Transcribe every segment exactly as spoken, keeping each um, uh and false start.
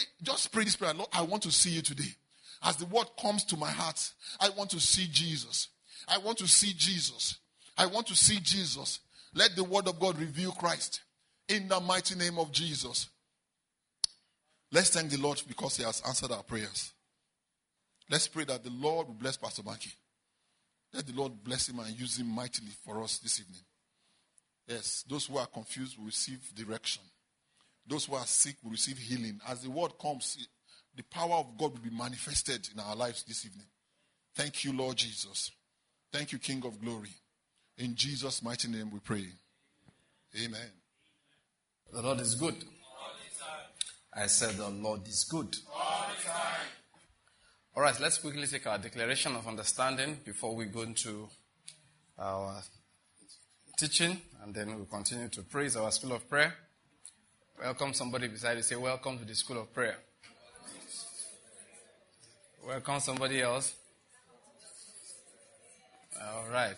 just pray this prayer. Lord, I want to see you today. As the word comes to my heart, I want to see Jesus. I want to see Jesus. I want to see Jesus. Let the word of God reveal Christ. In the mighty name of Jesus. Let's thank the Lord because he has answered our prayers. Let's pray that the Lord will bless Pastor Banky. Let the Lord bless him and use him mightily for us this evening. Yes, those who are confused will receive direction. Those who are sick will receive healing. As the word comes, the power of God will be manifested in our lives this evening. Thank you, Lord Jesus. Thank you, King of Glory. In Jesus' mighty name we pray. Amen. The Lord is good. I said the Lord is good. All the time. All right, let's quickly take our declaration of understanding before we go into our teaching, and then we'll continue to praise our school of prayer. Welcome somebody beside you. Say, welcome to the school of prayer. Welcome somebody else. All right.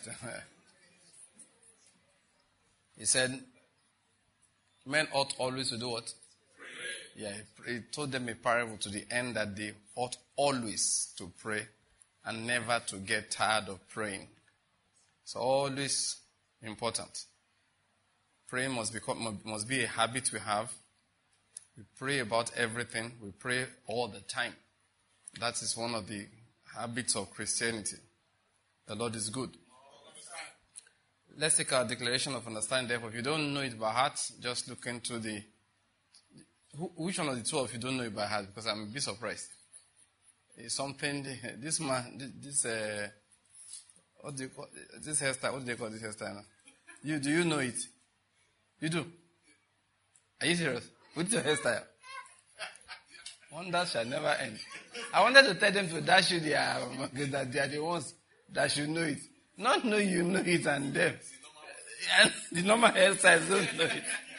He said, men ought always to do what? Pray. Yeah, he, he told them a parable to the end that they ought always to pray and never to get tired of praying. So always important. Praying must become must be a habit we have. We pray about everything. We pray all the time. That is one of the habits of Christianity. The Lord is good. Let's take our declaration of understanding. Therefore, if you don't know it by heart, just look into the... Who, which one of the two of you don't know it by heart? Because I'm a bit surprised. It's something... This man... This... Uh, what do you call... This hairstyle... What do they call this hairstyle now? You, do you know it? You do? Are you serious? What's your hairstyle? Wonders shall never end. I wanted to tell them to dash you their... That they are the ones that should know it. Not know you know it and them. And the normal hairstyles don't know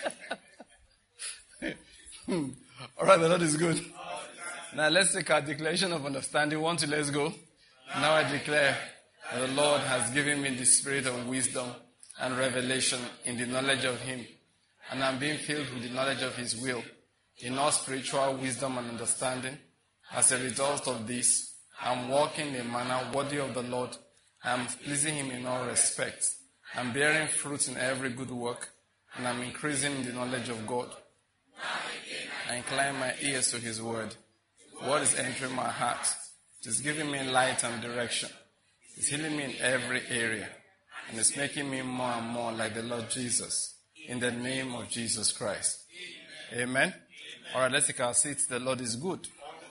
it. All right, the Lord is good. Now let's take our declaration of understanding. One, two, let's go. Now I declare that the Lord has given me the spirit of wisdom and revelation in the knowledge of Him. And I'm being filled with the knowledge of His will in all spiritual wisdom and understanding. As a result of this, I'm walking in a manner worthy of the Lord. I'm pleasing Him in all respects. I'm bearing fruit in every good work, and I'm increasing in the knowledge of God. I incline my ears to His word. Word is entering my heart. It is giving me light and direction. It's healing me in every area, and it's making me more and more like the Lord Jesus. In the name of Jesus Christ. Amen. Amen. All right, let's take our seats. The Lord is good.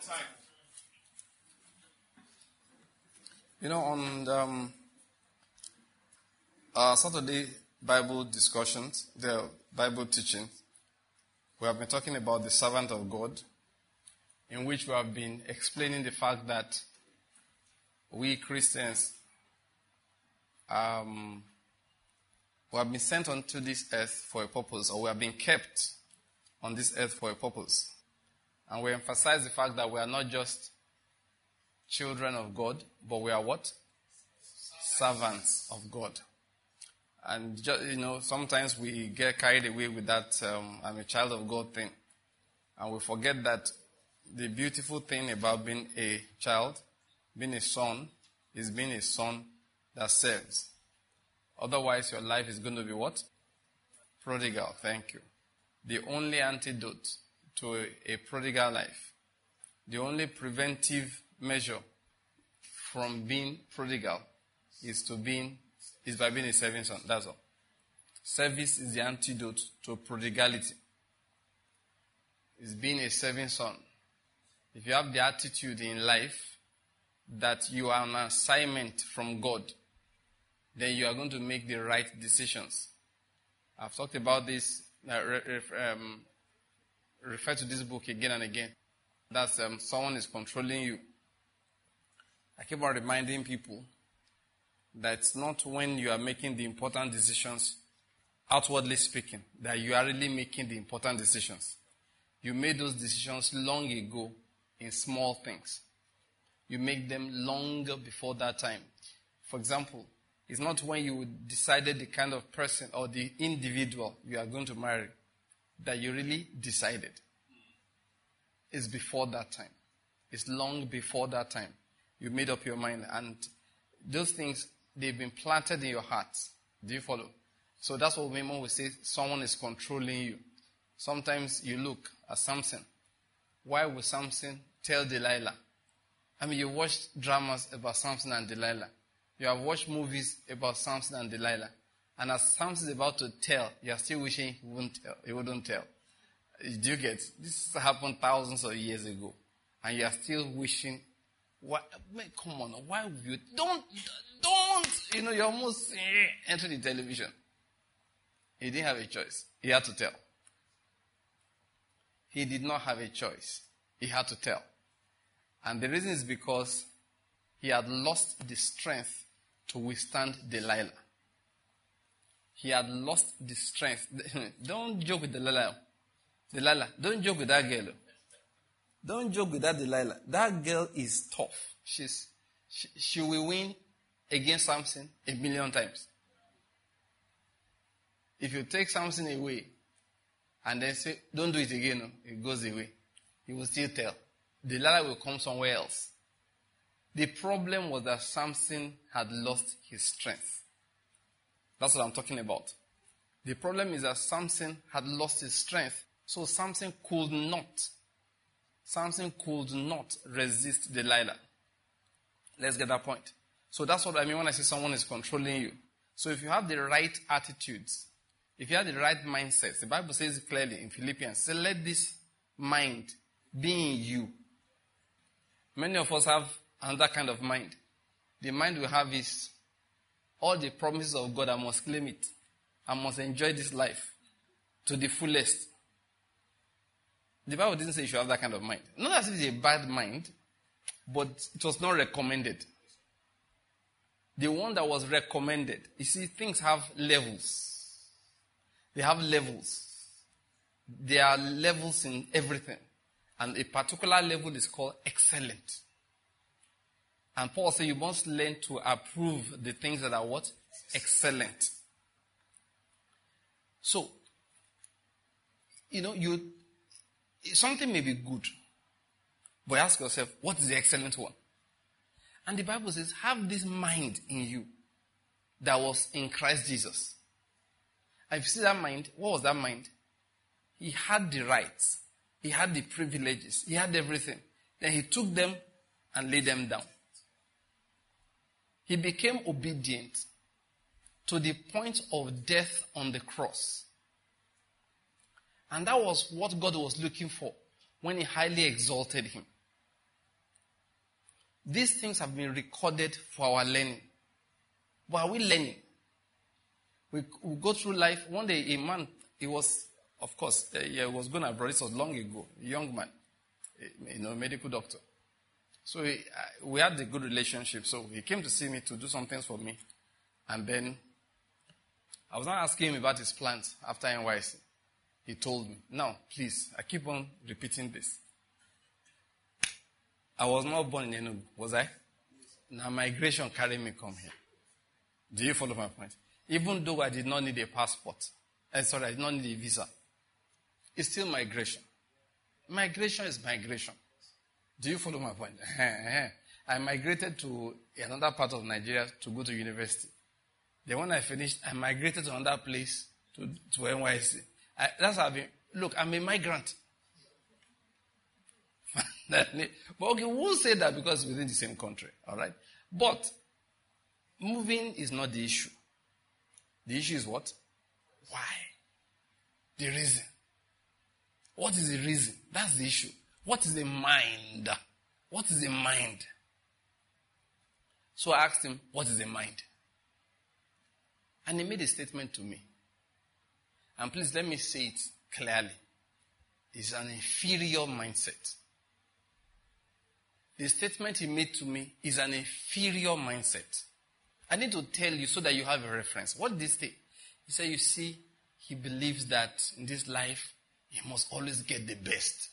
You know, on um, our Saturday Bible discussions, the Bible teaching, we have been talking about the servant of God, in which we have been explaining the fact that we Christians um, we have been sent onto this earth for a purpose, or we have been kept on this earth for a purpose. And we emphasize the fact that we are not just children of God, but we are what? Servants of God. And, just, you know, sometimes we get carried away with that um, I'm a child of God thing. And we forget that the beautiful thing about being a child, being a son, is being a son that serves. Otherwise, your life is going to be what? Prodigal. Thank you. The only antidote to a, a prodigal life, the only preventive measure from being prodigal is to being is by being a serving son. That's all. Service is the antidote to prodigality. It's being a serving son. If you have the attitude in life that you are on assignment from God, then you are going to make the right decisions. I've talked about this, uh, re- re- um, refer to this book again and again. That's um, someone is controlling you. I keep on reminding people that it's not when you are making the important decisions, outwardly speaking, that you are really making the important decisions. You made those decisions long ago in small things. You make them longer before that time. For example, it's not when you decided the kind of person or the individual you are going to marry that you really decided. is before that time. It's long before that time. You made up your mind, and those things, they've been planted in your heart. Do you follow? So that's what women will say, someone is controlling you. Sometimes you look at Samson. Why would Samson tell Delilah? I mean, you watched dramas about Samson and Delilah. You have watched movies about Samson and Delilah. And as Samson is about to tell, you are still wishing he wouldn't tell. He wouldn't tell. Do you get? This happened thousands of years ago. And you are still wishing, why, man, come on, why would you? Don't, don't, you know, you're almost eh, entering the television. He didn't have a choice. He had to tell. He did not have a choice. He had to tell. And the reason is because he had lost the strength to withstand Delilah. He had lost the strength. Don't joke with Delilah. Delilah, don't joke with that girl. Don't joke with that Delilah. That girl is tough. She's, she, she will win against Samson a million times. If you take Samson away and then say, don't do it again, no, it goes away, he will still tell. Delilah will come somewhere else. The problem was that Samson had lost his strength. That's what I'm talking about. The problem is that Samson had lost his strength, so Samson could not, Samson could not resist Delilah. Let's get that point. So that's what I mean when I say someone is controlling you. So if you have the right attitudes, if you have the right mindset, the Bible says clearly in Philippians, say, let this mind be in you. Many of us have another kind of mind. The mind we have is all the promises of God, I must claim it. I must enjoy this life to the fullest. The Bible didn't say you should have that kind of mind. Not as if it's a bad mind, but it was not recommended. The one that was recommended, you see, things have levels. They have levels. There are levels in everything. And a particular level is called excellent. And Paul said you must learn to approve the things that are what? Excellent. So, you know, you something may be good, but ask yourself, what is the excellent one? And the Bible says, have this mind in you that was in Christ Jesus. And if you see that mind, what was that mind? He had the rights. He had the privileges. He had everything. Then he took them and laid them down. He became obedient to the point of death on the cross. And that was what God was looking for when he highly exalted him. These things have been recorded for our learning. But are we learning? We, we go through life. One day a man, he was, of course, uh, he was going abroad. This was long ago. A young man, you know, a medical doctor. So he, uh, we had a good relationship. So he came to see me to do some things for me. And then I was not asking him about his plans after N Y C. He told me, now, please, I keep on repeating this. I was not born in Enugu, was I? Now migration carried me come here. Do you follow my point? Even though I did not need a passport, uh, sorry, I did not need a visa, it's still migration. Migration is migration. Do you follow my point? I migrated to another part of Nigeria to go to university. Then when I finished, I migrated to another place to, to N Y C. I, that's how I've been. Look, I'm a migrant. But okay, we'll say that because it's within the same country, all right? But moving is not the issue. The issue is what? Why? The reason. What is the reason? That's the issue. What is the mind? What is the mind? So I asked him, what is the mind? And he made a statement to me. And please let me say it clearly. It's an inferior mindset. The statement he made to me is an inferior mindset. I need to tell you so that you have a reference. What did he say? He said, you see, he believes that in this life, he must always get the best.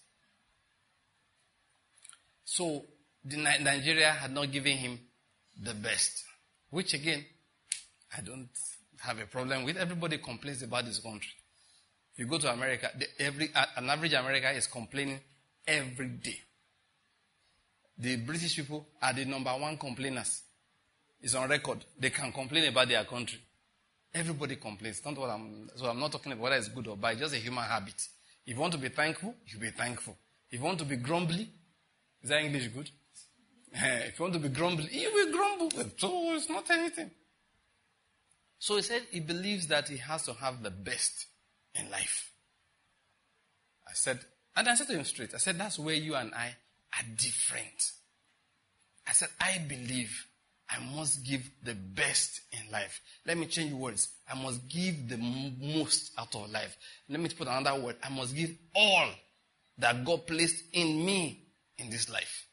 So, the Nigeria had not given him the best. Which again, I don't have a problem with. Everybody complains about this country. If you go to America, the, every an average American is complaining every day. The British people are the number one complainers. It's on record. They can complain about their country. Everybody complains. Not what I'm, so I'm not talking about whether it's good or bad. It's just a human habit. If you want to be thankful, you be thankful. If you want to be grumbly, is that English good? If you want to be grumbly, you will grumble. So it's not anything. So he said he believes that he has to have the best in life. I said, and I said to him straight, I said, that's where you and I are different. I said, I believe I must give the best in life. Let me change words. I must give the m- most out of life. Let me put another word. I must give all that God placed in me in this life.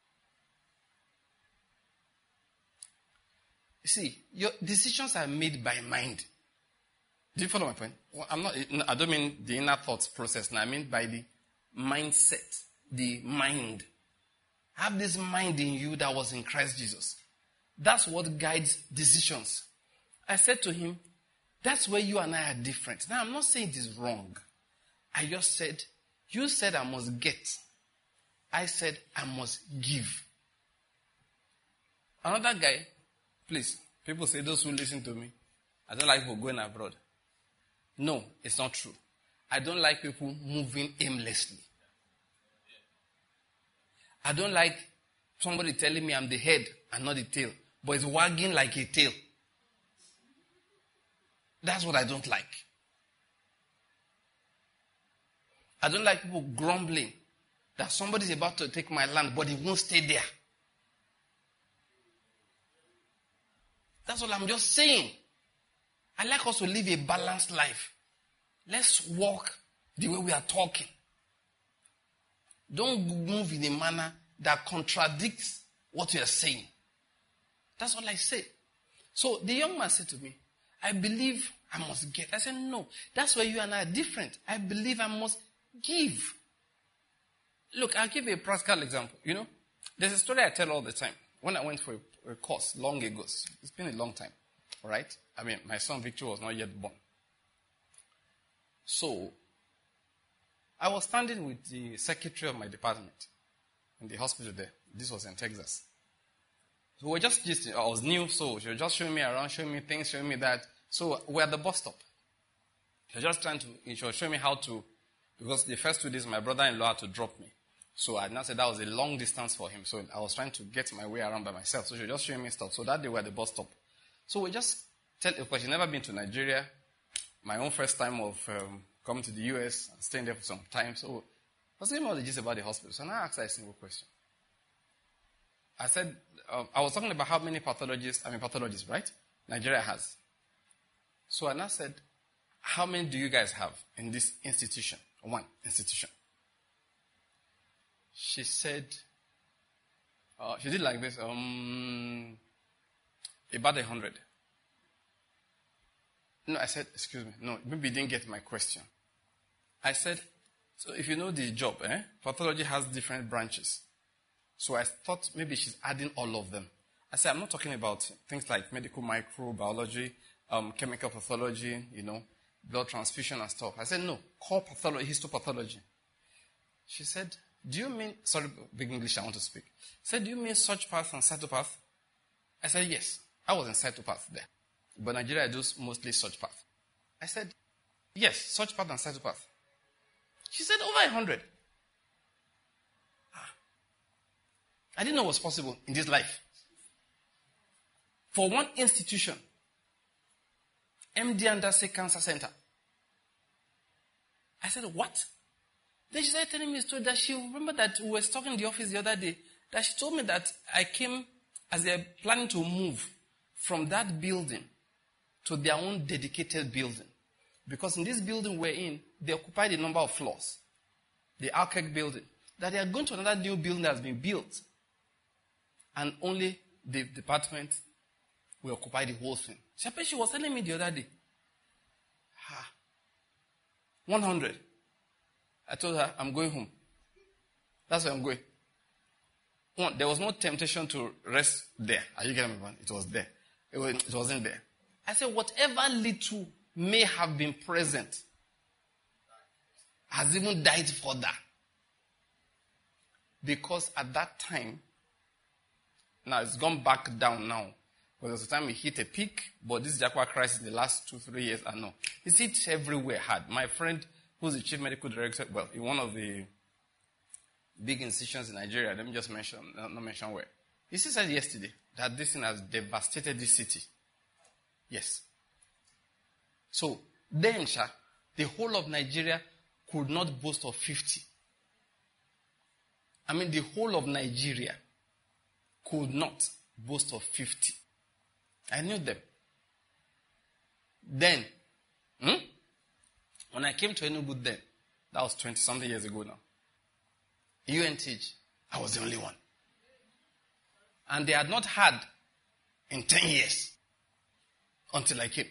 You see, your decisions are made by mind. Do you follow my point? Well, I'm not, I don't mean the inner thoughts process. No, I mean by the mindset, the mind. Have this mind in you that was in Christ Jesus. That's what guides decisions. I said to him, that's where you and I are different. Now, I'm not saying it is wrong. I just said, you said I must get. I said I must give. Another guy, please, people say those who listen to me, I don't like people going abroad. No, it's not true. I don't like people moving aimlessly. I don't like somebody telling me I'm the head and not the tail, but it's wagging like a tail. That's what I don't like. I don't like people grumbling that somebody's about to take my land, but he won't stay there. That's what I'm just saying. I like us to live a balanced life. Let's walk the way we are talking. Don't move in a manner that contradicts what you are saying. That's all I say. So the young man said to me, I believe I must get. I said, no, that's where you and I are different. I believe I must give. Look, I'll give you a practical example. You know, there's a story I tell all the time. When I went for a, a course long ago, it's been a long time, all right? I mean, my son Victor was not yet born. So, I was standing with the secretary of my department in the hospital there. This was in Texas. So we were just, just, I was new, so she was just showing me around, showing me things, showing me that. So we're at the bus stop. She was just trying to, she was showing me how to, because the first two days my brother-in-law had to drop me. So I now said that was a long distance for him. So I was trying to get my way around by myself. So she was just showing me stuff. So that day we were at the bus stop. So we just tell, because she's never been to Nigeria. My own first time of um, coming to the U S and staying there for some time. So I was giving all the gist about the hospital. So now I asked her a single question. I said, um, I was talking about how many pathologists, I mean pathologists, right? Nigeria has. So I now said, how many do you guys have in this institution? One institution. She said, uh, she did like this, um, about a hundred. No, I said, excuse me, no, maybe you didn't get my question. I said, so if you know the job, eh, pathology has different branches. So I thought maybe she's adding all of them. I said, I'm not talking about things like medical microbiology, um, chemical pathology, you know, blood transfusion and stuff. I said, no, core pathology, histopathology. She said, do you mean, sorry, big English I want to speak. She said, do you mean search path and cytopath? I said, yes. I was in cytopath there. But Nigeria does mostly search path. I said, yes, search path and cytopath. She said, over a hundred. Ah. I didn't know it was possible in this life. For one institution, M D Anderson Cancer Center. I said, what? Then she started telling me a story that she remembered that we were talking in the office the other day, that she told me that I came as they're planning to move from that building to their own dedicated building. Because in this building we're in, they occupied a number of floors. The architect building. That they are going to another new building that has been built. And only the department will occupy the whole thing. She was telling me the other day. Ha. one hundred. I told her, I'm going home. That's where I'm going. One, there was no temptation to rest there. Are you getting me? It was there. It, was, it wasn't there. I said, whatever little may have been present has even died further. Because at that time, now it's gone back down now. Because at the time it hit a peak, but this Jaqua crisis in the last two, three years, I know. It's hit everywhere hard. My friend, who's the chief medical director, well, in one of the big institutions in Nigeria, let me just mention, not mention where. He said yesterday that this thing has devastated this city. Yes. So, then, Sha, the whole of Nigeria could not boast of fifty. I mean, the whole of Nigeria could not boast of fifty. I knew them. Then, hmm? when I came to Enugu then, that was twenty-something years ago now. U N T H, I was the only one. And they had not had in ten years until I came.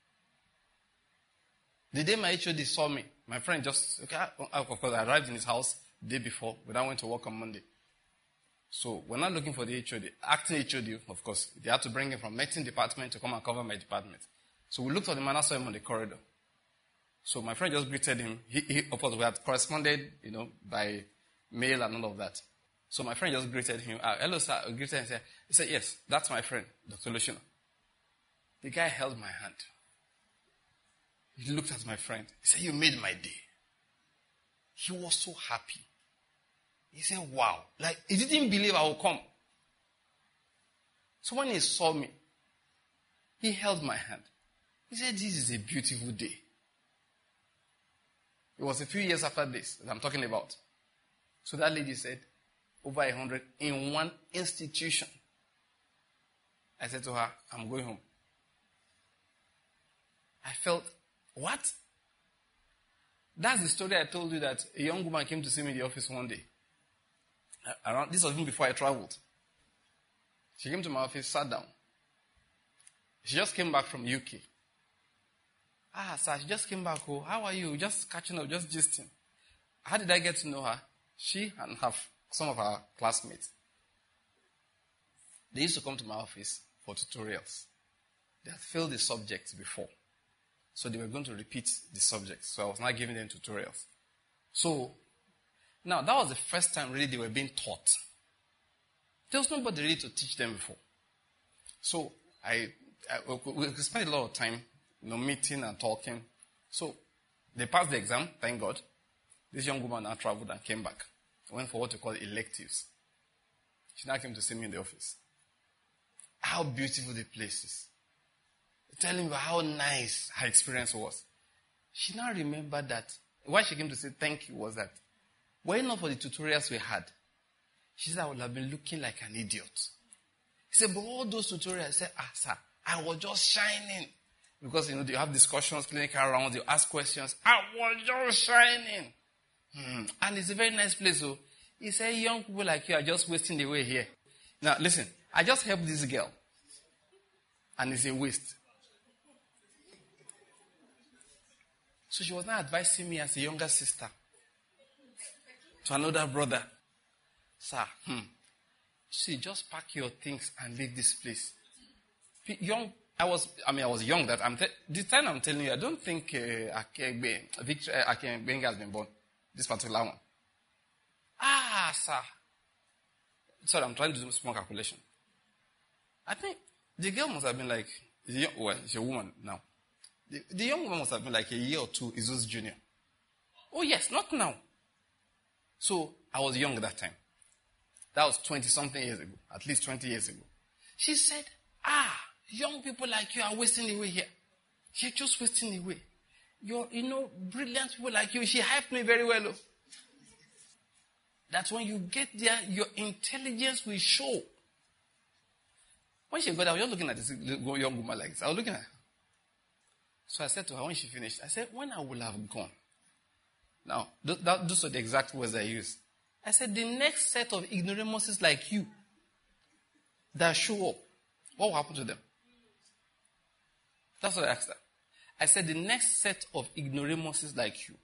The day my H O D saw me, my friend just, okay, of course, I arrived in his house the day before, but I went to work on Monday. So we're not looking for the H O D. Acting H O D, of course, they had to bring him from medicine department to come and cover my department. So we looked for the man, I saw him on the corridor. So my friend just greeted him. He, he, of course, we had corresponded, you know, by mail and all of that. So my friend just greeted him. Uh, Hello, sir. I greeted him and said, he said, yes, that's my friend, Doctor Lushino. The guy held my hand. He looked at my friend. He said, you made my day. He was so happy. He said, wow. Like, he didn't believe I would come. So when he saw me, he held my hand. He said, this is a beautiful day. It was a few years after this that I'm talking about. So that lady said, over a hundred in one institution. I said to her, I'm going home. I felt, what? That's the story I told you that a young woman came to see me in the office one day. Around, this was even before I traveled. She came to my office, sat down. She just came back from U K. Ah, sir, she just came back. Oh, how are you? Just catching up, just gisting. How did I get to know her? She and her, some of her classmates. They used to come to my office for tutorials. They had failed the subjects before. So they were going to repeat the subjects. So I was not giving them tutorials. So, now that was the first time really they were being taught. There was nobody ready to teach them before. So, I, I we spent a lot of time, you know, meeting and talking. So, they passed the exam, thank God. This young woman now traveled and came back. Went for what we call electives. She now came to see me in the office. How beautiful the place is. Telling me how nice her experience was. She now remembered that why she came to say thank you was that were it not for the tutorials we had, she said I would have been looking like an idiot. He said, but all those tutorials, I said, ah, sir, I was just shining. Because, you know, you have discussions, clinical rounds, you ask questions. I was just shining. Hmm. And it's a very nice place. So he said, young people like you are just wasting the way here. Now, listen, I just helped this girl. And it's a waste. So she was now advising me as a younger sister to another brother. Sir, hmm, see, just pack your things and leave this place. Young, I was, I mean, I was young that I'm, te- this time I'm telling you, I don't think uh, Akegbe, Victor uh, Akegbe has been born. This particular one. Ah, sir. Sorry, I'm trying to do a small calculation. I think the girl must have been like, well, she's a woman now. The, the young woman must have been like a year or two Izu's junior. Oh yes, not now. So, I was young at that time. That was twenty-something years ago. At least twenty years ago. She said, ah, young people like you are wasting away here. You're just wasting away. You're, you know, brilliant people like you. She hyped me very well. Oh. That when you get there, your intelligence will show. When she got there, I was just looking at this young woman like this. I was looking at her. So I said to her when she finished, I said, when I will have gone. Now, th- that, those are the exact words I used. I said, the next set of ignoramuses like you that show up, what will happen to them? That's what I asked her. I said, the next set of ignoramuses like you.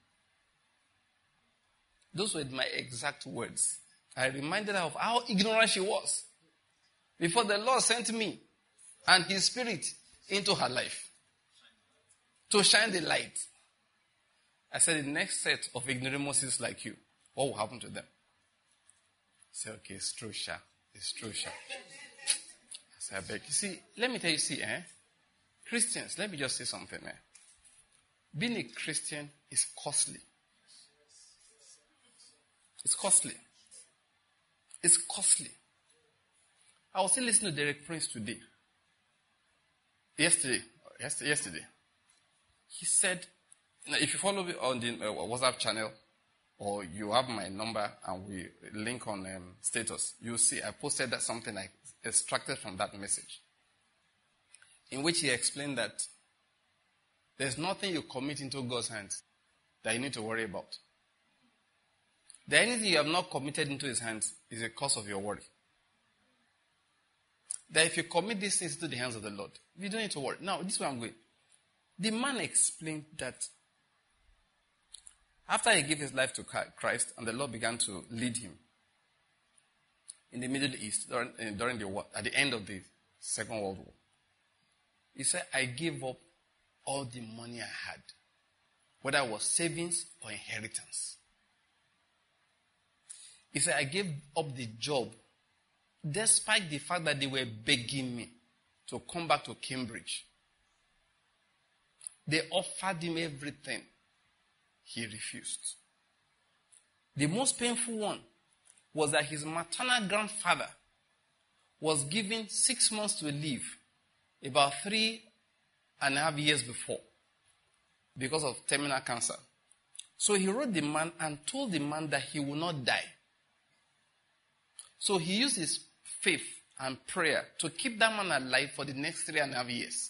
Those were my exact words. I reminded her of how ignorant she was before the Lord sent me and His Spirit into her life to shine the light. I said, the next set of ignoramuses like you, what will happen to them? Say, okay, it's true, Sha. It's true, Sha. I say, I beg. You see, let me tell you, see, eh? Christians, let me just say something, eh? Being a Christian is costly. It's costly. It's costly. I was still listening to Derek Prince today. Yesterday. Yesterday. yesterday. He said, if you follow me on the uh, WhatsApp channel, or you have my number and we link on um, status, you'll see I posted that something I extracted from that message, in which he explained that there's nothing you commit into God's hands that you need to worry about. That anything you have not committed into his hands is a cause of your worry. That if you commit these things to the hands of the Lord, you don't need to worry. Now, this is where I'm going. The man explained that after he gave his life to Christ and the Lord began to lead him in the Middle East during, during the war, at the end of the Second World War, he said, I gave up all the money I had, whether it was savings or inheritance. He said, I gave up the job despite the fact that they were begging me to come back to Cambridge. They offered him everything. He refused. The most painful one was that his maternal grandfather was given six months to live about three and a half years before because of terminal cancer. So he wrote the man and told the man that he will not die. So he used his faith and prayer to keep that man alive for the next three and a half years.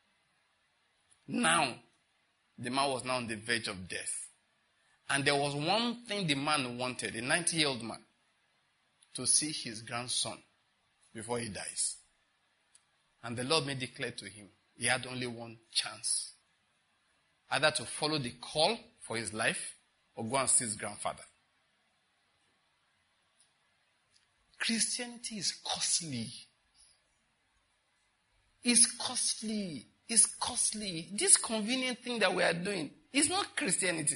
Now, the man was now on the verge of death. And there was one thing the man wanted, a ninety-year-old man, to see his grandson before he dies. And the Lord made it clear to him, he had only one chance. Either to follow the call for his life or go and see his grandfather. Christianity is costly. It's costly. It's costly. This convenient thing that we are doing is not Christianity.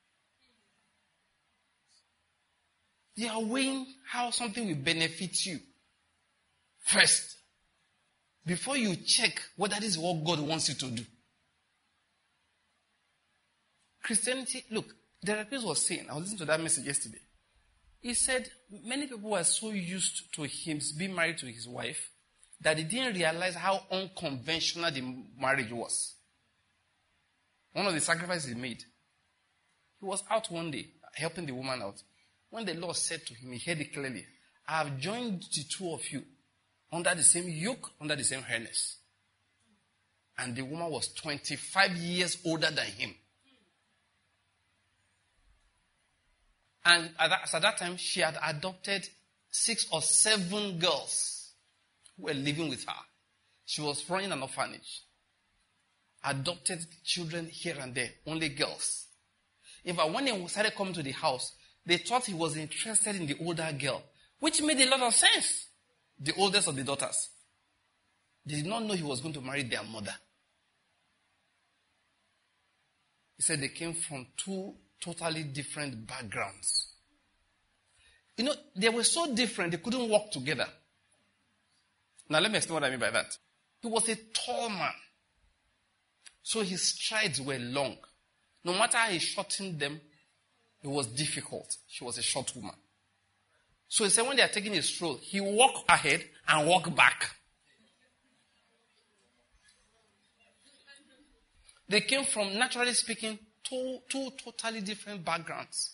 You are weighing how something will benefit you first before you check whether this is what God wants you to do. Christianity, look, Derek Prince was saying, I was listening to that message yesterday. He said many people were so used to him being married to his wife that they didn't realize how unconventional the marriage was. One of the sacrifices he made, he was out one day helping the woman out. When the Lord said to him, he heard it clearly, I have joined the two of you under the same yoke, under the same harness. And the woman was twenty-five years older than him. And at that, at that time, she had adopted six or seven girls who were living with her. She was running an orphanage. Adopted children here and there, only girls. In fact, when they started coming to the house, they thought he was interested in the older girl, which made a lot of sense. The oldest of the daughters. They did not know he was going to marry their mother. He said they came from two totally different backgrounds. You know, they were so different, they couldn't walk together. Now, let me explain what I mean by that. He was a tall man. So his strides were long. No matter how he shortened them, it was difficult. She was a short woman. So he said when they are taking a stroll, he walked ahead and walked back. They came from, naturally speaking, two, two totally different backgrounds.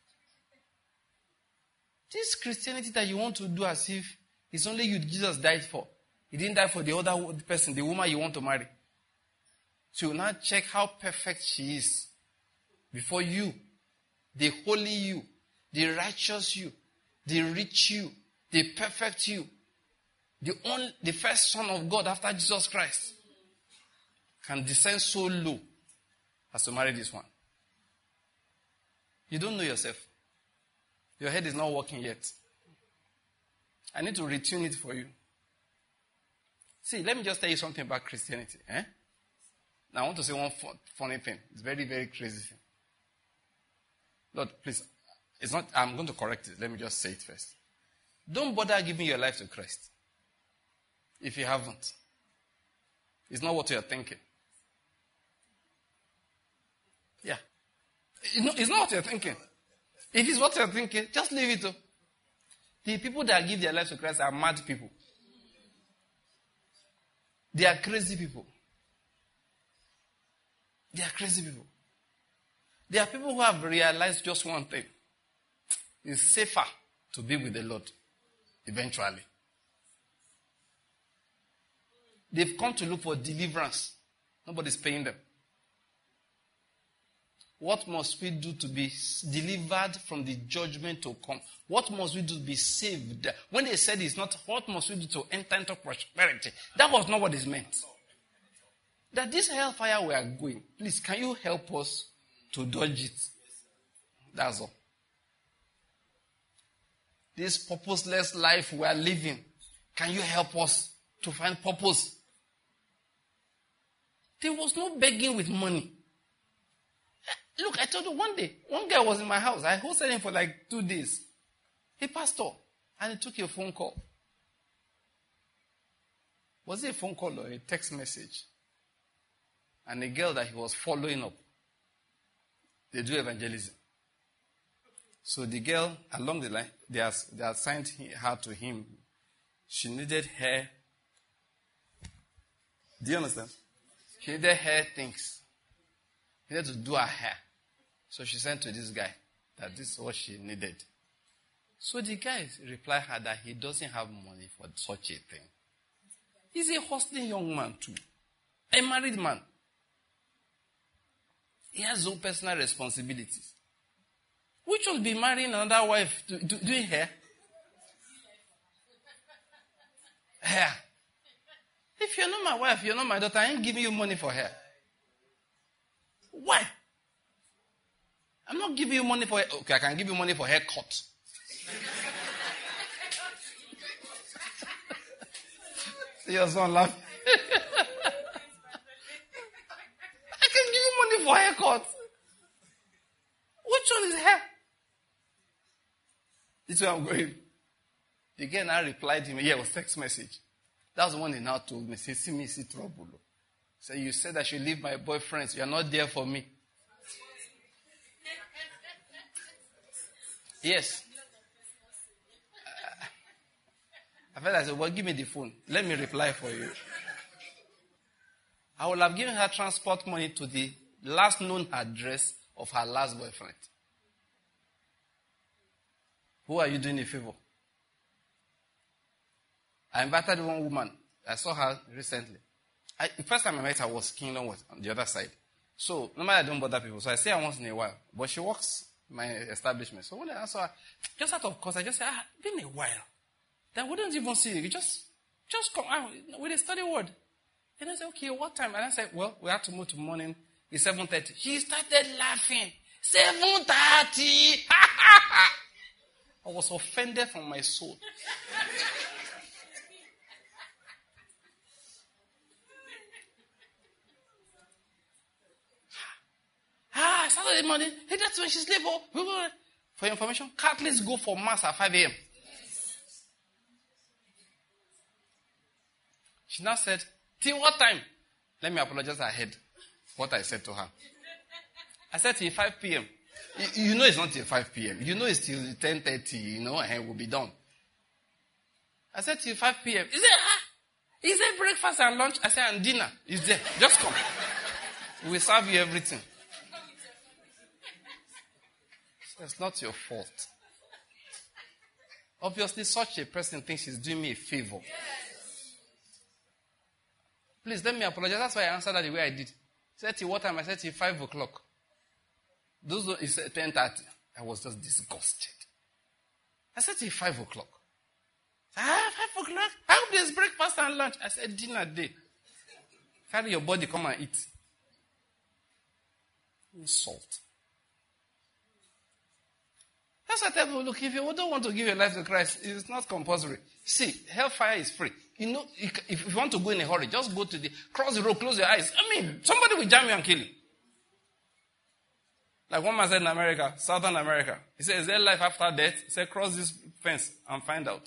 This Christianity that you want to do as if it's only you Jesus died for. He didn't die for the other person, the woman you want to marry. So you now check how perfect she is before you. The holy you, the righteous you, the rich you, the perfect you, the only, the first son of God after Jesus Christ can descend so low as to marry this one. You don't know yourself. Your head is not working yet. I need to retune it for you. See, let me just tell you something about Christianity. Eh? Now I want to say one funny thing. It's very, very crazy thing. Lord, please, it's not, I'm going to correct it. Let me just say it first. don't bother giving your life to Christ. If you haven't. It's not what you're thinking. Yeah. It's not what you're thinking. If it's what you're thinking, just leave it. Though. The people that give their lives to Christ are mad people. They are crazy people. They are crazy people. There are people who have realized just one thing. It's safer to be with the Lord eventually. They've come to look for deliverance. Nobody's paying them. What must we do to be delivered from the judgment to come? What must we do to be saved? When they said it's not, what must we do to enter into prosperity? That was not what it meant. That this hellfire we are going, please, can you help us to dodge it? That's all. This purposeless life we are living, can you help us to find purpose? There was no begging with money. Look, I told you one day, one guy was in my house. I hosted him for like two days. A pastor. And he took a phone call. Was it a phone call or a text message? And a girl that he was following up. They do evangelism. So the girl, along the line, they, has, they assigned her to him. She needed hair. Do you understand? She needed hair things. She needed to do her hair. So she sent to this guy that this is what she needed. So the guy replied her that he doesn't have money for such a thing. He's a hustling young man too. A married man. He has his own personal responsibilities. Which will be marrying another wife to, to, doing hair? Hair. If you're not my wife, you're not my daughter, I ain't giving you money for hair. Why? I'm not giving you money for hair. Okay, I can give you money for haircut. Your son laughing. I can give you money for haircut. Which one is hair? This is where I'm going. Again, I replied to him. Yeah, it was text message. That was the one he now told me. Say, see me, see trouble. So you said I should leave my boyfriends. You are not there for me. Yes. Uh, I felt I said, well, give me the phone. Let me reply for you. I would have given her transport money to the last known address of her last boyfriend. Who are you doing a favor? I invited one woman. I saw her recently. I, the first time I met her was Kingdom was on the other side. So, normally I don't bother people. So I see her once in a while. But she works in my establishment. So when I saw her, just out of course, I just said, ah, been a while. Then we don't even see you. You just, just come out with a study word. And I said, okay, what time? And I said, well, we have to move to morning. It's seven thirty. She started laughing. seven thirty. I was offended from my soul. Ah, Saturday morning. Hey, that's when she sleep. Oh. For your information, Catholics go for mass at five a.m. She now said, till what time? Let me apologize ahead. What I said to her. I said till five p.m. You, you know it's not till five p.m. You know it's till ten thirty, you know, and we'll be done. I said till five p.m. Is it, ah, is there breakfast and lunch? I said, and dinner. Is there? Just come. We'll serve you everything. So it's not your fault. Obviously, such a person thinks she's doing me a favor. Please, let me apologize. That's why I answered that the way I did. Said till what time? I said till five o'clock. Those were, he said ten thirty. I was just disgusted. I said till five o'clock. Ah, five o'clock? I hope there's breakfast and lunch. I said dinner day. Carry your body, come and eat. Insult. That's why I tell people, look, if you don't want to give your life to Christ, it's not compulsory. See, hellfire is free. You know, if you want to go in a hurry, just go to the, cross the road, close your eyes. I mean, somebody will jam you and kill you. Like one man said in America, Southern America, he said, is there life after death? He said, cross this fence and find out.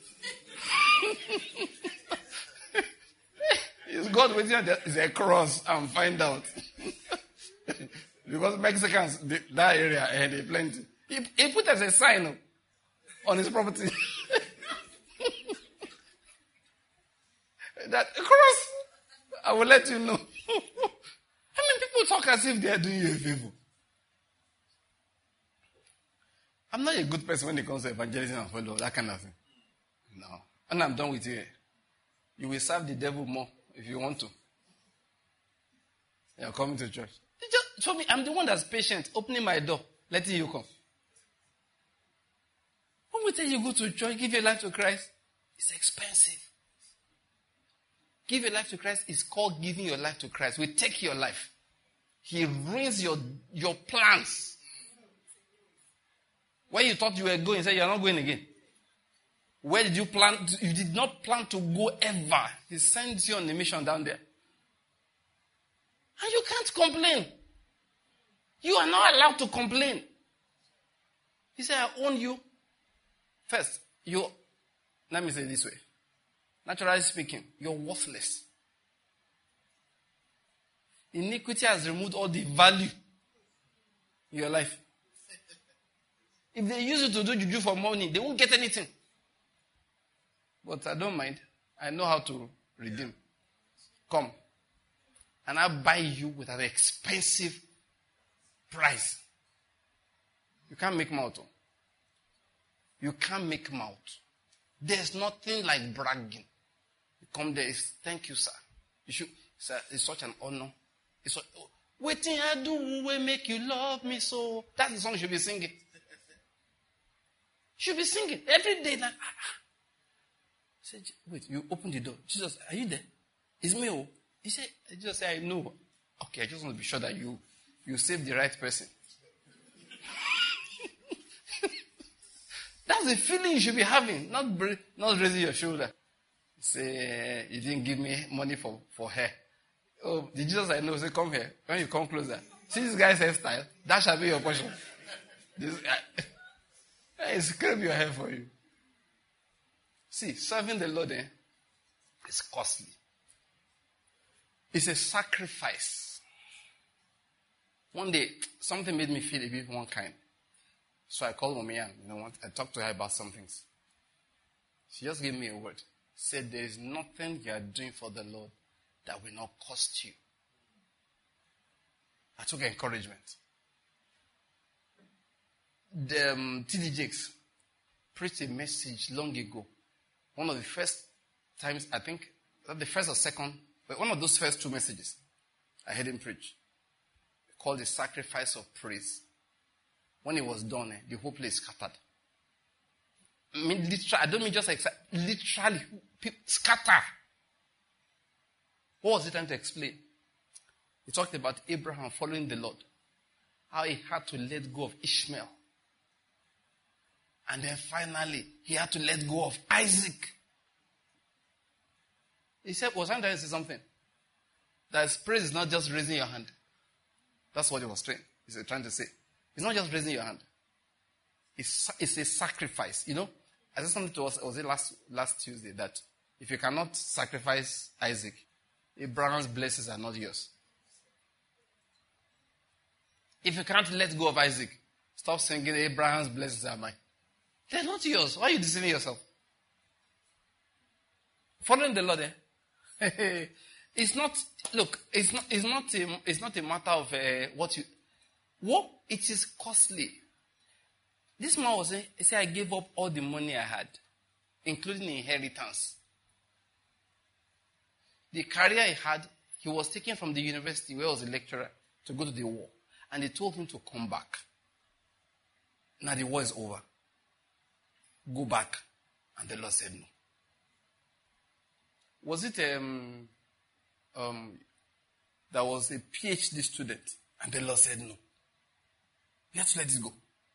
Is God waiting on that? He said, cross and find out. Because Mexicans, they, that area, eh, they plenty. He, he put as a sign on his property. That cross, I will let you know. I mean, people talk as if they are doing you a favor. I'm not a good person when it comes to evangelism and follow, that kind of thing. No. And I'm done with you. You will serve the devil more if you want to. You're coming to church. Just show me, I'm the one that's patient, opening my door, letting you come. When we tell you go to church, give your life to Christ, it's expensive. Give your life to Christ is called giving your life to Christ. We take your life. He ruins your, your plans. Where you thought you were going, say you're not going again. Where did you plan? To, you did not plan to go ever. He sends you on a mission down there. And you can't complain. You are not allowed to complain. He said, I own you. First, you, let me say it this way. Naturally speaking, you're worthless. Iniquity has removed all the value in your life. If they use you to do juju for money, they won't get anything. But I don't mind. I know how to redeem. Come. And I'll buy you with an expensive price. You can't make mouth. You can't make mouth. There's nothing like bragging. You come there, it's, thank you, sir. You should, sir, it's such an honor. It's such, oh, waiting I do will make you love me so. That's the song you should be singing. You should be singing every day. Like, ah, ah. He said, wait, you open the door. Jesus, are you there? It's me. Oh. He said, Jesus said, I know. Okay, I just want to be sure that you, you saved the right person. That's the feeling you should be having, not not raising your shoulder. Say, you didn't give me money for, for hair. Oh, the Jesus I know, say, come here. When you come closer, see this guy's hairstyle, that shall be your portion. This, I, I scrape your hair for you. See, serving the Lord eh, is costly. It's a sacrifice. One day, something made me feel a bit one kind. So I called Mommy and, you know what, I talked to her about some things. She just gave me a word. Said, there is nothing you are doing for the Lord that will not cost you. I took encouragement. The um, T D Jakes preached a message long ago. One of the first times, I think, the first or second, but one of those first two messages I heard him preach. Called the sacrifice of praise. When it was done, eh, the whole place scattered. I mean, literally, I don't mean just like, literally, people scatter. What was he trying to explain? He talked about Abraham following the Lord. How he had to let go of Ishmael. And then finally, he had to let go of Isaac. He said, was I trying to say something? That praise is not just raising your hand. That's what he was trying, he was trying to say. It's not just raising your hand. It's, it's a sacrifice. You know, I said something to us, was it last, last Tuesday, that if you cannot sacrifice Isaac, Abraham's blessings are not yours. If you can't let go of Isaac, stop singing Abraham's blessings are mine. They're not yours. Why are you deceiving yourself? Following the Lord, eh? It's not, look, it's not, it's not, a, it's not a matter of uh, what you, what, it is costly. This man was saying, he said, I gave up all the money I had, including inheritance. The career he had, he was taken from the university where he was a lecturer to go to the war. And they told him to come back. Now the war is over. Go back. And the Lord said no. Was it um, um, there was a PhD student and the Lord said no. You have to let it go.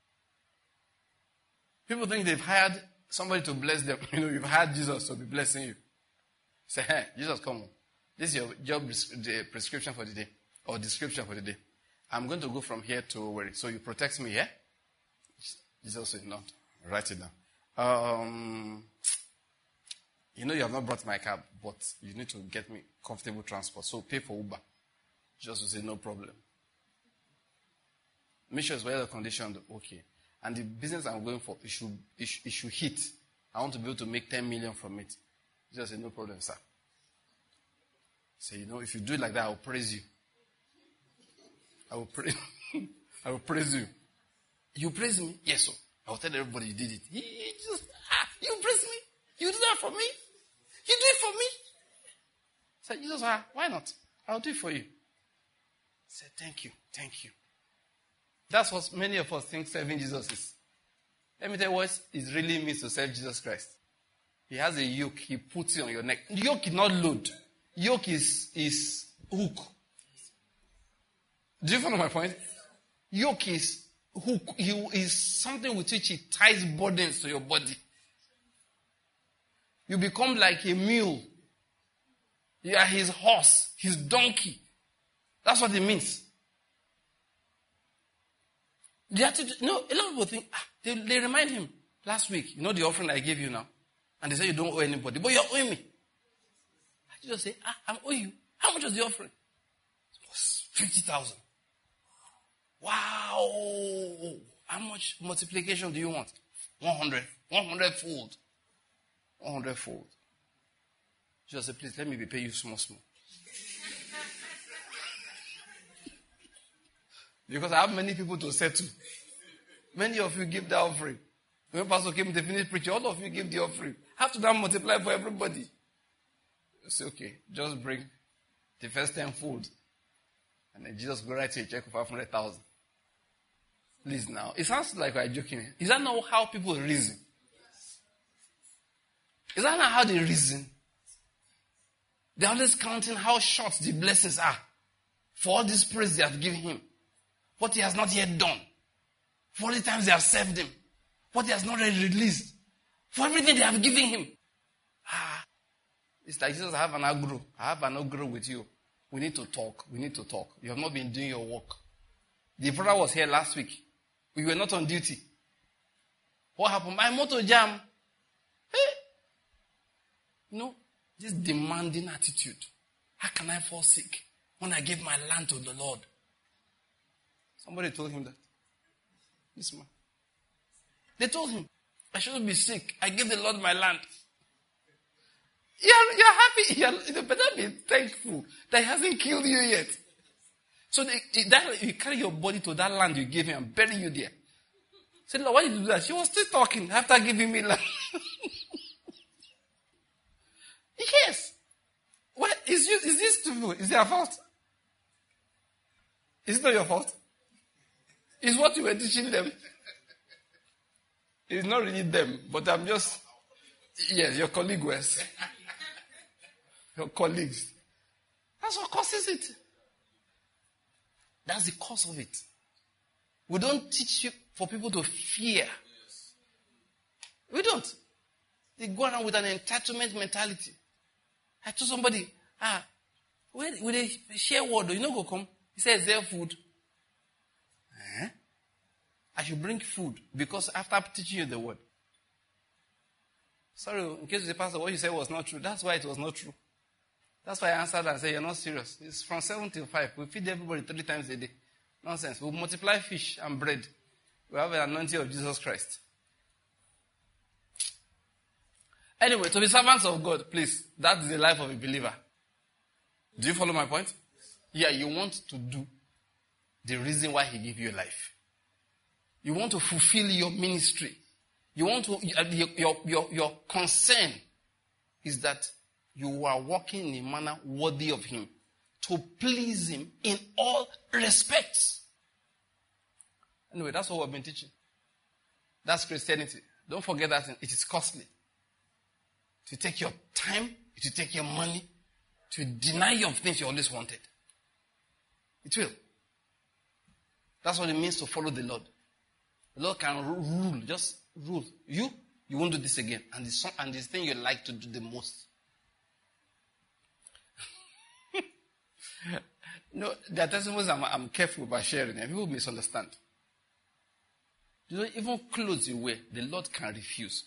People think they've hired somebody to bless them. You know, you've hired Jesus to be blessing you. Say, hey, Jesus, come on. This is your job the prescription for the day, or description for the day. I'm going to go from here to where? So you protect me here? Jesus said, not. Write it down. Um, you know you have not brought my cab, but you need to get me comfortable transport. So pay for Uber. Jesus said, no problem. Make sure it's well conditioned. Okay. And the business I'm going for, it should, it should, it should hit. I want to be able to make ten million from it. Jesus said, no problem, sir. Say, you know, if you do it like that, I will praise you. I will praise I will praise you. You praise me? Yes, sir. I will tell everybody you did it. He, he just, ah, you praise me? You do that for me? You do it for me? Say, Jesus, ah, why not? I'll do it for you. Say, thank you, thank you. That's what many of us think serving Jesus is. Let me tell you what it really means to serve Jesus Christ. He has a yoke, he puts it on your neck. Yoke is not load. Yoke is, is hook. Do you follow my point? Yoke is hook. You is something with which he ties burdens to your body. You become like a mule. You are his horse, his donkey. That's what it means. The attitude, you know, a lot of people think, ah, they, they remind him, last week, you know the offering I gave you now? And they say you don't owe anybody, but you're owing me. I just say, ah, I'm owing you. How much was the offering? It was fifty thousand. Wow. How much multiplication do you want? one hundred. one hundred fold. one hundred fold. Just say, please, let me be paying you small, small. Because I have many people to settle. Many of you give the offering. When Pastor came to finish preaching, all of you give the offering. Have to now multiply for everybody. You say, okay, just bring the first ten fold. And then Jesus go write you a check of five hundred thousand. Please now. It sounds like we're joking. Is that not how people reason? Is that not how they reason? They're always counting how short the blessings are. For all this praise they have given him. What he has not yet done. For all the times they have served him. What he has not yet released. For everything they have given him. Ah, it's like Jesus, I have an agro. I have an agro with you. We need to talk. We need to talk. You have not been doing your work. The brother was here last week. We were not on duty. What happened? My motor jam. Hey. You know, this demanding attitude. How can I fall sick when I gave my land to the Lord? Somebody told him that. This man. They told him, I shouldn't be sick. I gave the Lord my land. You're, you're happy. You're, you better be thankful that he hasn't killed you yet. So they, that, you carry your body to that land you gave him and bury you there. Say, Lord, why did you do that? She was still talking after giving me land. Yes. Well, is, you, is this true? Is it your fault? Is it not your fault? It's what you were teaching them. It's not really them, but I'm just, yes, your colleague was. Your colleagues. That's what causes it. That's the cause of it. We don't teach you for people to fear. We don't. They go around with an entitlement mentality. I told somebody, ah, where will they share word? You know, go come. He says, is there food? Eh? I should bring food because after teaching you the word. Sorry, in case the pastor, what you said was not true. That's why it was not true. That's why I answered and said, you're not serious. It's from seven till five. We feed everybody three times a day. Nonsense. We multiply fish and bread. We have an anointing of Jesus Christ. Anyway, to be servants of God, please, that is the life of a believer. Do you follow my point? Yeah, you want to do the reason why he gave you life. You want to fulfill your ministry. You want to, your, your, your, your concern is that you are walking in a manner worthy of him. To please him in all respects. Anyway, that's what we've been teaching. That's Christianity. Don't forget that it is costly. To take your time, to take your money, to deny you of things you always wanted. It will. That's what it means to follow the Lord. The Lord can rule, just rule. You, you won't do this again. And the, and this thing you like to do the most. You know, there are testimonies I'm, I'm careful about sharing, and people misunderstand. You know, even clothes you wear, the Lord can refuse.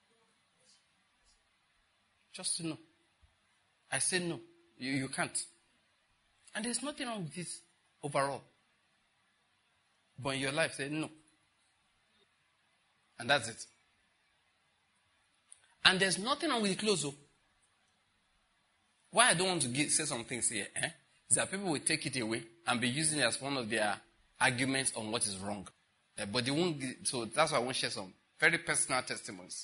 Just to know. I say no. You, you can't. And there's nothing wrong with this overall. But in your life, say no. And that's it. And there's nothing wrong with the clothes. Though. Why I don't want to get, say some things here, eh, is that people will take it away and be using it as one of their arguments on what is wrong. Uh, but they won't get, so that's why I want to share some very personal testimonies.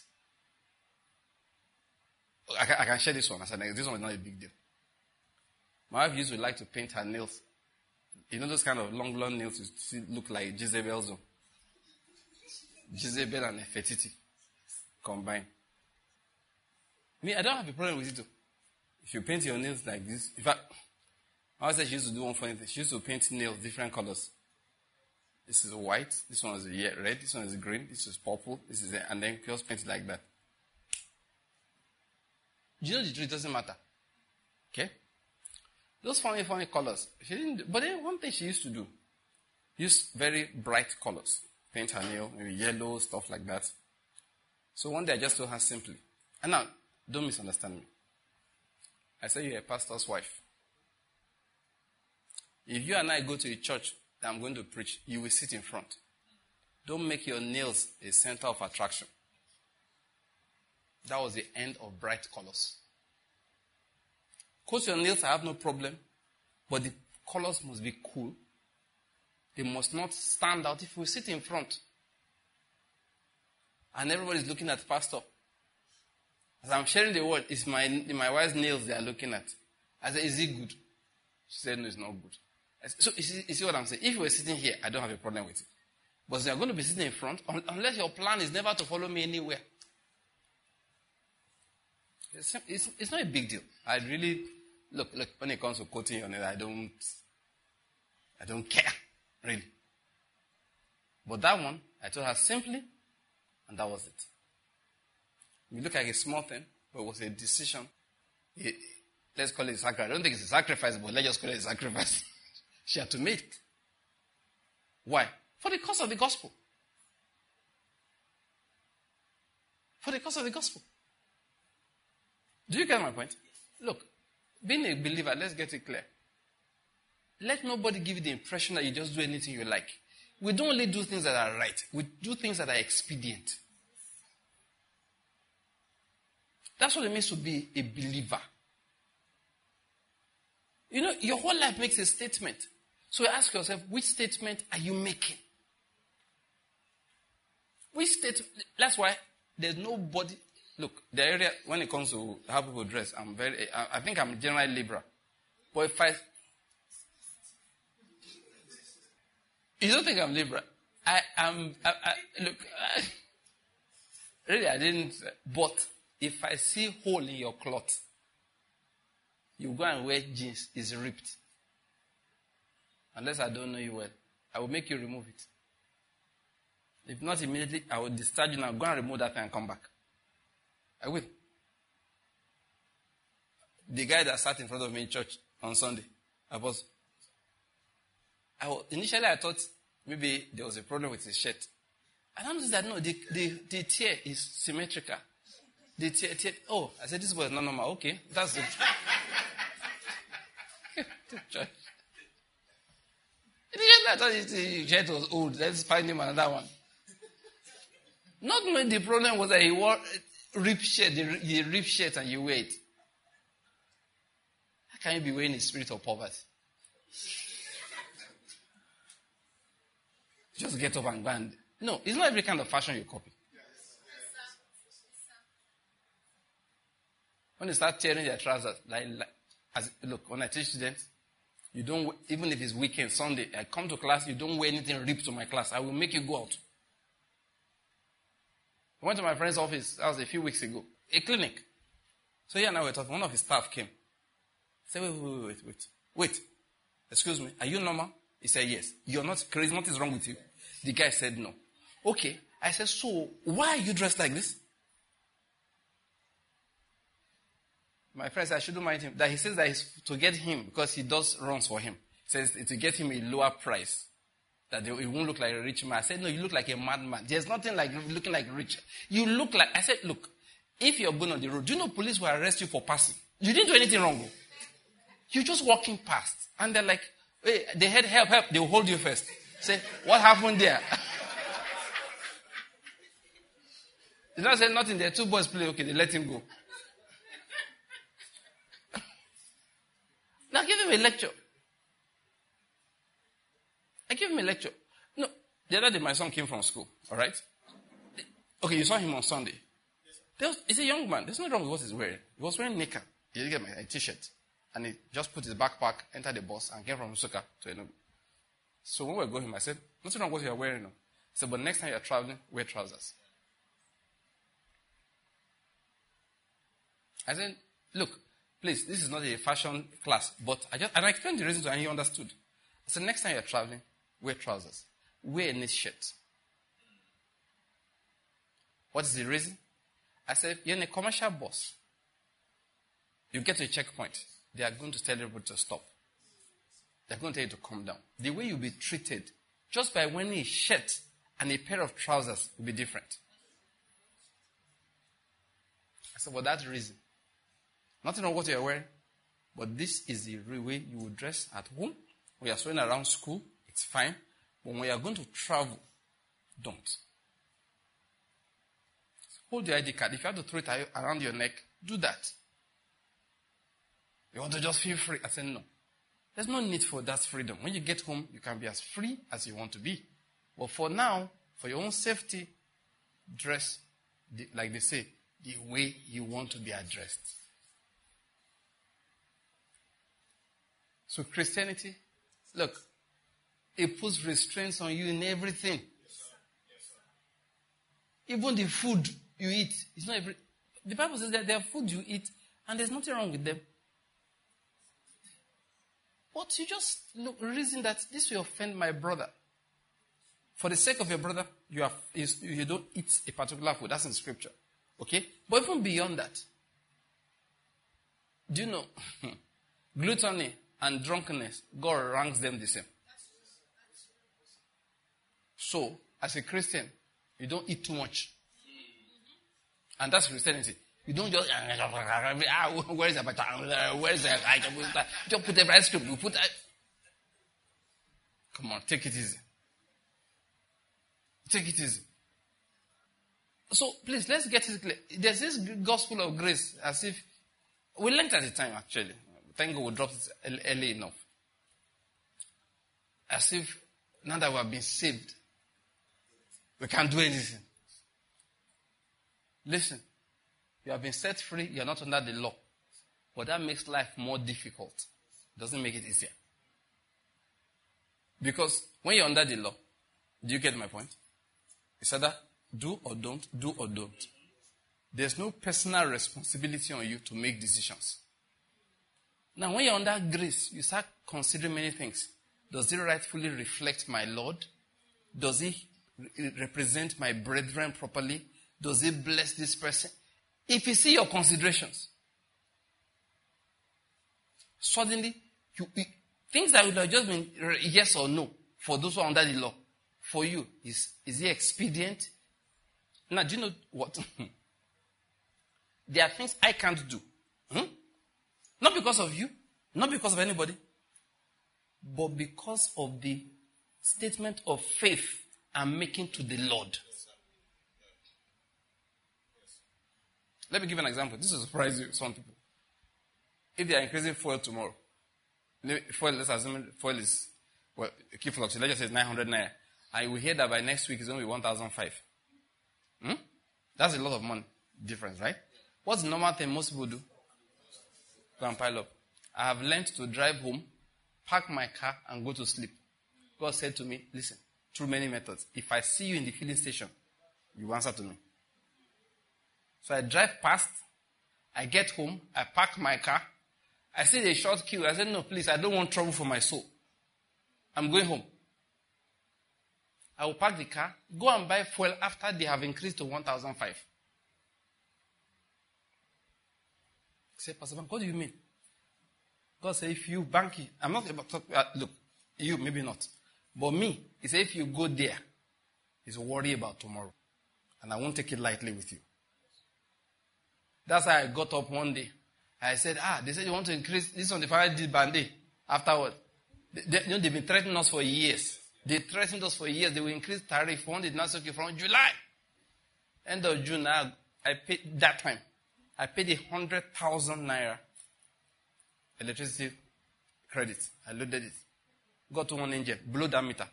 I can, I can share this one. I said, this one is not a big deal. My wife used to like to paint her nails. You know those kind of long, long nails you see look like Jezebel's own. Jezebel and Nefertiti combined. Me, I don't have a problem with it though. If you paint your nails like this, in fact, I always said she used to do one funny thing. She used to paint nails different colors. This is white, this one is red, this one is green, this is purple, this is, and then just paint it like that. You know the truth, it doesn't matter. Okay? Those funny, funny colors. She didn't, but then one thing she used to do, use very bright colors. Paint her nail, maybe yellow, stuff like that. So one day I just told her simply, and now, don't misunderstand me. I said, you're a pastor's wife. If you and I go to a church that I'm going to preach, you will sit in front. Don't make your nails a center of attraction. That was the end of bright colors. Coat your nails, I have no problem. But the colors must be cool. They must not stand out if we sit in front. And everybody's looking at the pastor. As I'm sharing the word, it's my, my wife's nails they are looking at. I said, is it good? She said, no, it's not good. I said, so you see, you see what I'm saying? If you were sitting here, I don't have a problem with it. But you're going to be sitting in front, unless your plan is never to follow me anywhere. It's, it's, it's not a big deal. I really, look, look, when it comes to quoting your nails, I don't, I don't care, really. But that one, I told her simply, and that was it. We look like a small thing, but it was a decision. It, let's call it a sacrifice. I don't think it's a sacrifice, but let's just call it a sacrifice. She had to make. Why? For the cause of the gospel. For the cause of the gospel. Do you get my point? Look, being a believer, let's get it clear. Let nobody give you the impression that you just do anything you like. We don't only do things that are right. We do things that are expedient. That's what it means to be a believer. You know, your whole life makes a statement. So ask yourself, which statement are you making? Which statement? That's why there's nobody. Look, the area, when it comes to how people dress, I'm very, I, I think I'm generally liberal. But if I, you don't think I'm liberal? I am, I, I, look, I, really, I didn't, but if I see hole in your cloth, you go and wear jeans, it's ripped. Unless I don't know you well, I will make you remove it. If not immediately, I will discharge you now, go and remove that thing and come back. I will. The guy that sat in front of me in church on Sunday, I was, I was initially I thought maybe there was a problem with his shirt. And I noticed that no, the, the, the tear is symmetrical. The tear, tear, oh, I said, this was not normal. Okay, that's it. To church. I thought his shirt was old. Let's find him another one. Not knowing the problem was that he wore ripped shirt, the, the ripped shirt, and you wear it. How can you be wearing a spirit of poverty? Just get up and go and... No, it's not every kind of fashion you copy. When you start tearing their trousers, like, like as, look, when I teach students, you don't, even if it's weekend, Sunday, I come to class, you don't wear anything ripped to my class. I will make you go out. I went to my friend's office, that was a few weeks ago, a clinic. So here and I were talking, one of his staff came. I said, wait, wait, wait, wait, wait. Wait, excuse me, are you normal? He said, yes. You're not crazy, what is wrong with you? The guy said, no. Okay. I said, so why are you dressed like this? My friend said, I shouldn't mind him. That he says that it's to get him because he does runs for him. says it will get him a lower price. That they, it won't look like a rich man. I said, no, you look like a madman. There's nothing like looking like rich. You look like, I said, look, if you're going on the road, do you know police will arrest you for passing? You didn't do anything wrong. You're just walking past. And they're like, hey, they had help, help. They will hold you first. Say, what happened there? They don't say nothing there. Two boys play, okay, they let him go. Now give him a lecture. I gave him a lecture. No, the other day my son came from school, all right? Okay, you saw him on Sunday. There was, he's a young man. There's nothing wrong with what he's wearing. He was wearing knicker. He didn't get my a t-shirt. And he just put his backpack, entered the bus, and came from Nsukka to Enugu. So when we were going home, I said, nothing wrong with what you're wearing now. He said, but next time you're traveling, wear trousers. I said, look, please, this is not a fashion class, but I just, and I explained the reason to him, and he understood. I said, next time you're traveling, wear trousers. Wear a knit shirt. What is the reason? I said, you're in a commercial bus. You get to a checkpoint. They are going to tell everybody to stop. They're going to tell you to calm down. The way you'll be treated, just by wearing a shirt and a pair of trousers, will be different. I said, for that reason, nothing wrong with what you're wearing, but this is the real way you will dress at home. When you're sweating around school, it's fine. But when you're going to travel, don't. Hold your I D card. If you have to throw it around your neck, do that. You want to just feel free? I said, no. There's no need for that freedom. When you get home, you can be as free as you want to be. But for now, for your own safety, dress, the, like they say, the way you want to be addressed. So Christianity, look, it puts restraints on you in everything. Yes, sir. Yes, sir. Even the food you eat, it's not every. The Bible says that there are food you eat, and there's nothing wrong with them. But you just look, reason that this will offend my brother. For the sake of your brother, you have you, you don't eat a particular food. That's in scripture. Okay? But even beyond that, do you know gluttony and drunkenness, God ranks them the same. So, as a Christian, you don't eat too much. And that's Christianity. You don't just, ah, where is the where is the item? Don't put every ice cream. You put, come on, take it easy. Take it easy. So, please, let's get it clear. There's this gospel of grace as if, we learned at the time actually. Thank God we dropped it early enough. As if now that we have been saved, we can't do anything. Listen, you have been set free, you are not under the law. But that makes life more difficult. It doesn't make it easier. Because when you're under the law, do you get my point? It's either do or don't, do or don't. There's no personal responsibility on you to make decisions. Now, when you're under grace, you start considering many things. Does it rightfully reflect my Lord? Does it represent my brethren properly? Does it bless this person? If you see your considerations, suddenly, you, you, things that would have just been yes or no for those who are under the law, for you, is, is it expedient? Now, do you know what? There are things I can't do. Hmm? Not because of you, not because of anybody, but because of the statement of faith I'm making to the Lord. Let me give an example. This will surprise you, some people. If they are increasing fuel tomorrow, fuel, let's assume fuel is, well, keep fluctuating. Let's just say it's nine hundred naira. And we hear that by next week it's going to be one thousand five. Hmm? That's a lot of money difference, right? What's the normal thing most people do? Go and pile up. I have learned to drive home, park my car, and go to sleep. God said to me, listen, through many methods, if I see you in the filling station, you answer to me. So I drive past, I get home, I park my car, I see a short queue. I said, no, please, I don't want trouble for my soul. I'm going home. I will park the car, go and buy fuel after they have increased to one thousand five. Say, Pastor Bank, what do you mean? God said, if you bank it, I'm not about to talk, uh, look, you, maybe not. But me, he said, if you go there, he's worried about tomorrow. And I won't take it lightly with you. That's why I got up one day. I said, ah, they said you want to increase, this on the fire did band-aid. Afterward. They, they, you know, they've been threatening us for years. They threatened us for years. They will increase tariff. One did not say from July. End of June, I, I paid, that time, I paid a hundred thousand naira electricity credit. I loaded it. Got to one angel, blew that meter.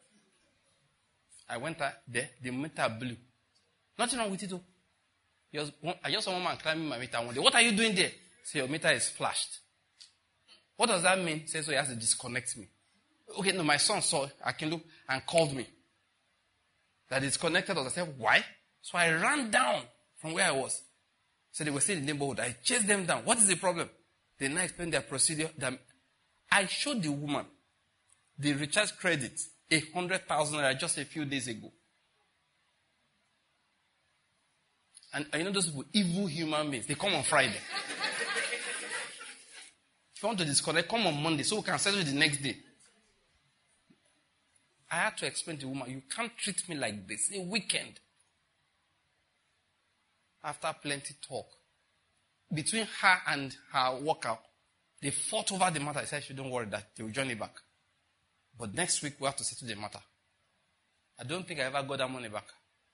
I went there, the meter blew. Nothing wrong with it though. Just, I just saw one man climbing my meter one day. What are you doing there? Say, your meter is flashed. What does that mean? Say, so he has to disconnect me. Okay, no, my son saw Akinlu and called me. That it's connected. I said, why? So I ran down from where I was. So they were still in the neighborhood. I chased them down. What is the problem? They now explained their procedure. That I showed the woman the recharge credit, a hundred thousand naira just a few days ago. And, and you know those people, evil human beings, they come on Friday. If you want to disconnect, come on Monday so we can settle it the next day. I had to explain to the woman, you can't treat me like this. It's a weekend. After plenty talk, between her and her worker, they fought over the matter. I said, she don't worry that they will join me back. But next week, we have to settle the matter. I don't think I ever got that money back.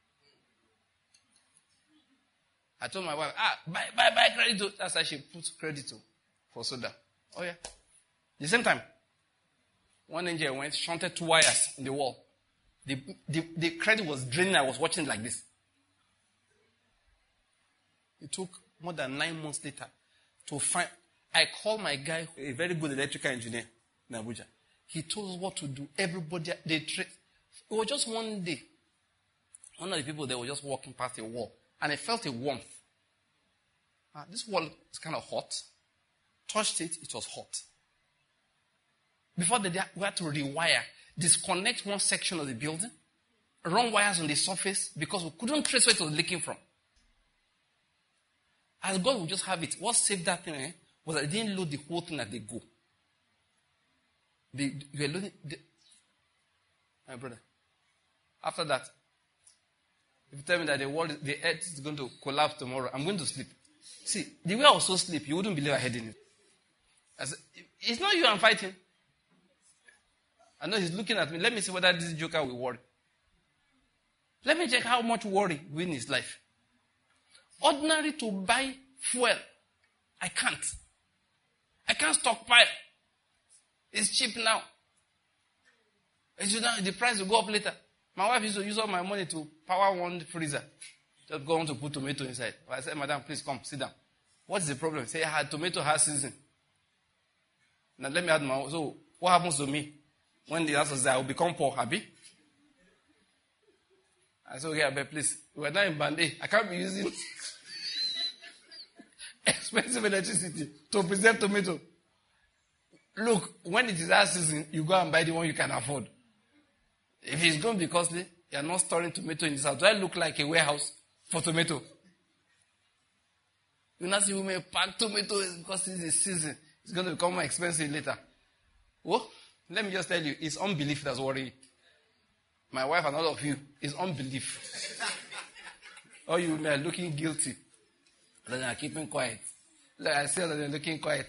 I told my wife, ah, buy, buy, buy credit. That's why she put credit for soda. Oh yeah. The same time, one angel went, shunted two wires in the wall. The, the, the credit was draining. I was watching like this. It took more than nine months later to find. I called my guy, a very good electrical engineer in Abuja. He told us what to do. Everybody, they tra- it was just one day. One of the people there was just walking past a wall, and I felt a warmth. Uh, this wall is kind of hot. Touched it, it was hot. Before the day, we had to rewire, disconnect one section of the building, run wires on the surface because we couldn't trace where it was leaking from. As God would just have it. What saved that thing eh, was that I didn't load the whole thing at the go. They, you were loading. The, my brother. After that, if you tell me that the world, the earth is going to collapse tomorrow, I'm going to sleep. See, the way I was so sleep, you wouldn't believe I had in it. I said, it's not you I'm fighting. I know he's looking at me. Let me see whether this joker will worry. Let me check how much worry will in his life. Ordinary to buy fuel, I can't. I can't stockpile. It's cheap now. It's just now, the price will go up later. My wife used to use all my money to power one freezer. Just go on to put tomato inside. I said, madam, please come, sit down. What's the problem? Say, I had tomato has season. Now let me add my own. So what happens to me? When the answer is I will become poor, happy? I said, okay, I bet, please. We're not in Band-Aid. I can't be using expensive electricity to preserve tomato. Look, when it is our season, you go and buy the one you can afford. If it's going to be costly, you're not storing tomato in this house. Do I look like a warehouse for tomato? You not see women pack tomatoes because it's the season. It's going to become more expensive later. Well, let me just tell you, it's unbelief that's worrying. My wife and all of you, it's unbelief. All you men are looking guilty. Then are keeping quiet. Like I said, they're looking quiet.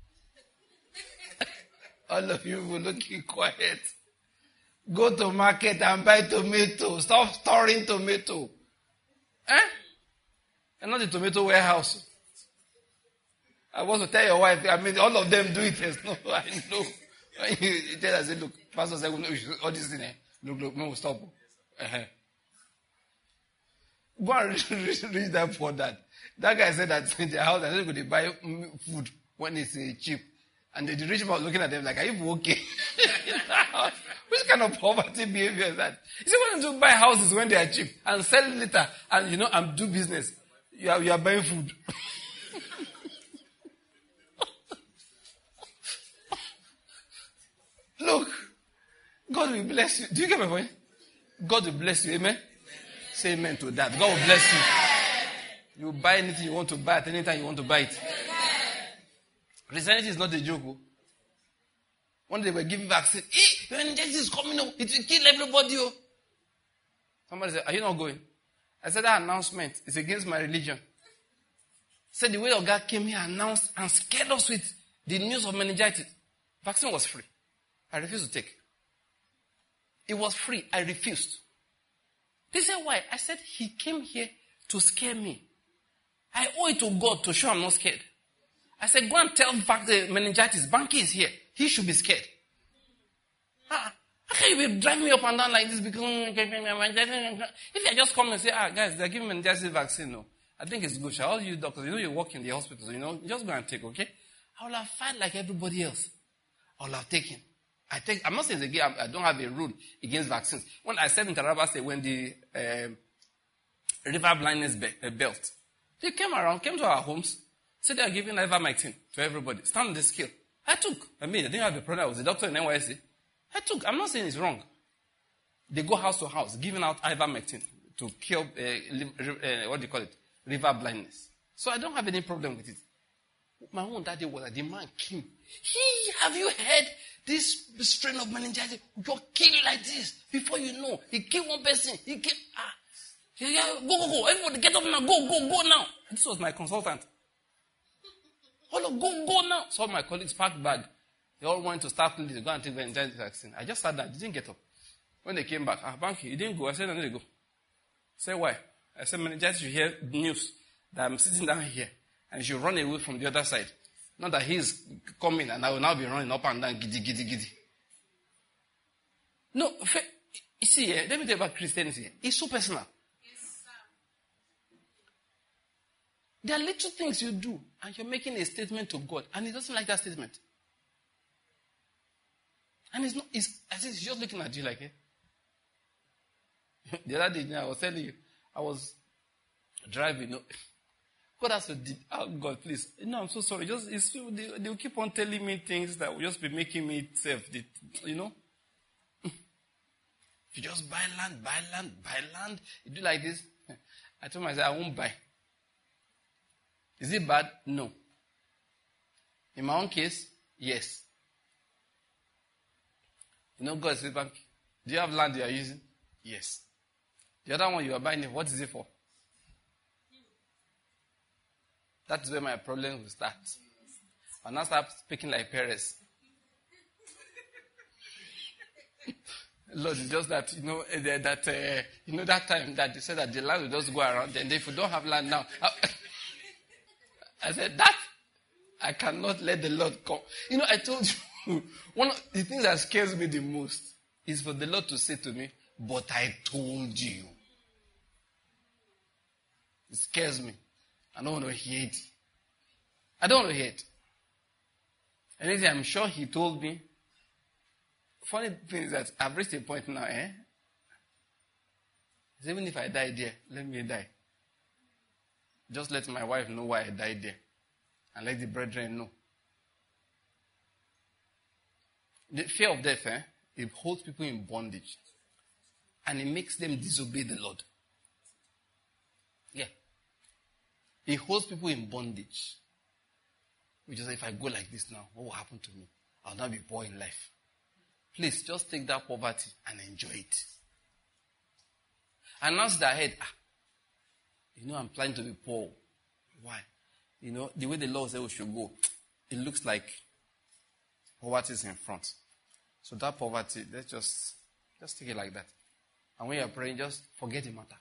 All of you were looking quiet. Go to market and buy tomato. Stop storing tomato. Eh? And not the tomato warehouse. I want to tell your wife, I mean, all of them do it. Yes, no, I know. You tell her, say, look, Pastor said, all this thing, eh? Look, look, no, stop. Uh-huh. Go and read, read that for that. That guy said that in their house, they're going to buy food when it's uh, cheap. And the, the rich man was looking at them like, are you okay? Which kind of poverty behavior is that? You see, when you buy houses when they are cheap and sell it later and, you know, and do business, you are, you are buying food. Look, God will bless you. Do you get my point? God will bless you. Amen? Amen. Say amen to that. God will bless you. You buy anything you want to buy at any time you want to buy it. Christianity is not a joke. When they were giving vaccine, hey, meningitis is coming up. It will kill everybody. Oh. Somebody said, are you not going? I said, that announcement is against my religion. Said the way of God came here, announced, and scared us with the news of meningitis. Vaccine was free. I refused to take. It was free. I refused. They said, why? I said, he came here to scare me. I owe it to God to show I'm not scared. I said, go and tell back the meningitis. Banky is here. He should be scared. Ah, how can you be driving me up and down like this? Because if I just come and say, ah, guys, they're giving meningitis vaccine, no. I think it's good. All you doctors, you know you work in the hospital, you know, just go and take, okay? I will have fight like everybody else. I will have taken. I take, I'm not saying again, I don't have a rule against vaccines. When I said in Taraba State, when the uh, river blindness be- uh, belt, they came around, came to our homes, said they are giving ivermectin to everybody. Stand on the scale. I took. I mean, I didn't have a problem. I was a doctor in N Y S C. I took. I'm not saying it's wrong. They go house to house, giving out ivermectin to cure, uh, uh, what do you call it, river blindness. So I don't have any problem with it. My own that day was that the man came. He, have you heard this strain of meningitis? You're killing like this. Before you know, he killed one person. He killed, ah. Yeah, yeah, go, go, go. Everybody get up now. Go, go, go now. This was my consultant. Hello, go, go now. So my colleagues packed bag. They all went to start to go and take the meningitis vaccine. I just sat down. They didn't get up. When they came back, ah, Banky, you didn't go. I said, I didn't go. I said, why? I said, meningitis, you hear news that I'm sitting down here and you should run away from the other side. Not that he's coming and I will now be running up and down, giddy, giddy, giddy. No, you see, let me tell you about Christianity. It's so personal. Yes, sir. There are little things you do and you're making a statement to God and he doesn't like that statement. And it's not, it's as if he's just looking at you like, eh? The other day, I was telling you, I was driving. You know, God has to, oh God, please. No, I'm so sorry. Just it's, they, they'll keep on telling me things that will just be making me safe. You know? If you just buy land, buy land, buy land, you do like this. I told myself, I won't buy. Is it bad? No. In my own case, yes. You know, God says, Bank, do you have land you are using? Yes. The other one you are buying, what is it for? That's where my problem will start. I'll now start speaking like Perez. Lord, it's just that, you know, that, uh, you know, that time that they said that the land will just go around, and if you don't have land now, I said, that, I cannot let the Lord come. You know, I told you, one of the things that scares me the most is for the Lord to say to me, but I told you. It scares me. I don't want to hear it. I don't want to hear it. Anything I'm sure he told me. Funny thing is that I've reached a point now, eh? Even if I die there, let me die. Just let my wife know why I died there. And let the brethren know. The fear of death, eh? It holds people in bondage. And it makes them disobey the Lord. Yeah. It holds people in bondage. Which is, if I go like this now, what will happen to me? I'll not be poor in life. Please, just take that poverty and enjoy it. Announce that head, ah, you know, I'm planning to be poor. Why? You know, the way the law says we should go, it looks like poverty is in front. So that poverty, let's just, just take it like that. And when you're praying, just forget the matter.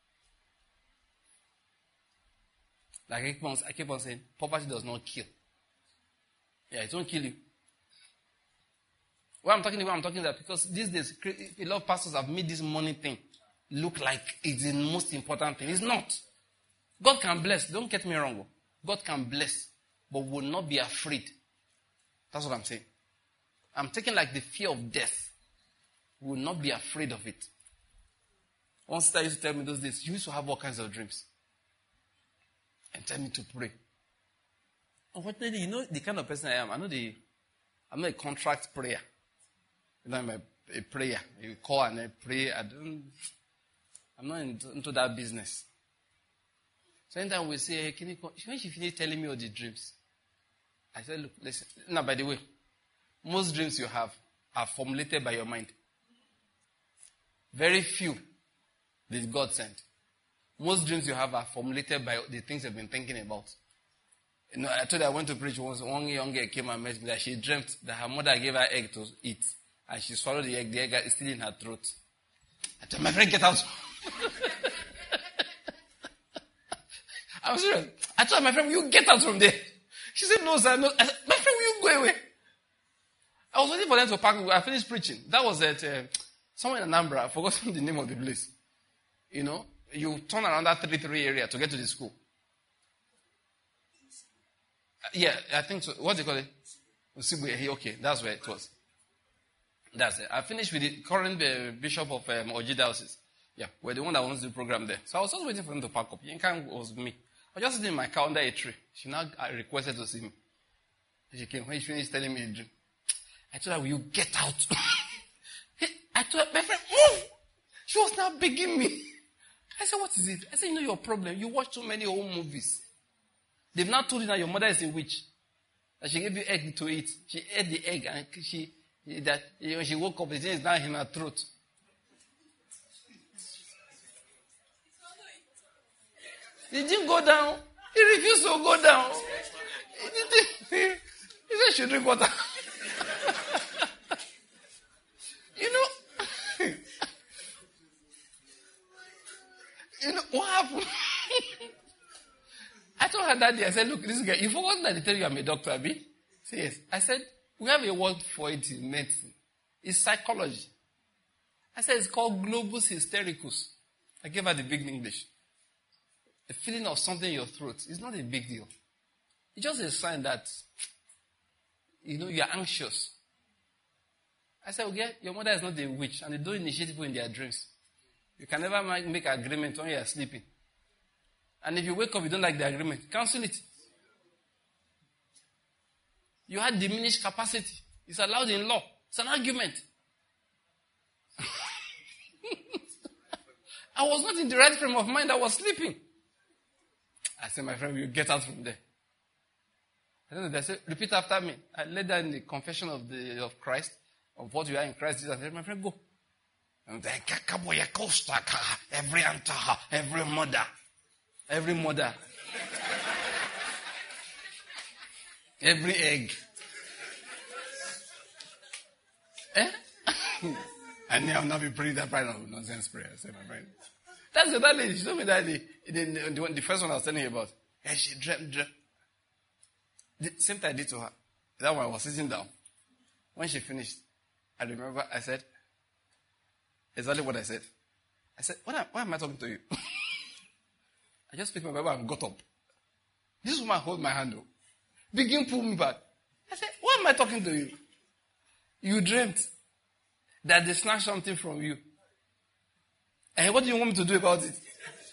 Like I keep on, I keep on saying, poverty does not kill. Yeah, it won't kill you. What I'm talking about, I'm talking that because these days, a lot of pastors have made this money thing look like it's the most important thing. It's not. God can bless. Don't get me wrong. God can bless, but will not be afraid. That's what I'm saying. I'm taking like the fear of death. We will not be afraid of it. One sister used to tell me those days, you used to have all kinds of dreams. And tell me to pray. Unfortunately, you know the kind of person I am. I know the, I'm not a contract prayer. You know, I'm a, a prayer. You call and I pray. I don't, I'm not into, into that business. So anytime we say, hey, can you call? When she finished telling me all the dreams, I said, look, listen. Now, by the way, most dreams you have are formulated by your mind. Very few did God send. Most dreams you have are formulated by the things you've been thinking about. You know, I told you I went to preach once. One young girl came and met me that she dreamt that her mother gave her egg to eat. And she swallowed the egg. The egg is still in her throat. I told my friend, get out. I'm serious. I told my friend, will you get out from there? She said, no, sir. No. I said, my friend, will you go away? I was waiting for them to pack. I finished preaching. That was at uh, somewhere in Anambra. I've forgotten the name of the place. You know, you turn around that three three area to get to the school. Yeah, I think so. What do you call it? Okay, that's where it was. That's it. I finished with the current uh, bishop of um, Oji Diocese. Yeah, we're the one that wants the program there. So I was just waiting for him to pack up. Yinka was me. I was just sitting in my car under a tree. She now requested to see me. She came. When she finished telling me the dream, I told her, will you get out? I told her, my friend, move! She was now begging me. I said, what is it? I said, you know your problem. You watch too many old movies. They've now told you that your mother is a witch. That she gave you egg to eat. She ate the egg and she, that when she woke up, the thing is down in her throat. It didn't go down. He refused to go down. He, didn't, he said she drink water. You know, you know what happened? I told her that day, I said, look, this guy, you forgot that they tell you I'm a doctor, Abi? Say yes. I said, we have a word for it in medicine. It's psychology. I said, it's called globus hystericus. I gave her the big English. A feeling of something in your throat is not a big deal. It's just a sign that, you know, you're anxious. I said, okay, your mother is not a witch, and they don't initiate people in their dreams. You can never make an agreement when you are sleeping. And if you wake up, you don't like the agreement, cancel it. You had diminished capacity. It's allowed in law. It's an argument. I was not in the right frame of mind. I was sleeping. I said, my friend, will you get out from there? I don't know. They said, repeat after me. I led her in the confession of the of Christ, of what you are in Christ Jesus. I said, my friend, go. And then, every antaha, every mother. Every mother. Every egg. Eh? And I'll not be praying that kind of nonsense prayer, I said, my friend. That's the that lady. She told me that the, the, the, the first one I was telling you about. And she dreamt, dreamt. The same thing I did to her. That one I was sitting down. When she finished, I remember I said, exactly what I said. I said, what am, why am I talking to you? I just picked my Bible and got up. This woman hold my hand. Begin pull me back. I said, why am I talking to you? You dreamt that they snatched something from you. And what do you want me to do about it?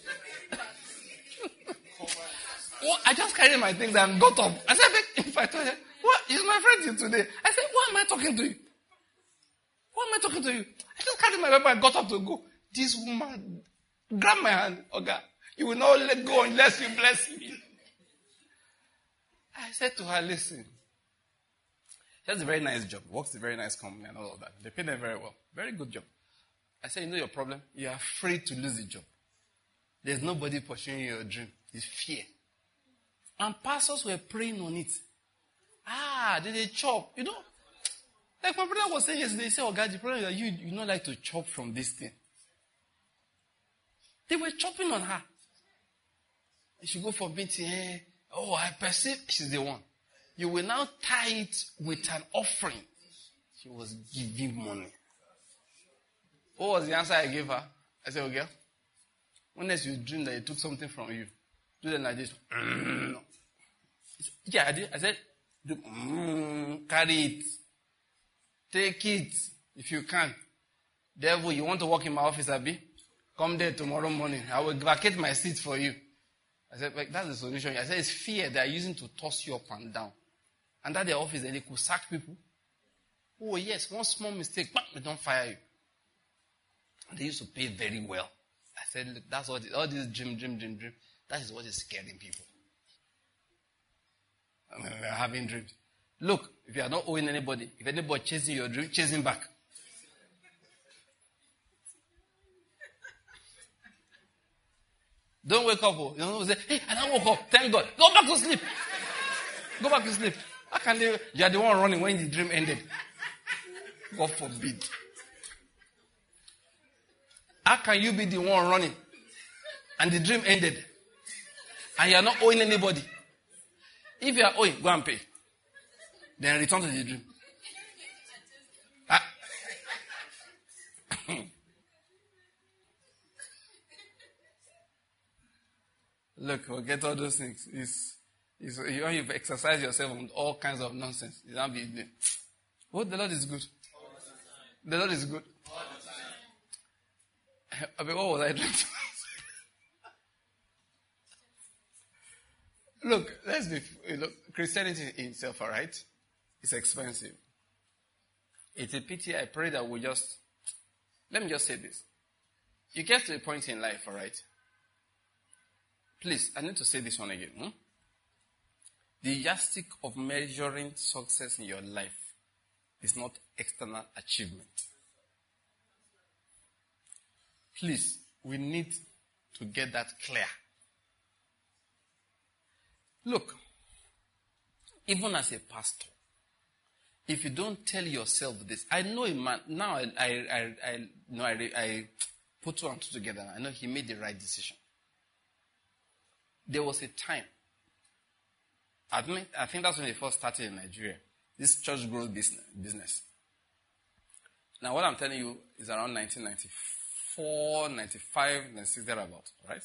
Well, I just carried my things and got up. I said, in fact, what is my friend here today? I said, why am I talking to you? Why am I talking to you? I just carried my Bible and got up to go. This woman grabbed my hand. Okay, you will not let go unless you bless me. I said to her, listen. She has a very nice job. Works a very nice company and all of that. They pay them very well. Very good job. I said, you know your problem? You are afraid to lose the job. There's nobody pursuing your dream. It's fear. And pastors were praying on it. Ah, did they chop? You know, like my brother was saying yesterday, they say, oh God, the problem is that you, you don't like to chop from this thing. They were chopping on her. She go for meeting. Eh? Oh, I perceive she's the one. You will now tie it with an offering. She was giving money. What was the answer I gave her? I said, okay, unless you dream that he took something from you, do them like this. Mm. Yeah, I did. I said, do, mm, carry it. Take it if you can. Devil, you want to work in my office, Abi? Come there tomorrow morning. I will vacate my seat for you. I said, like, that's the solution. I said, it's fear they are using to toss you up and down. And at their office, then they could sack people. Oh, yes, one small mistake, bam, they don't fire you. And they used to pay very well. I said, look, that's what, all this dream, dream, dream, dream, that is what is scaring people. And they're having dreams. Look, if you are not owing anybody, if anybody chasing your dream, chase him back. Don't wake up. Oh. You don't say, hey, I don't woke up. Thank God. Go back to sleep. Go back to sleep. How can they? You are the one running when the dream ended. God forbid. How can you be the one running and the dream ended and you are not owing anybody? If you are owing, go and pay. Then return to the dream. Ah. Look, forget all those things. It's, it's, you you've exercised yourself on all kinds of nonsense. You don't be, oh, the Lord is good. The Lord is good. I mean, what was I trying to Look, let's be, look, Christianity itself, all right, is expensive. It's a pity. I pray that we just, let me just say this. You get to a point in life, all right? Please, I need to say this one again. Hmm? The yardstick of measuring success in your life is not external achievement. Please, we need to get that clear. Look, even as a pastor, if you don't tell yourself this, I know a man, now I, I, I, I, no, I, I put two and two together. I know he made the right decision. There was a time, I think, I think that's when they first started in Nigeria, this church growth business, business. Now what I'm telling you is around nineteen ninety-four, ninety-five, ninety-six, thereabout, right?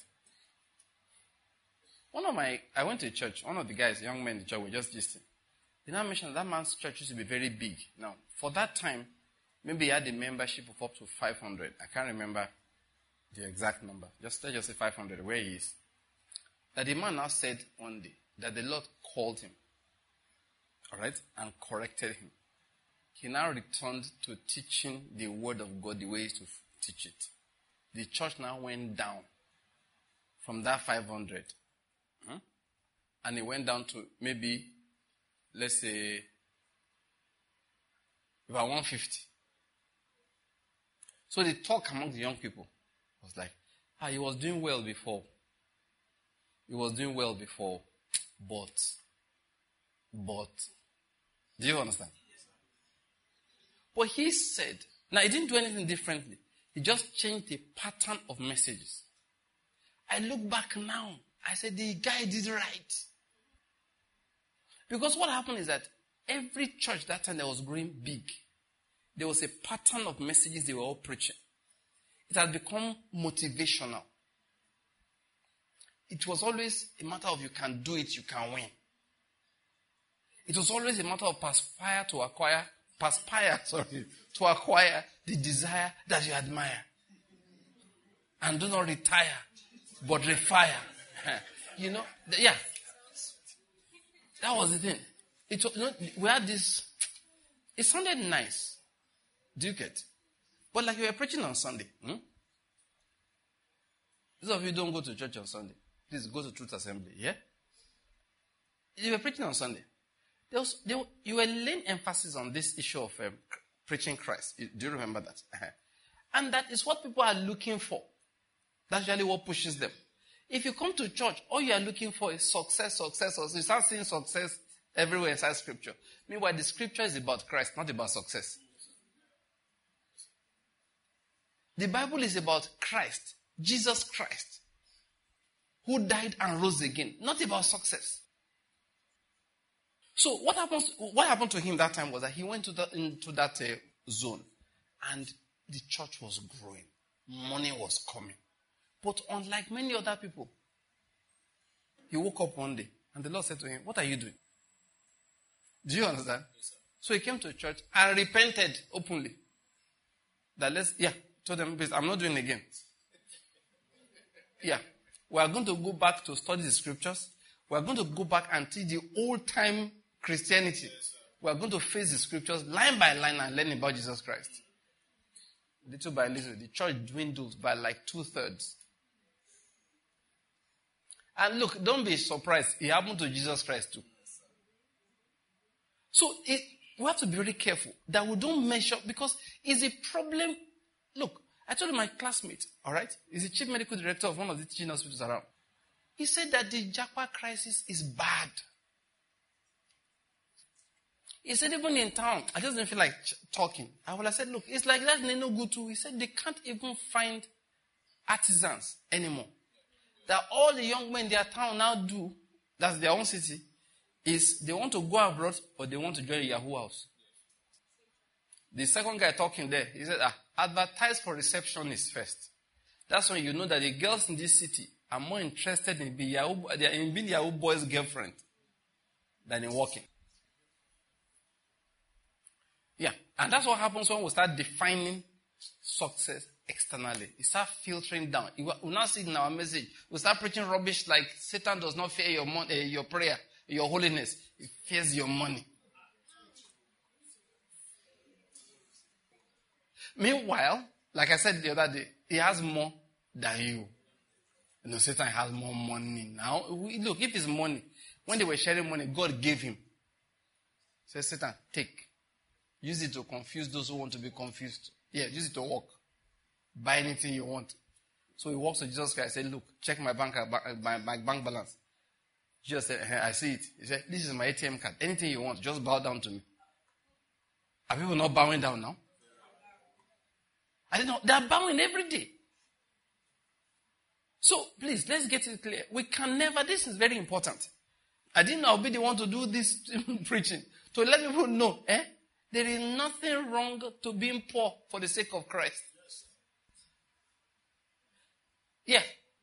One of my, I went to a church, one of the guys, young men in the church, were just gisting. They now mentioned that man's church used to be very big. Now, for that time, maybe he had a membership of up to five hundred. I can't remember the exact number. Just let's just say five hundred, where he is. That the man now said one day that the Lord called him, all right, and corrected him. He now returned to teaching the word of God the way he used to teach it. The church now went down from that five hundred. Hmm? And it went down to maybe, let's say, about one hundred fifty. So the talk among the young people was like, ah, he was doing well before. He was doing well before. But, but, do you understand? But he said, now he didn't do anything differently. He just changed the pattern of messages. I look back now, I said, the guy did right. Because what happened is that every church that time that was growing big, there was a pattern of messages they were all preaching. It had become motivational. It was always a matter of you can do it, you can win. It was always a matter of perspire to acquire, perspire, sorry, to acquire the desire that you admire. And do not retire, but refire. You know, yeah. That was the thing. It, you know, we had this, it sounded nice. Do you get? But like you were preaching on Sunday. Hmm? Those of you who don't go to church on Sunday, please go to Truth Assembly, yeah? You were preaching on Sunday. There was, there, you were laying emphasis on this issue of um, preaching Christ. Do you remember that? And that is what people are looking for. That's really what pushes them. If you come to church, all you are looking for is success, success, success. You start seeing success everywhere inside Scripture. Meanwhile, the Scripture is about Christ, not about success. The Bible is about Christ, Jesus Christ, who died and rose again, not about success. So what happens? What happened to him that time was that he went to the, into that uh, zone, and the church was growing, money was coming. But unlike many other people, he woke up one day and the Lord said to him, "What are you doing?" Do you understand? Yes, so he came to church and repented openly. That let's, yeah, told them, please, I'm not doing it again. Yeah, we are going to go back to study the scriptures. We are going to go back and teach the old time Christianity. We are going to face the scriptures line by line and learn about Jesus Christ. Little by little, the church dwindled by like two thirds. And look, don't be surprised. It happened to Jesus Christ too. So it, we have to be very careful that we don't measure, because it's a problem. Look, I told my classmate, all right, he's the chief medical director of one of the teaching hospitals around. He said that the Japa crisis is bad. He said, even in town, I just didn't feel like ch- talking. I would have said, look, it's like that in Enugu too. He said they can't even find artisans anymore. That all the young men in their town now do, that's their own city, is they want to go abroad or they want to join a Yahoo house. The second guy talking there, he said, ah, advertise for receptionists first. That's when you know that the girls in this city are more interested in being Yahoo, in being Yahoo boy's girlfriend than in working. Yeah, and that's what happens when we start defining success externally. You start filtering down. You will not see it in our message. We start preaching rubbish like Satan does not fear your mon- uh, your prayer, your holiness. He fears your money. Meanwhile, like I said the other day, he has more than you. You know, Satan has more money now. We, look, if it's money, when they were sharing money, God gave him. Say, Satan, take. Use it to confuse those who want to be confused. Yeah, use it to work. Buy anything you want. So he walks to Jesus Christ and said, look, check my bank, my, my bank balance. Jesus said, I see it. He said, this is my A T M card. Anything you want, just bow down to me. Are people not bowing down now? I don't know. They're bowing every day. So please, let's get it clear. We can never, this is very important. I didn't know I'll be the one to do this preaching. To let people know, eh? There is nothing wrong to being poor for the sake of Christ. Yeah.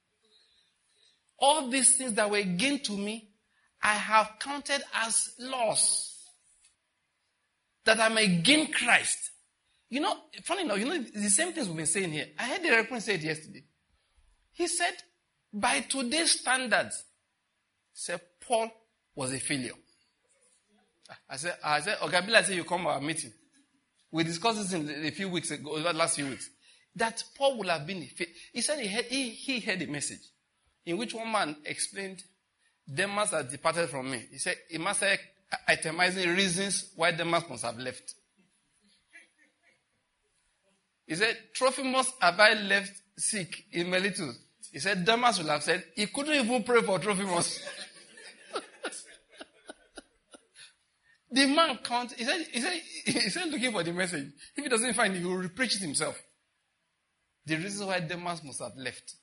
All these things that were gain to me, I have counted as loss. That I may gain Christ. You know, funny enough, you know, the same things we've been saying here. I heard the reverend say it yesterday. He said, by today's standards, said Paul was a failure. I said, I said, Ogabila said you come to our meeting. We discussed this in a few weeks ago, the last few weeks. That Paul would have been a failure. He said he heard, he, he heard a message in which one man explained, Demas has departed from me. He said, he must have itemizing reasons why Demas must have left. He said, Trophimus have I left sick in Miletus. He said, Demas will have said, he couldn't even pray for Trophimus. The man can't, he said, he said, he said looking for the message. If he doesn't find it, he will repreach it himself. The reason why Demas must have left.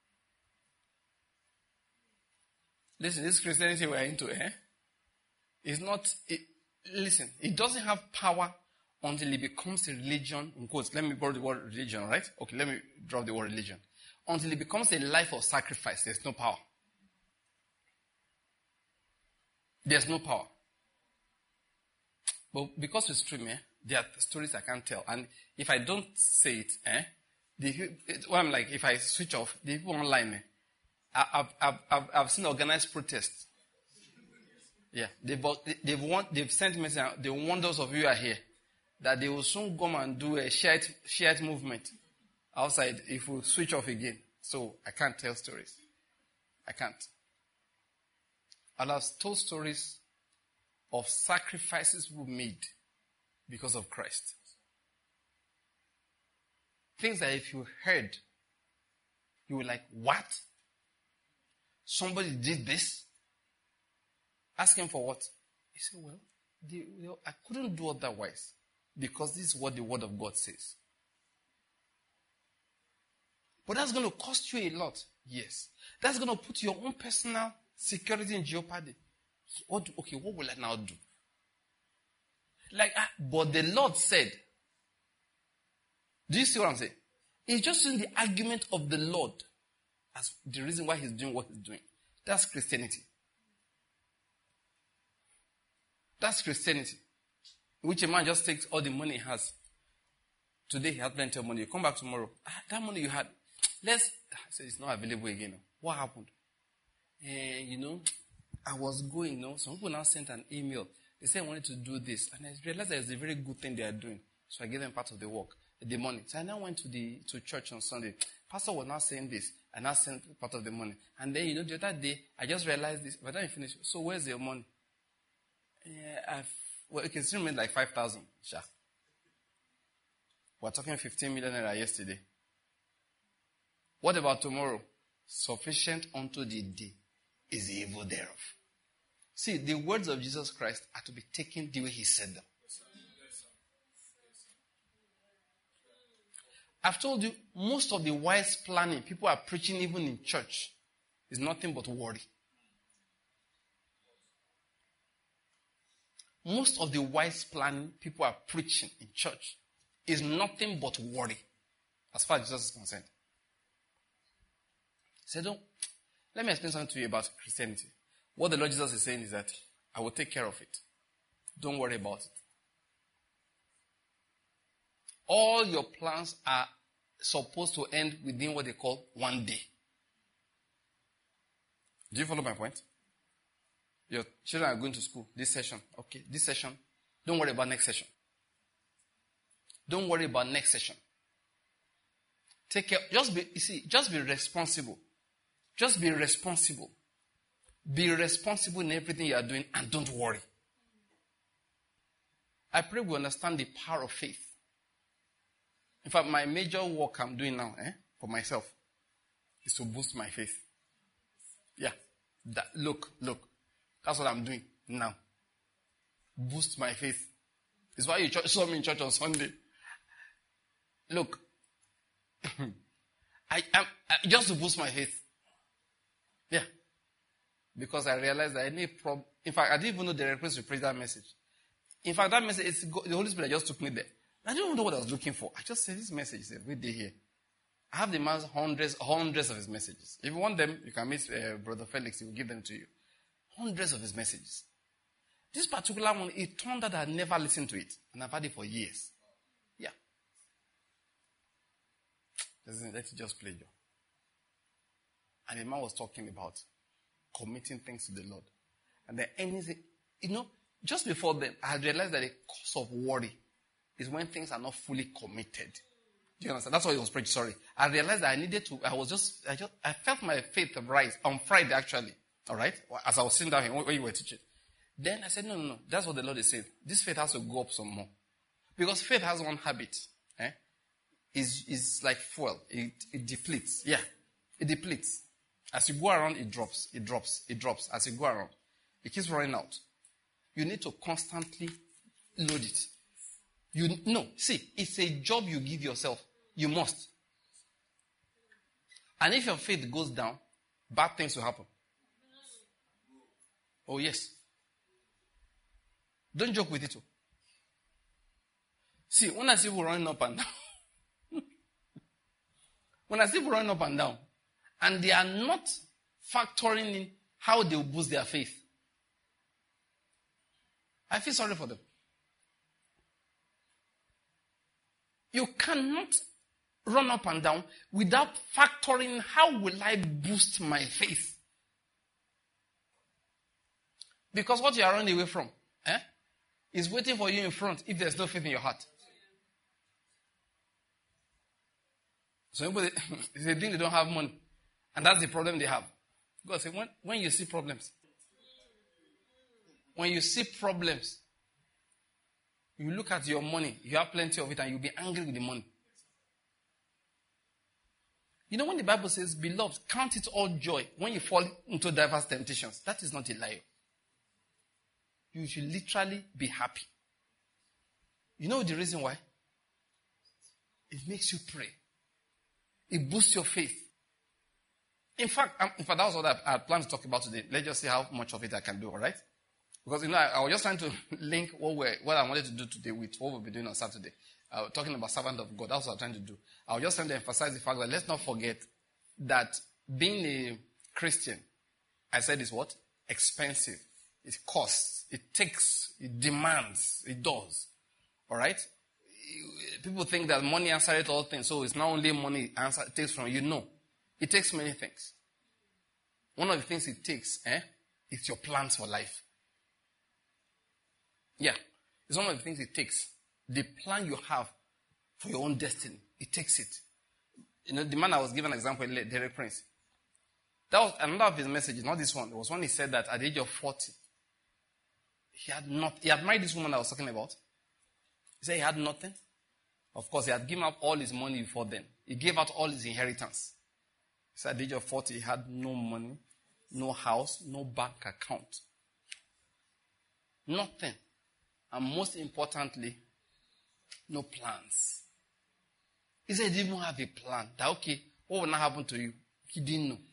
Listen, this Christianity we're into, eh? Is not, it, listen, it doesn't have power until it becomes a religion, in quotes. Let me borrow the word religion, right? Okay, let me drop the word religion. Until it becomes a life of sacrifice, there's no power. There's no power. But because we stream, eh, there are stories I can't tell. And if I don't say it, eh, the, well, I'm like, if I switch off, the people online, eh, I've, I've, I've, I've seen organized protests. Yeah, they've, they've, want, they've sent me the wonders of you are here. That they will soon come and do a shared, shared movement outside if we switch off again. So I can't tell stories. I can't. And I've told stories of sacrifices we made because of Christ. Things that if you heard, you were like, what? Somebody did this? Ask him for what? He said, well, the, I couldn't do otherwise because this is what the word of God says. But that's going to cost you a lot. Yes. That's going to put your own personal security in jeopardy. What, okay, what will I now do? Like, ah, but the Lord said, do you see what I'm saying? He's just using the argument of the Lord as the reason why he's doing what he's doing. That's Christianity. That's Christianity. In which a man just takes all the money he has. Today he has plenty of money. You come back tomorrow. Ah, that money you had, let's, I said it's not available again. What happened? Eh, you know, I was going, you know, some people now sent an email. They said I wanted to do this. And I realized that it's a very good thing they are doing. So I gave them part of the work, the money. So I now went to the to church on Sunday. Pastor was now saying this. I now sent part of the money. And then, you know, the other day, I just realized this. By the time I finished, so where's your money? Yeah, I've, Well, it can still mean like five thousand. Sure. We're talking fifteen million naira yesterday. What about tomorrow? Sufficient unto the day is the evil thereof. See, the words of Jesus Christ are to be taken the way he said them. I've told you, most of the wise planning people are preaching even in church is nothing but worry. Most of the wise planning people are preaching in church is nothing but worry, as far as Jesus is concerned. Say, don't. Let me explain something to you about Christianity. What the Lord Jesus is saying is that I will take care of it. Don't worry about it. All your plans are supposed to end within what they call one day. Do you follow my point? Your children are going to school this session. Okay, this session. Don't worry about next session. Don't worry about next session. Take care. Just be, you see, just be responsible. Just be responsible. Be responsible in everything you are doing and don't worry. I pray we understand the power of faith. In fact, my major work I'm doing now, eh, for myself, is to boost my faith. Yeah. That, look, look. That's what I'm doing now. Boost my faith. It's why you ch- saw me in church on Sunday. Look. I, I, I just to boost my faith. Yeah. Because I realized that any problem. In fact, I didn't even know the request to preach that message. In fact, that message, it's the Holy Spirit just took me there. I didn't even know what I was looking for. I just said, this message is every day here. I have the man's hundreds, hundreds of his messages. If you want them, you can meet uh, Brother Felix. He will give them to you. Hundreds of his messages. This particular one, it turned out I had never listened to it. And I've had it for years. Yeah. Let it just play, Joe. And the man was talking about committing things to the Lord. And then anything, you know, just before then, I had realized that the cause of worry is when things are not fully committed. Do you understand? That's why he was preaching. Sorry. I realized that I needed to, I was just, I just, I felt my faith rise on Friday actually. All right? As I was sitting down here when you were teaching. Then I said, no, no, no. That's what the Lord is saying. This faith has to go up some more. Because faith has one habit. Eh? Is is like fuel. It, it depletes. Yeah. It depletes. As you go around, it drops. It drops. It drops. As you go around. It keeps running out. You need to constantly load it. You no, see, it's a job you give yourself. You must. And if your faith goes down, bad things will happen. Oh, yes. Don't joke with it. See, when I see people running up and down, when I see people running up and down, and they are not factoring in how they will boost their faith, I feel sorry for them. You cannot run up and down without factoring how will I boost my faith. Because what you are running away from eh, is waiting for you in front if there's no faith in your heart. So people, they think they don't have money. And that's the problem they have. God said, when, when you see problems, when you see problems, you look at your money, you have plenty of it, and you'll be angry with the money. You know, when the Bible says, beloved, count it all joy when you fall into diverse temptations, that is not a lie. You should literally be happy. You know the reason why? It makes you pray. It boosts your faith. In fact, um, in fact, that was what I, I had planned to talk about today. Let's just see how much of it I can do, all right? Because, you know, I, I was just trying to link what we're, what I wanted to do today with what we'll be doing on Saturday. Uh, talking about servant of God. That's what I'm trying to do. I was just trying to emphasize the fact that let's not forget that being a Christian, I said, is what? Expensive. It costs. It takes. It demands. It does. All right? People think that money answers all things. So it's not only money answer, it takes from you. No. It takes many things. One of the things it takes, eh, is your plans for life. Yeah. It's one of the things it takes. The plan you have for your own destiny. It takes it. You know, the man I was giving an example, Derek Prince. That was another of his messages, not this one. It was when he said that at the age of forty, he had not. He had married this woman I was talking about. He said he had nothing. Of course, he had given up all his money before then. He gave out all his inheritance. He said at the age of forty, he had no money, no house, no bank account. Nothing. And most importantly, no plans. He said he didn't even have a plan. That, okay, what will not happen to you? He didn't know.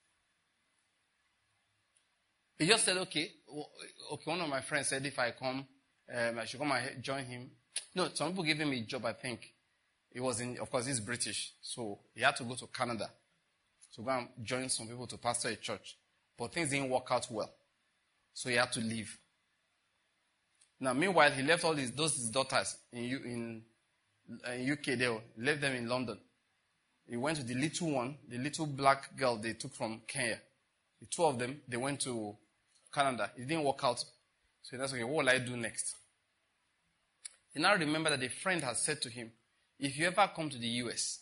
He just said, okay, okay. One of my friends said if I come, um, I should come and join him. No, some people gave him a job, I think. He was in, of course, he's British. So he had to go to Canada to go and join some people to pastor a church. But things didn't work out well. So he had to leave. Now, meanwhile, he left all his, those his daughters in, in, in U K there. He left them in London. He went to the little one, the little black girl they took from Kenya. The two of them, they went to Canada. It didn't work out. So that's okay, what will I do next? He now remembered that a friend had said to him, if you ever come to the U S,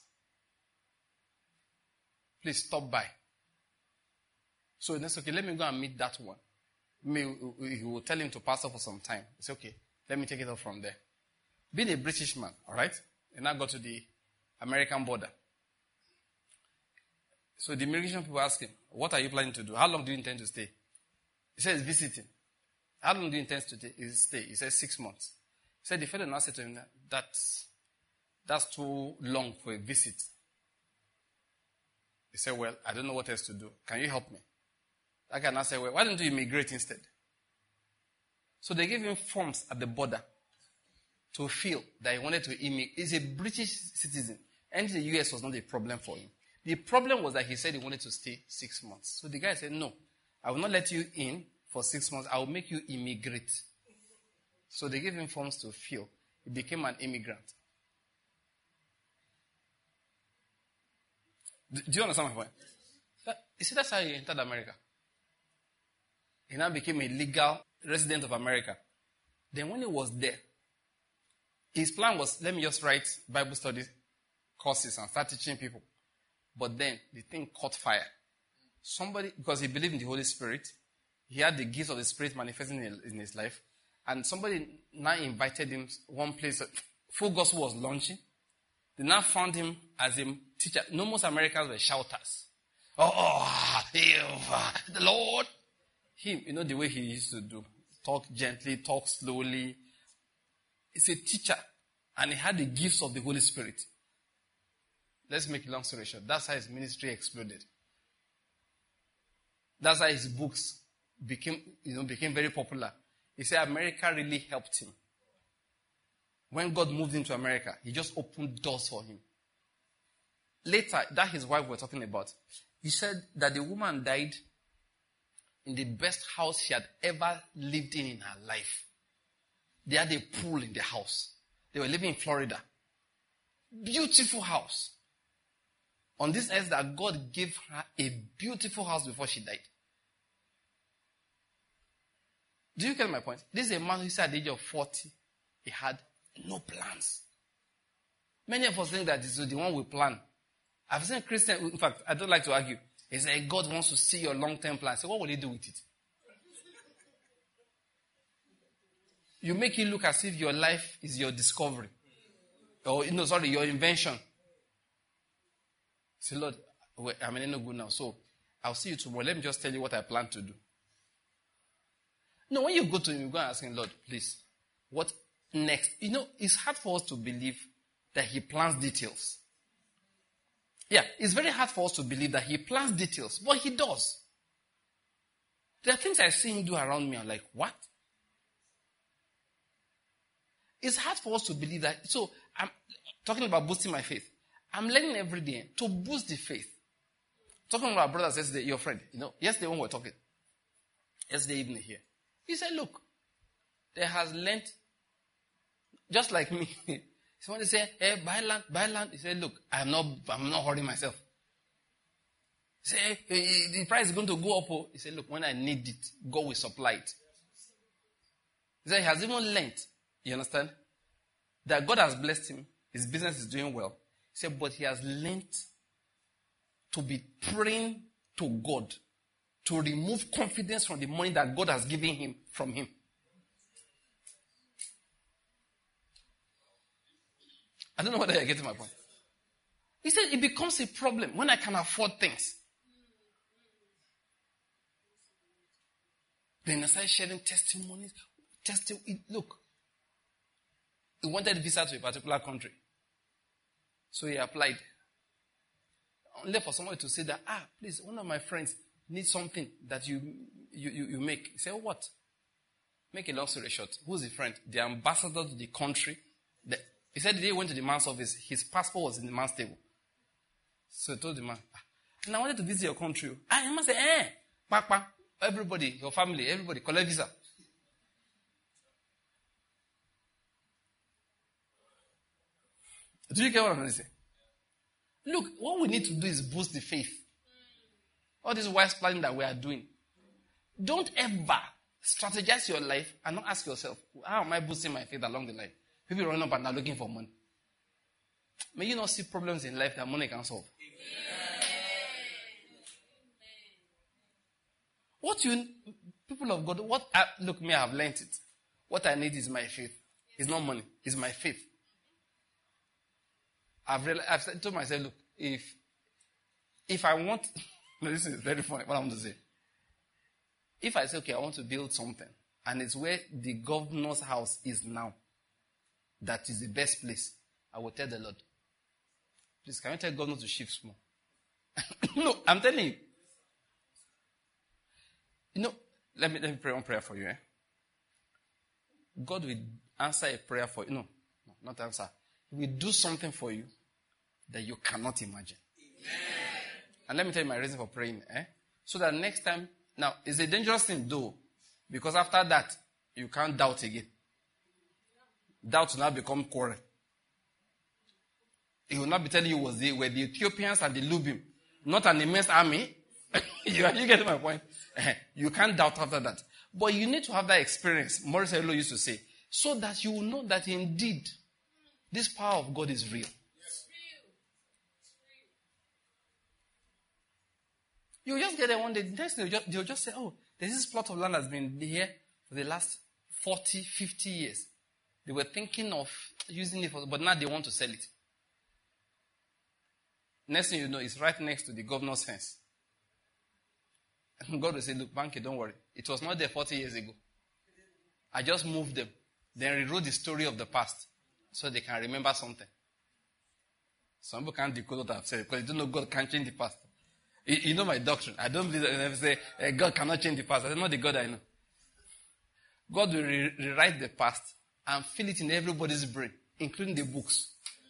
please stop by. So that's okay, let me go and meet that one. He will tell him to pastor for some time. He said, okay, let me take it up from there. Being a British man, all right? And now go to the American border. So the immigration people ask him, what are you planning to do? How long do you intend to stay? He says, visiting. How long do you intend to stay? He says, six months. He said, the fellow now said to him, that's, that's too long for a visit. He said, well, I don't know what else to do. Can you help me? That guy now said, well, why don't you immigrate instead? So they gave him forms at the border to feel that he wanted to immigrate. He's a British citizen. And the U S was not a problem for him. The problem was that he said he wanted to stay six months. So the guy said, no, I will not let you in for six months. I will make you immigrate. So they gave him forms to fill. He became an immigrant. Do you understand my point? You see, that's how he entered America. He now became a legal resident of America. Then when he was there, his plan was, let me just write Bible study courses and start teaching people. But then the thing caught fire. Somebody, because he believed in the Holy Spirit, he had the gifts of the Spirit manifesting in, in his life. And somebody now invited him one place, full gospel was launching. They now found him as a teacher. No, most Americans were shouters. Oh, oh the Lord. Him, you know the way he used to do. Talk gently, talk slowly. He's a teacher. And he had the gifts of the Holy Spirit. Let's make a long story short. That's how his ministry exploded. That's how his books became, you know, became very popular. He said America really helped him. When God moved into America, he just opened doors for him. Later, that his wife we're talking about, he said that the woman died in the best house she had ever lived in in her life. They had a pool in the house. They were living in Florida. Beautiful house. On this earth that God gave her a beautiful house before she died. Do you get my point? This is a man who said at the age of forty, he had no plans. Many of us think that this is the one we plan. I've seen Christians, in fact, I don't like to argue. He said, God wants to see your long-term plan. So what will he do with it? You make it look as if your life is your discovery. Or, no, sorry, your invention. Say, Lord, I'm in no good now. So, I'll see you tomorrow. Let me just tell you what I plan to do. No, when you go to him, you go and ask him, Lord, please, what next? You know, it's hard for us to believe that he plans details. Yeah, it's very hard for us to believe that he plans details, but he does. There are things I see him do around me. I'm like, what? It's hard for us to believe that. So, I'm talking about boosting my faith. I'm learning every day to boost the faith. Talking about our brothers yesterday, your friend, you know, yesterday when we were talking, yesterday evening here, he said, look, there has learned, just like me. Somebody said, hey, buy land, buy land. He said, look, I'm not, I'm not hurting myself. He said, hey, the price is going to go up. Oh. He said, look, when I need it, God will supply it. He said, he has even learned, you understand, that God has blessed him. His business is doing well. He said, but he has learned to be praying to God to remove confidence from the money that God has given him from him. I don't know whether you're getting my point. He said it becomes a problem when I can afford things. Then I started sharing testimonies. Testi- look, he wanted a visa to a particular country. So he applied. Only for somebody to say that, ah, please, one of my friends needs something that you you, you, you make. He said, what? Make a long story short. Who's the friend? The ambassador to the country. The, he said the day he went to the man's office, his passport was in the man's table. So he told the man, ah, and I wanted to visit your country. And the man said, eh, Papa, everybody, your family, everybody, collect visa. Do you get what I'm going to say? Look, what we need to do is boost the faith. All this wise planning that we are doing. Don't ever strategize your life and not ask yourself, how am I boosting my faith along the line? People run up and are looking for money. May you not see problems in life that money can solve. What you, people of God, what, I, look, me, I have learned it. What I need is my faith. It's not money. It's my faith. I've realized, I've said, told myself, look, if, if I want, no, this is very funny, what I want to say. If I say, okay, I want to build something, and it's where the governor's house is now, that is the best place, I will tell the Lord, please, can you tell governor to shift small? No, I'm telling you. You know, let me, let me pray one prayer for you. Eh? God will answer a prayer for you. No, no, not answer. He will do something for you that you cannot imagine. Amen. And let me tell you my reason for praying. Eh? So that next time, now, it's a dangerous thing though, because after that, you can't doubt again. Doubt will now become quarrel. He will not be telling you was the, were the Ethiopians and the Lubim, not an immense army. you, you get my point? You can't doubt after that. But you need to have that experience, Maurice Hello used to say, so that you will know that indeed, this power of God is real. You just get there one day, the next day they'll just, just say, oh, there's this plot of land that's been here for the last forty, fifty years. They were thinking of using it, for, but now they want to sell it. Next thing you know, it's right next to the governor's fence. And God will say, look, Banky, don't worry. It was not there forty years ago. I just moved them. Then rewrote the story of the past so they can remember something. Some people can't decode what I've said because they don't know God can't change the past. You, you know my doctrine. I don't believe that they say eh, God cannot change the past. I don't know the God I know. God will re- rewrite the past and fill it in everybody's brain, including the books.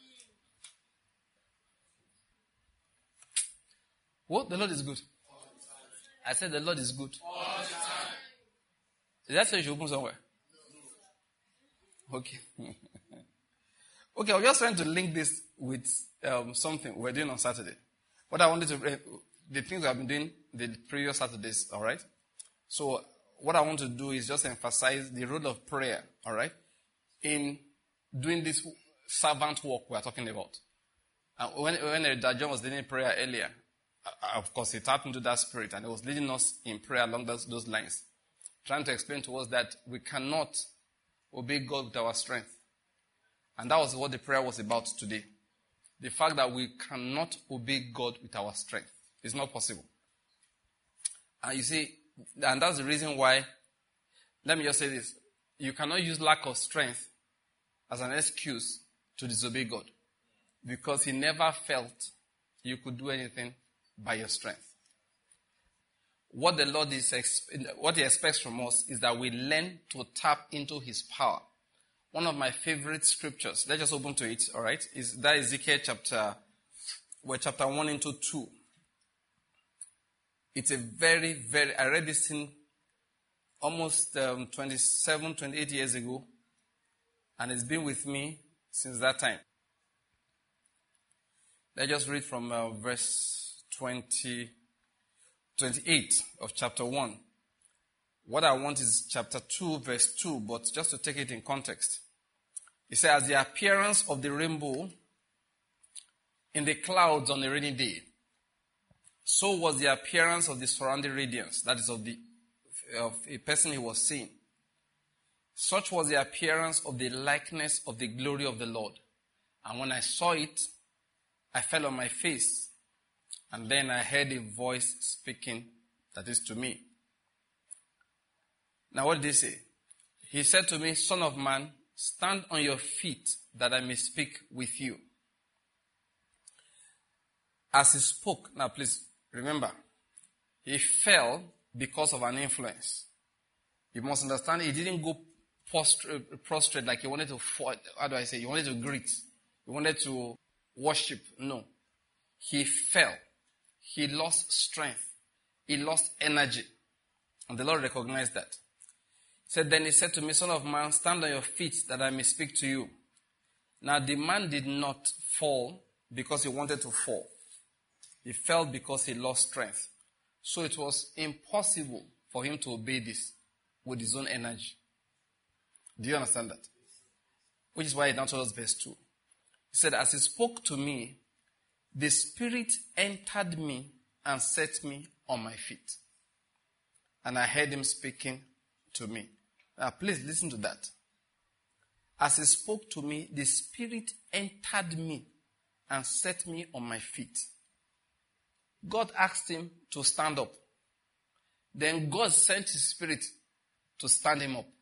What? The Lord is good. I said the Lord is good. All the time. Is that so you should open somewhere? Okay. Okay, I was just trying to link this with um, something we're doing on Saturday. What I wanted to, uh, the things I've been doing the previous Saturdays, all right? So what I want to do is just emphasize the role of prayer, all right, in doing this servant work we're talking about. And when, when John was leading prayer earlier, uh, of course, he tapped into that spirit and he was leading us in prayer along those, those lines, trying to explain to us that we cannot obey God with our strength. And that was what the prayer was about today. The fact that we cannot obey God with our strength. It's not possible. And you see, and that's the reason why, let me just say this, you cannot use lack of strength as an excuse to disobey God. Because he never felt you could do anything by your strength. What the Lord is, what he expects from us is that we learn to tap into his power. One of my favorite scriptures, let's just open to it, all right, is that Ezekiel chapter, well, chapter one into two. It's a very, very, I read this in almost um, twenty-seven, twenty-eight years ago, and it's been with me since that time. Let's just read from uh, verse twenty, twenty-eight of chapter one. What I want is chapter two, verse two, but just to take it in context. It says, as the appearance of the rainbow in the clouds on a rainy day, so was the appearance of the surrounding radiance, that is of the of a person he was seeing. Such was the appearance of the likeness of the glory of the Lord. And when I saw it, I fell on my face. And then I heard a voice speaking, that is to me. Now what did he say? He said to me, Son of man, stand on your feet that I may speak with you. As he spoke, now please remember, he fell because of an influence. You must understand, he didn't go prostrate, prostrate like he wanted to fall. How do I say? He wanted to greet. He wanted to worship. No. He fell. He lost strength. He lost energy. And the Lord recognized that. He said, then he said to me, Son of man, stand on your feet that I may speak to you. Now the man did not fall because he wanted to fall. He fell because he lost strength. So it was impossible for him to obey this with his own energy. Do you understand that? Which is why he now told us verse two. He said, as he spoke to me, the Spirit entered me and set me on my feet. And I heard him speaking to me. Now please listen to that. As he spoke to me, the Spirit entered me and set me on my feet. God asked him to stand up. Then God sent his Spirit to stand him up.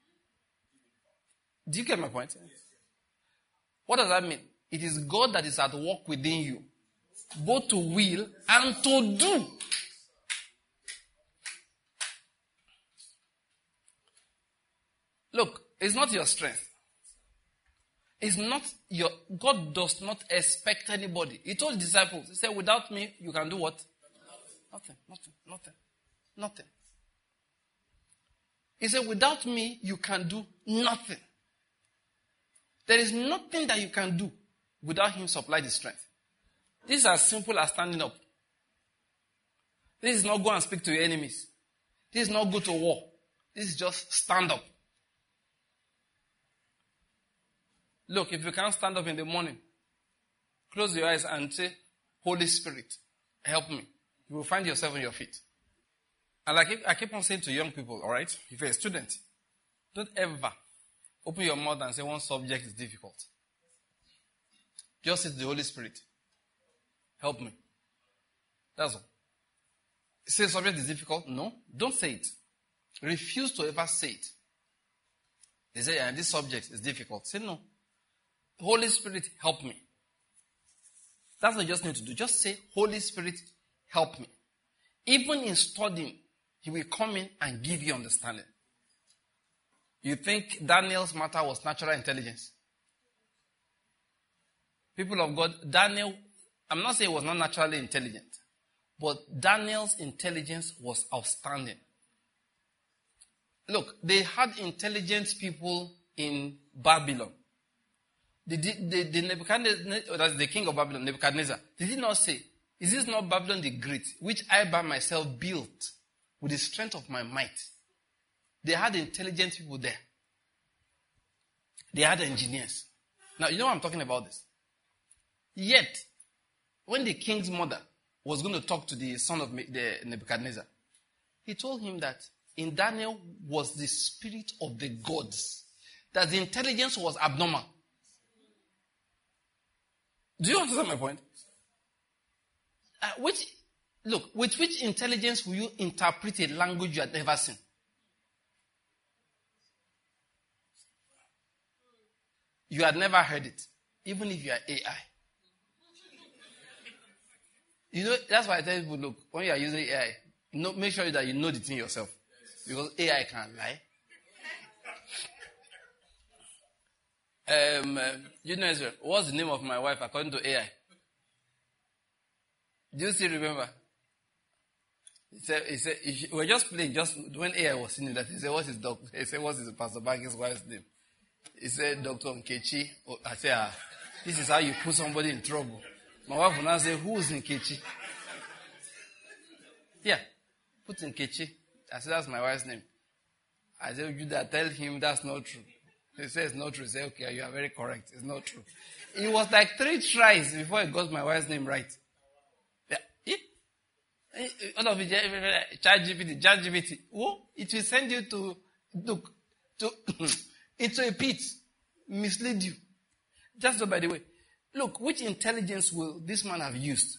Do you get my point? What does that mean? It is God that is at work within you, both to will and to do. Look, it's not your strength. It's not your, God does not expect anybody. He told the disciples, he said, without me, you can do what? Nothing, nothing, nothing, nothing. He said, without me, you can do nothing. There is nothing that you can do without him supply the strength. This is as simple as standing up. This is not go and speak to your enemies. This is not go to war. This is just stand up. Look, if you can't stand up in the morning, close your eyes and say, Holy Spirit, help me. You will find yourself on your feet. And like I keep on saying to young people, all right, if you're a student, don't ever open your mouth and say one subject is difficult. Just say to the Holy Spirit, help me. That's all. Say subject is difficult? No, don't say it. Refuse to ever say it. They say, yeah, this subject is difficult. Say no. Holy Spirit, help me. That's what you just need to do. Just say, Holy Spirit, help me. Even in studying, he will come in and give you understanding. You think Daniel's matter was natural intelligence? People of God, Daniel, I'm not saying he was not naturally intelligent, but Daniel's intelligence was outstanding. Look, they had intelligent people in Babylon. The, the, the Nebuchadnezzar, that's the king of Babylon, Nebuchadnezzar, did he not say, is this not Babylon the Great, which I by myself built with the strength of my might? They had intelligent people there. They had engineers. Now, you know what I'm talking about this. Yet, when the king's mother was going to talk to the son of the Nebuchadnezzar, he told him that in Daniel was the spirit of the gods, that the intelligence was abnormal. Do you understand my point? Uh, which, look, with which intelligence will you interpret a language you had never seen? You had never heard it, even if you are A I. You know, that's why I tell people, look, when you are using A I, no, make sure that you know the thing yourself. Because A I can lie. Um, uh, you know, Israel, what's the name of my wife according to A I? Do you still remember? He said, he said, he, we were just playing, just when A I was singing that, he said, what's his doctor? He said, what's his Pastor Bank's wife's name? He said, Doctor Nkechi. Oh, I said, ah, this is how you put somebody in trouble. My wife will now say, who's Nkechi? Yeah, put Nkechi. I said, that's my wife's name. I said, you that tell him that's not true. He said, it's not true. I said, okay, you are very correct. It's not true. It was like three tries before I got my wife's name right. Yeah. All of it, ChatGPT, ChatGPT. Oh, it will send you to, look, to, into a pit, mislead you. Just so by the way, Look, which intelligence will this man have used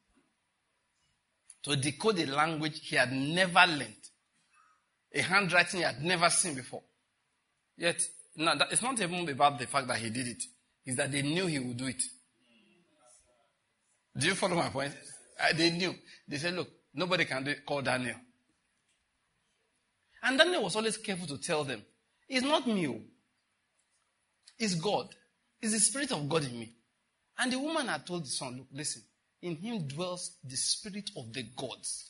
to decode a language he had never learned, a handwriting he had never seen before? Yet, no, that, it's not even about the fact that he did it. It's that they knew he would do it. Do you follow my point? Uh, they knew. They said, look, nobody can do it, call Daniel. And Daniel was always careful to tell them, it's not me. It's God. It's the Spirit of God in me. And the woman had told the son, look, listen, in him dwells the Spirit of the gods.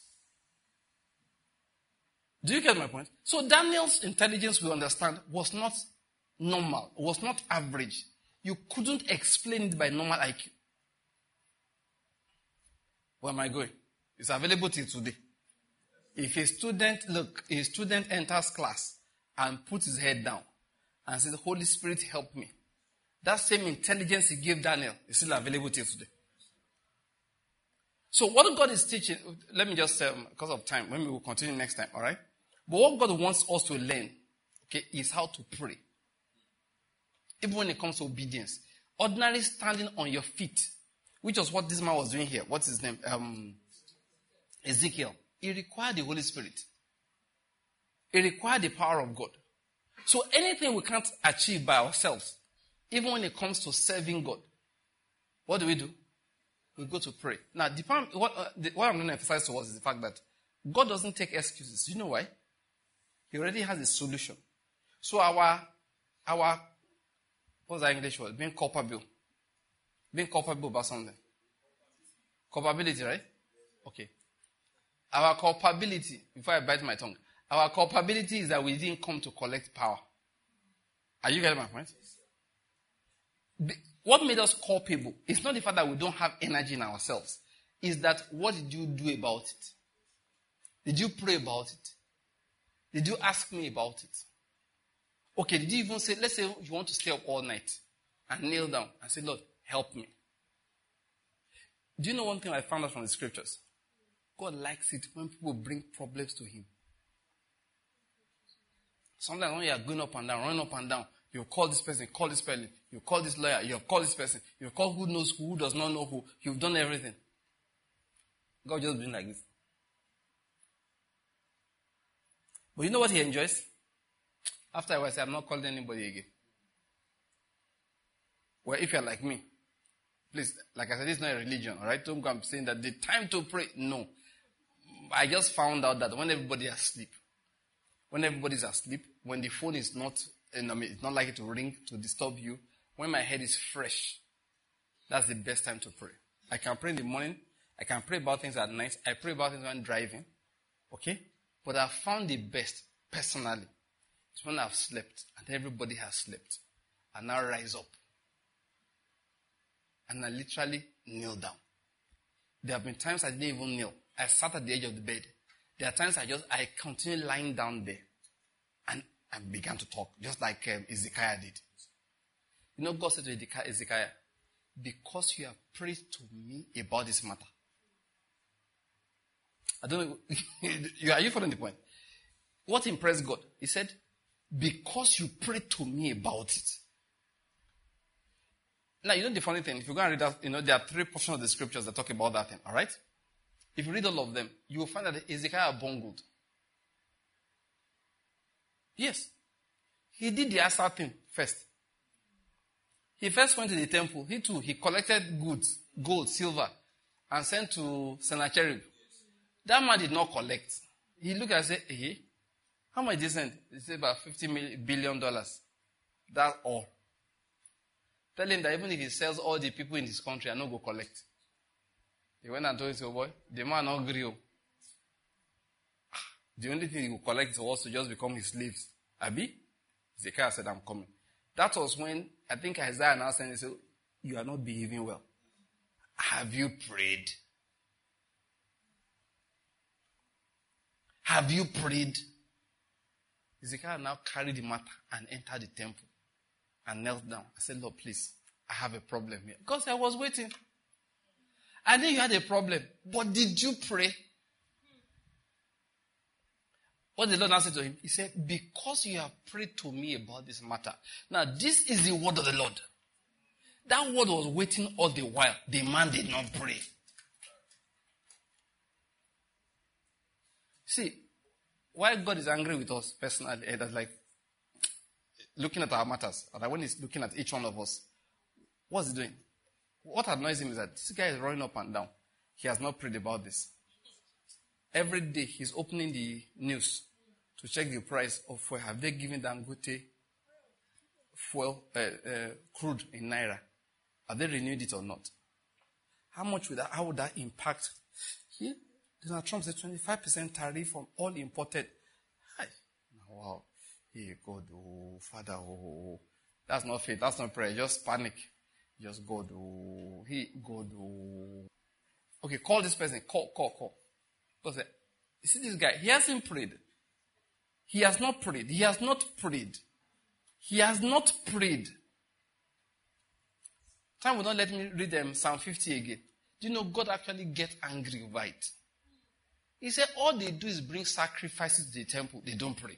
Do you get my point? So Daniel's intelligence, we understand, was not normal, was not average. You couldn't explain it by normal I Q. Where am I going? It's available till today. If a student, look, a student enters class and puts his head down and says, Holy Spirit, help me. That same intelligence he gave Daniel is still available till today. So what God is teaching, let me just say, um, because of time, maybe we'll continue next time, all right? But what God wants us to learn, okay, is how to pray. Even when it comes to obedience. Ordinary standing on your feet, which was what this man was doing here. What's his name? Um, Ezekiel. It required the Holy Spirit. It required the power of God. So anything we can't achieve by ourselves, even when it comes to serving God, what do we do? We go to pray. Now, the, what, uh, the, what I'm going to emphasize to us is the fact that God doesn't take excuses. You know why? He already has a solution. So our, our, what's that English word? Being culpable. Being culpable about something. Culpability, right? Okay. Our culpability, before I bite my tongue, our culpability is that we didn't come to collect power. Are you getting my point? The, what made us culpable is not the fact that we don't have energy in ourselves. It's that what did you do about it? Did you pray about it? Did you ask me about it? Okay, did you even say, let's say you want to stay up all night and kneel down and say, Lord, help me. Do you know one thing I found out from the scriptures? God likes it when people bring problems to him. Sometimes when you are going up and down, running up and down, you call this person, call this person, you call this lawyer, you call this person, you call who knows who, who does not know who. You've done everything. God just doing like this. But you know what he enjoys? After a while, I say, I'm not calling anybody again. Well, if you're like me, please, like I said, it's not a religion, all right? Don't go and saying that the time to pray. No. I just found out that when everybody is asleep, when everybody's asleep, when the phone is not, I mean, it's not likely to ring to disturb you, when my head is fresh, that's the best time to pray. I can pray in the morning. I can pray about things at night. I pray about things when driving. Okay? But I found the best, personally, is when I've slept and everybody has slept. And now rise up. And I literally kneel down. There have been times I didn't even kneel. I sat at the edge of the bed. There are times I just, I continued lying down there. And I began to talk, just like um, Ezekiel did. You know, God said to Ezekiel, because you have prayed to me about this matter. I don't know, are you following the point? What impressed God? He said, because you prayed to me about it. Now, you know the funny thing, if you go and read that, you know, there are three portions of the scriptures that talk about that thing, alright? If you read all of them, you will find that Ezekiel bungled. Yes. He did the Asa thing first. He first went to the temple. He too, he collected goods, gold, silver, and sent to Sennacherib. That man did not collect. He looked and said, hey, how much did he send? He said about fifty billion dollars. That's all. Tell him that even if he sells all the people in his country, I not go collect. He went and told his boy, the man not grew. The only thing he will collect was to just become his slaves. Abi? Ezekiel said, I'm coming. That was when, I think Isaiah now said, you are not behaving well. Have you prayed? Have you prayed? Ezekiel now carried the matter and entered the temple and knelt down. I said, Lord, please, I have a problem here. Because I was waiting. I knew you had a problem. But did you pray? What did the Lord now say to him? He said, because you have prayed to me about this matter. Now, this is the word of the Lord. That word was waiting all the while. The man did not pray. See, why God is angry with us personally, eh, that's like looking at our matters, or when he's looking at each one of us, what's he doing? What annoys him is that this guy is running up and down. He has not prayed about this. Every day he's opening the news to check the price of fuel. Have they given Dangote fuel, uh, uh, crude in Naira? Have they renewed it or not? How much would that, how would that impact? Here, Donald Trump said twenty-five percent tariff on all imported. Hi. Wow. Hey, God, oh, Father, oh. That's not faith. That's not prayer. Just panic. Just God, oh. He, God, oh. Okay, call this person. Call, call, call. Because, you see this guy, he hasn't prayed. He has not prayed. He has not prayed. He has not prayed. Time will not let me read them Psalm fifty again. Do you know God actually gets angry over it? He said all they do is bring sacrifices to the temple. They don't pray.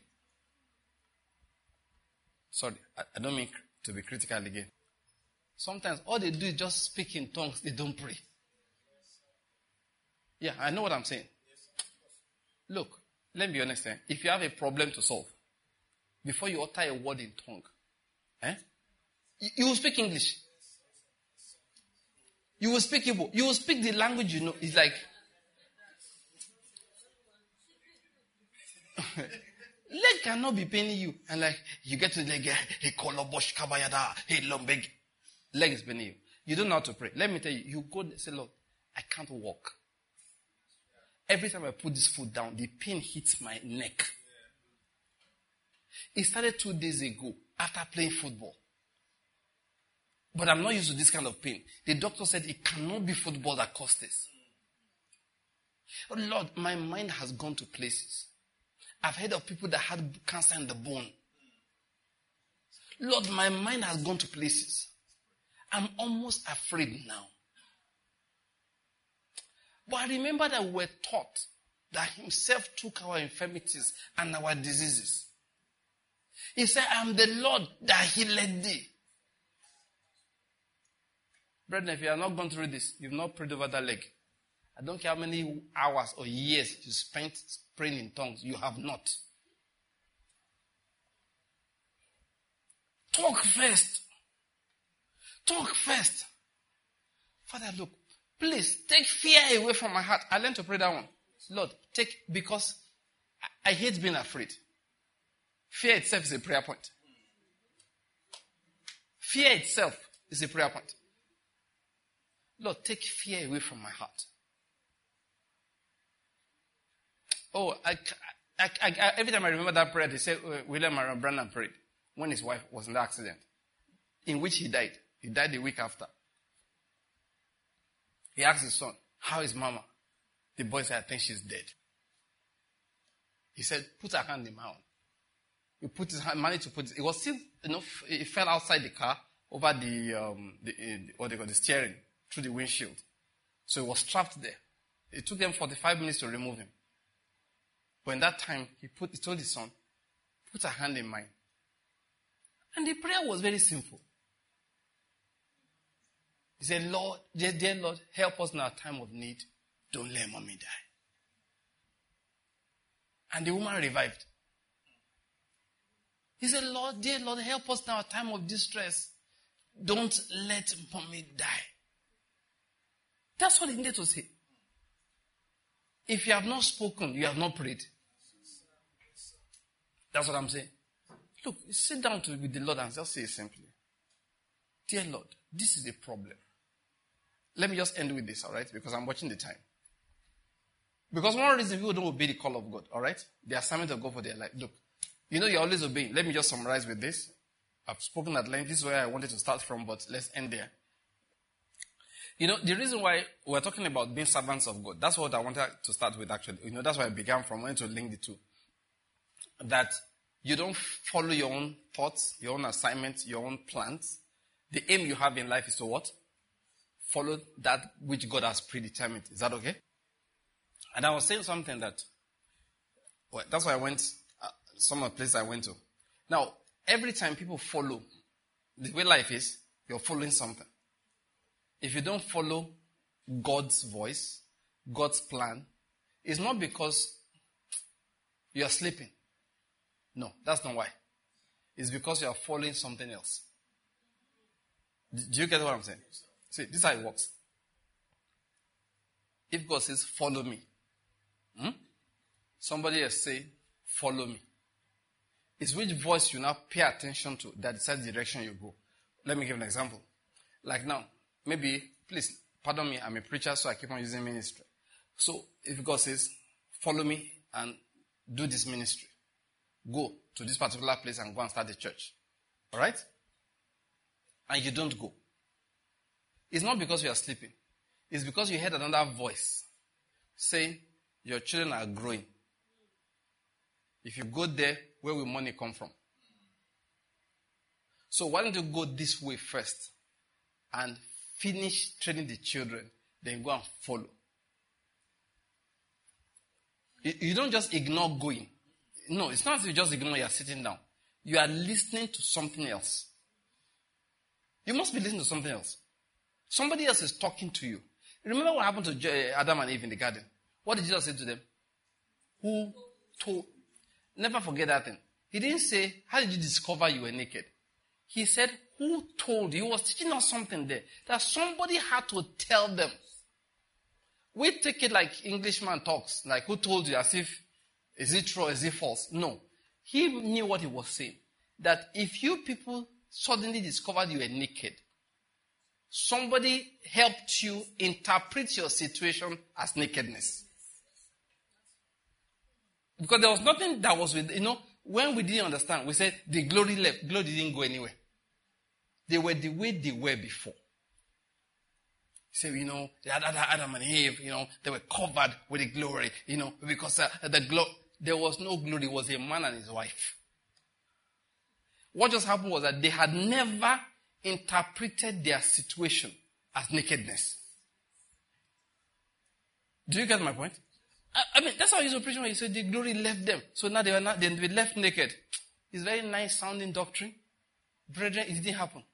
Sorry, I, I don't mean to be critical again. Sometimes all they do is just speak in tongues. They don't pray. Yeah, I know what I'm saying. Look, let me be honest. Eh? If you have a problem to solve, before you utter a word in tongue, eh? you, you will speak English. You will speak Igbo. You will speak the language you know. It's like, leg cannot be paining you. And like, you get to the leg, hey, kolobosh kabayada, hey, lombeg. Leg is paining you. You don't know how to pray. Let me tell you, you go and say, Lord, I can't walk. Every time I put this foot down, the pain hits my neck. It started two days ago after playing football. But I'm not used to this kind of pain. The doctor said it cannot be football that caused this. Oh Lord, my mind has gone to places. I've heard of people that had cancer in the bone. Lord, my mind has gone to places. I'm almost afraid now. But I remember that we're taught that himself took our infirmities and our diseases. He said, I am the Lord that healed thee. Brethren, if you have not gone through this, you've not prayed over that leg. I don't care how many hours or years you spent praying in tongues, you have not. Talk first. Talk first. Father, look, please take fear away from my heart. I learned to pray that one. Lord, take, because I, I hate being afraid. Fear itself is a prayer point. Fear itself is a prayer point. Lord, take fear away from my heart. Oh, I, I, I, I, every time I remember that prayer, they say uh, William Marion Branham prayed when his wife was in the accident, in which he died. He died a week after. He asked his son, how is mama? The boy said, I think she's dead. He said, put her hand in my own. He put his hand, managed to put it. It was still, you know, it fell outside the car over the, um, the, uh, what they call the steering, through the windshield. So he was trapped there. It took them forty-five minutes to remove him. But in that time, he put, he told his son, put a hand in mine. And the prayer was very simple. He said, Lord, dear, dear Lord, help us in our time of need. Don't let mommy die. And the woman revived. He said, Lord, dear Lord, help us in our time of distress. Don't let mommy die. That's what he needed to say. If you have not spoken, you have not prayed. That's what I'm saying. Look, sit down to, with the Lord and just say it simply. Dear Lord, this is a problem. Let me just end with this, all right? Because I'm watching the time. Because one reason people don't obey the call of God, all right? The assignment of God for their life. Look, you know you're always obeying. Let me just summarize with this. I've spoken at length. This is where I wanted to start from, but let's end there. You know, the reason why we're talking about being servants of God, that's what I wanted to start with actually. You know, that's why I began from, wanting to link the two. That you don't follow your own thoughts, your own assignments, your own plans. The aim you have in life is to what? Follow that which God has predetermined. Is that okay? And I was saying something that, well, that's why I went, uh, some of the places I went to. Now, every time people follow, the way life is, you're following something. if you don't follow God's voice, God's plan, it's not because you are sleeping. No, that's not why. It's because you are following something else. Do you get what I'm saying? See, this is how it works. If God says, follow me, hmm? somebody else say, follow me. It's which voice you now pay attention to that decides the direction you go. Let me give an example. Like now, maybe, please, pardon me, I'm a preacher, so I keep on using ministry. So, if God says, follow me and do this ministry, go to this particular place and go and start the church. Alright? And you don't go. It's not because you are sleeping. It's because you heard another voice saying, your children are growing. If you go there, where will money come from? So why don't you go this way first and finish training the children, then go and follow. You don't just ignore going. No, it's not that you just ignore, you're sitting down. You are listening to something else. You must be listening to something else. Somebody else is talking to you. Remember what happened to Adam and Eve in the garden? What did Jesus say to them? Who told? Never forget that thing. He didn't say, how did you discover you were naked? He said, who told you? He was teaching us something there. That somebody had to tell them. We take it like Englishman talks. Like, who told you? As if, is it true or is it false? No. He knew what he was saying. That if you people suddenly discovered you were naked, somebody helped you interpret your situation as nakedness. Because there was nothing that was with, you know, when we didn't understand, we said the glory left. Glory didn't go anywhere. They were the way they were before. So, you know, Adam and Eve, you know, they were covered with the glory, you know, because uh, the glo- there was no glory. It was a man and his wife. What just happened was that they had never interpreted their situation as nakedness. Do you get my point? I, I mean, that's how he's preaching when he said the glory left them. So now they were not, they were left naked. It's very nice sounding doctrine. Brethren, it didn't happen.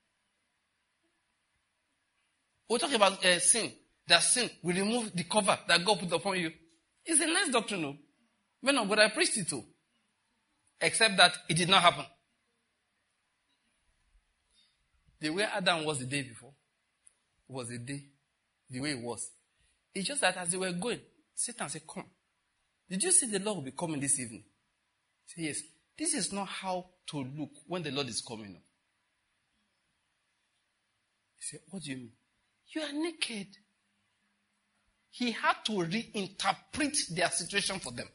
We're talking about uh, sin. That sin will remove the cover that God put upon you. It's a nice doctrine, no? But no, but I preached it too. Except that it did not happen. The way Adam was the day before was the day, the way it was. It's just that as they were going, Satan said, come. Did you see the Lord will be coming this evening? Say, yes. This is not how to look when the Lord is coming. He said, what do you mean? You are naked. He had to reinterpret their situation for them.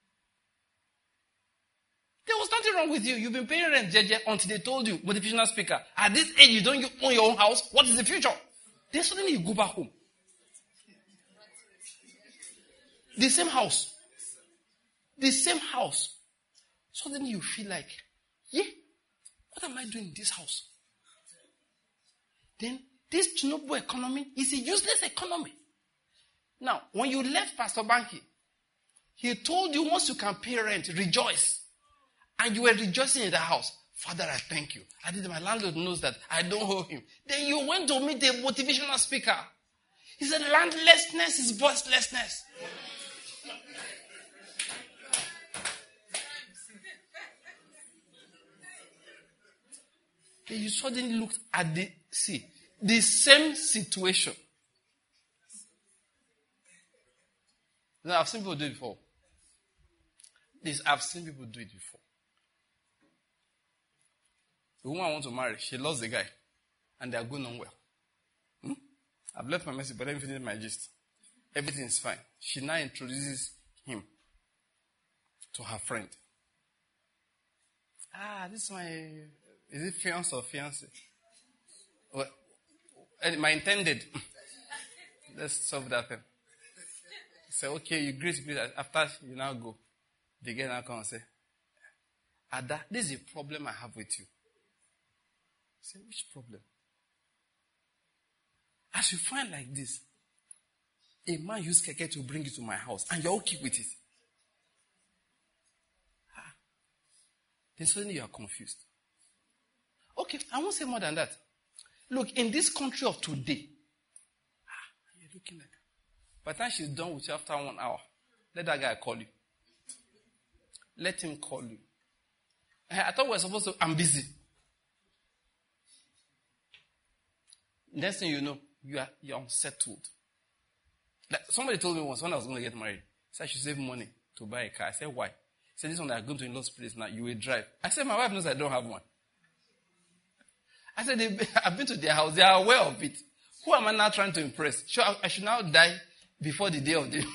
There was nothing wrong with you. You've been paying rent, J J, until they told you, motivational speaker, at this age you don't own your own house. What is the future? Then suddenly you go back home. The same house. The same house. Suddenly you feel like, yeah, what am I doing in this house? Then this Tinubu economy is a useless economy. Now, when you left Pastor Banky, he told you once you can pay rent, rejoice. And you were rejoicing in the house. Father, I thank you. I did. My landlord knows that I don't owe him. Then you went to meet a motivational speaker. He said, landlessness is voicelessness. Then you suddenly looked at the, see, the same situation. Now, I've seen people do it before. This, I've seen people do it before. The woman I want to marry, she loves the guy. And they are going on well. Hmm? I've left my message, but let me finish my gist. Everything is fine. She now introduces him to her friend. Ah, this is my, is it fiancé or fiancé? Well, my intended. Let's solve that thing. Say, so, okay, you greet, greet. After you now go, the girl now come and say, Ada, this is a problem I have with you. I say, which problem? As you find like this, a man used keke to bring you to my house, and you're okay with it. Ah. Then suddenly you are confused. Okay, I won't say more than that. Look, in this country of today, looking like. By the time she's done with you after one hour, let that guy call you. Let him call you. I thought we were supposed to, I'm busy. Next thing you know, you are you're unsettled. Like somebody told me once when I was going to get married, he said I should save money to buy a car. I said, why? He said, this one that I'm going to in-laws place now, you will drive. I said, my wife knows I don't have one. I said, they, I've been to their house. They are aware of it. Who am I now trying to impress? Sure, I, I should now die before the day of the...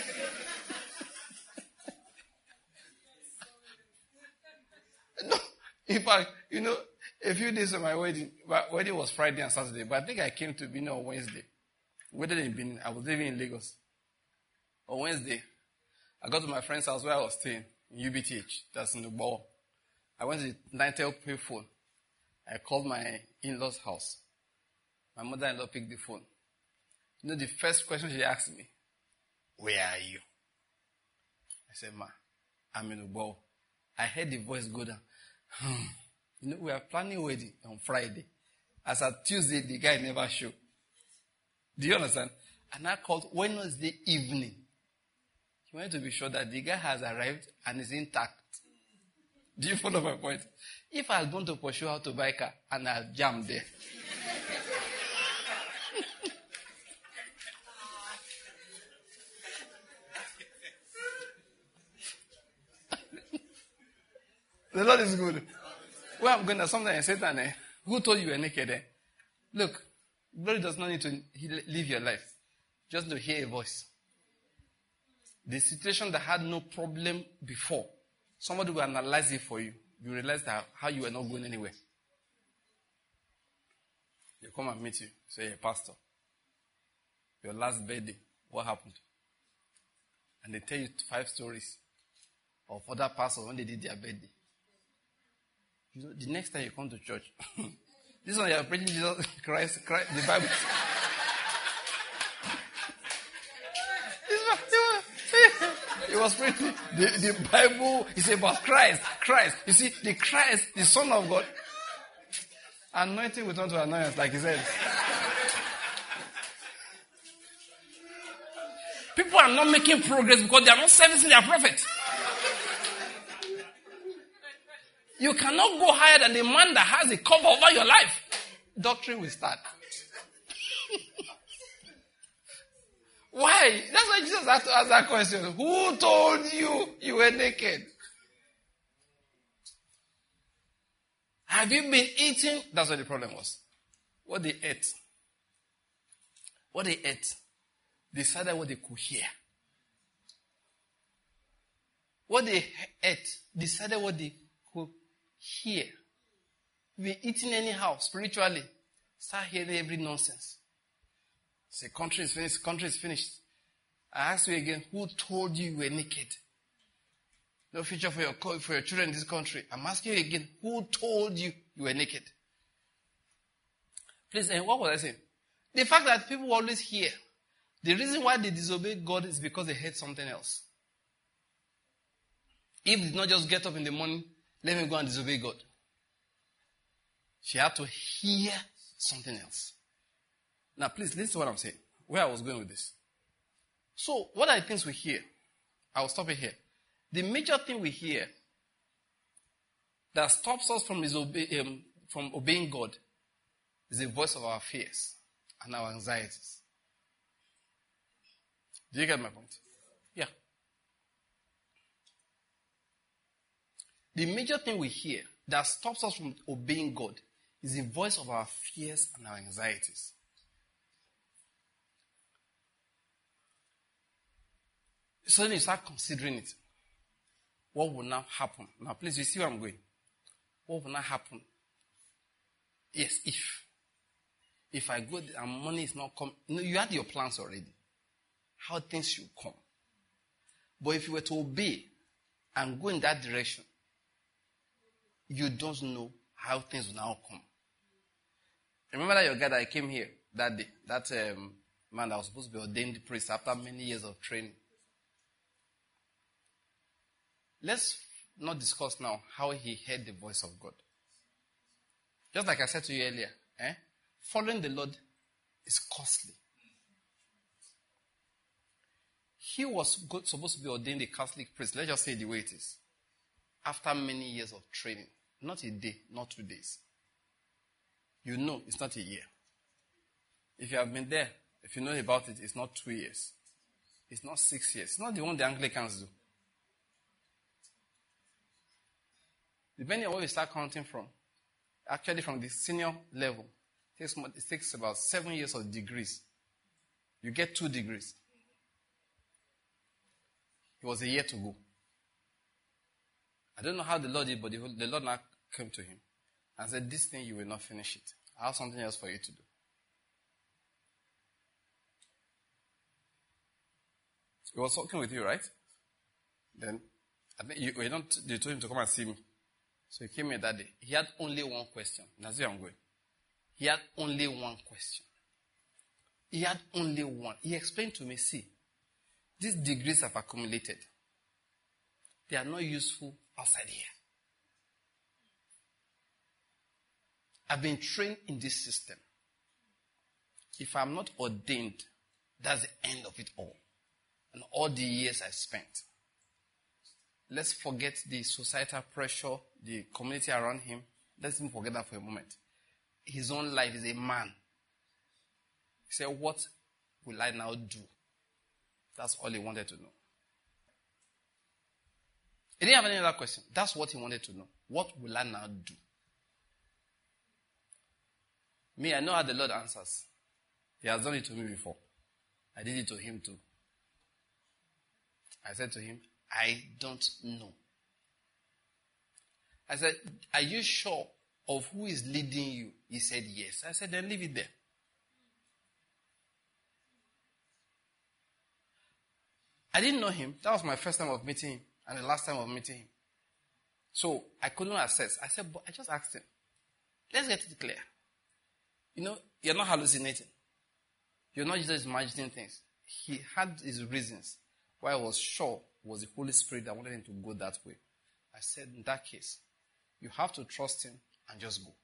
No, in fact, you know, a few days of my wedding, my wedding was Friday and Saturday, but I think I came to Benin on Wednesday. Whether in Benin, I was living in Lagos. On Wednesday, I got to my friend's house where I was staying, in U B T H, that's in the ball. I went to the Nitel pay phone. I called my in-laws' house. My mother-in-law picked the phone. You know, the first question she asked me, where are you? I said, ma, I'm in the ball. I heard the voice go down. Hmm. You know, we are planning wedding on Friday. As at Tuesday, the guy never showed. Do you understand? And I called Wednesday evening. He wanted to be sure that the guy has arrived and is intact. Do you follow my point? If I had gone to pursue how to buy a car and I jammed there. The Lord is good. Where I'm going to something and Satan, eh? Who told you you were naked? Eh? Look, glory does not need to live your life. Just to hear a voice. The situation that had no problem before, somebody will analyze it for you. You realize that how you were not going anywhere. They come and meet you. Say, hey, pastor, your last birthday, what happened? And they tell you five stories of other pastors when they did their birthday. You know, the next time you come to church, this one you are preaching Jesus Christ, Christ, the Bible. It was preaching the, the Bible is about Christ, Christ. You see, the Christ, the Son of God, anointing will turn to annoyance, like he said. People are not making progress because they are not servicing their prophet. You cannot go higher than the man that has a cover over your life. Doctrine will start. Why? That's why Jesus had to ask that question. Who told you you were naked? Have you been eating? That's what the problem was. What they ate. What they ate. Decided what they could hear. What they ate. Decided what they could hear. We're eating anyhow, spiritually. Start hearing every nonsense. Say, country is finished, country is finished. I ask you again, who told you you were naked? No future for your, for your children in this country. I'm asking you again, who told you you were naked? Please, and what was I saying? The fact that people always hear. The reason why they disobey God is because they hate something else. Eve did not just get up in the morning, let me go and disobey God. She had to hear something else. Now, please listen to what I'm saying. Where I was going with this. So, what are the things we hear? I will stop it here. The major thing we hear that stops us from, disobe- um, from obeying God is the voice of our fears and our anxieties. Do you get my point? Yeah. The major thing we hear that stops us from obeying God is the voice of our fears and our anxieties. So then you start considering it. What will now happen? Now, please, you see where I'm going. What will now happen? Yes, if. If I go there and money is not coming. You know, you had your plans already. How things should come. But if you were to obey and go in that direction, you don't know how things will now come. Remember that your guy that came here that day, that um, man that was supposed to be ordained priest after many years of training. Let's not discuss now how he heard the voice of God. Just like I said to you earlier, eh? Following the Lord is costly. He was go- supposed to be ordained a Catholic priest. Let's just say the way it is. After many years of training. Not a day, not two days. You know it's not a year. If you have been there, if you know about it, it's not two years. It's not six years. It's not the one the Anglicans do. Depending on where you start counting from, actually from the senior level, it takes, it takes about seven years of degrees. You get two degrees. It was a year to go. I don't know how the Lord did, but the, the Lord now came to him and said, this thing, you will not finish it. I have something else for you to do. He was talking with you, right? Then, I think you, you, don't, you told him to come and see me. So he came here that day. He had only one question. That's where I'm going. He had only one question. He had only one. He explained to me, see, these degrees have accumulated. They are not useful outside here. I've been trained in this system. If I'm not ordained, that's the end of it all. And all the years I spent. Let's forget the societal pressure, the community around him. Let's even forget that for a moment. His own life is a man. He said, what will I now do? That's all he wanted to know. He didn't have any other question. That's what he wanted to know. What will I now do? Me, I know how the Lord answers. He has done it to me before. I did it to him too. I said to him, I don't know. I said, are you sure of who is leading you? He said, yes. I said, then leave it there. I didn't know him. That was my first time of meeting him and the last time of meeting him. So I couldn't assess. I said, but I just asked him, let's get it clear. You know, you're not hallucinating. You're not just imagining things. He had his reasons why I was sure it was the Holy Spirit that wanted him to go that way. I said, in that case, you have to trust him and just go.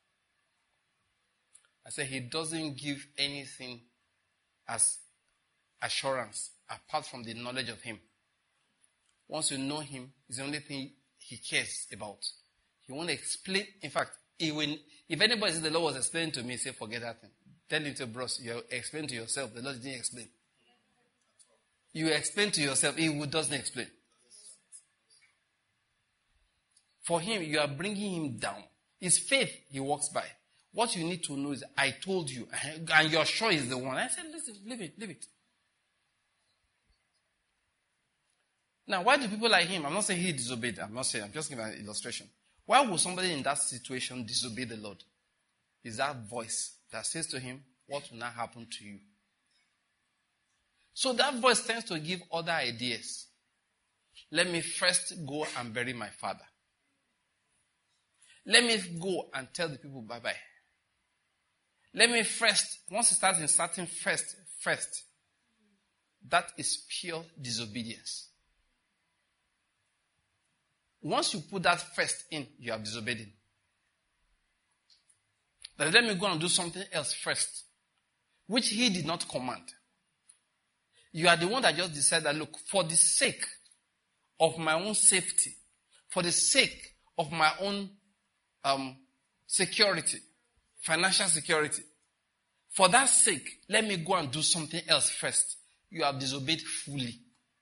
I said, he doesn't give anything as assurance apart from the knowledge of him. Once you know him, it's the only thing he cares about. He won't explain. In fact, he will, if anybody says the Lord was explaining to me, say, forget that thing. Tell him to bros, you explain to yourself. The Lord didn't explain. You explain to yourself, he doesn't explain. For him, you are bringing him down. His faith, he walks by. What you need to know is, I told you, and you're sure he's the one. I said, listen, leave it, leave it. Now, why do people like him? I'm not saying he disobeyed. I'm not saying, I'm just giving an illustration. Why would somebody in that situation disobey the Lord? Is that voice that says to him, what will now happen to you? So that voice tends to give other ideas. Let me first go and bury my father. Let me go and tell the people bye-bye. Let me first, once it starts inserting first, first, that is pure disobedience. Once you put that first in, you have disobeyed him. But let me go and do something else first, which he did not command. You are the one that just decided that, look, for the sake of my own safety, for the sake of my own um, security, financial security, for that sake, let me go and do something else first. You have disobeyed fully.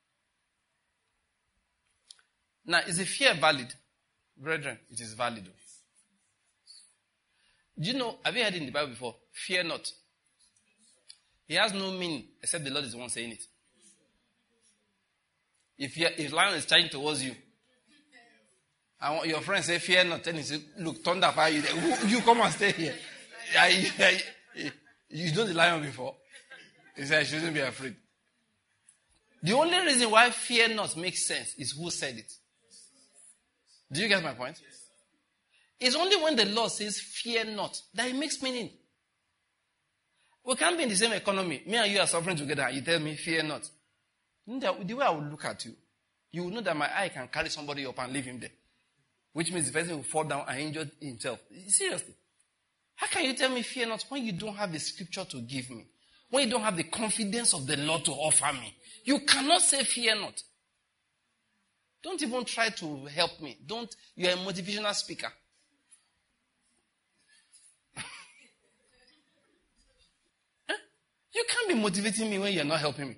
Now, is the fear valid? Brethren, it is valid. Do you know, have you heard in the Bible before? Fear not. It has no meaning except the Lord is the one saying it. If, if lion is charging towards you, and your friend say, fear not, then he say, look, thunder fire you there. You come and stay here. You know the lion before. He said, I shouldn't be afraid. The only reason why fear not makes sense is who said it. Do you get my point? It's only when the Lord says, fear not, that it makes meaning. We can't be in the same economy. Me and you are suffering together, and you tell me, fear not. The way I will look at you, you will know that my eye can carry somebody up and leave him there. Which means the person will fall down and injure himself. Seriously. How can you tell me fear not when you don't have the scripture to give me? when you don't have the confidence of the Lord to offer me, you cannot say fear not. Don't even try to help me. Don't. You are a motivational speaker. Huh? You can't be motivating me when you are not helping me.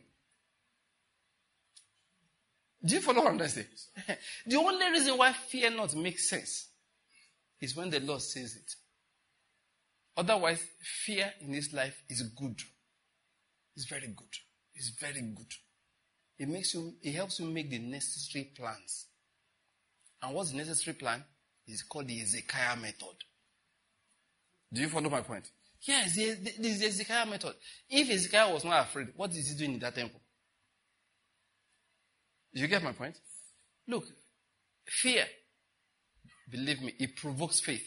Do you follow what I'm trying to say? The only reason why fear not makes sense is when the Lord says it. Otherwise, fear in this life is good. It's very good. It's very good. It makes you, it helps you make the necessary plans. And what's the necessary plan? It's called the Hezekiah method. Do you follow my point? Yes, the, the, the Hezekiah method. If Hezekiah was not afraid, what is he doing in that temple? Do you get my point? Look, fear, believe me, it provokes faith.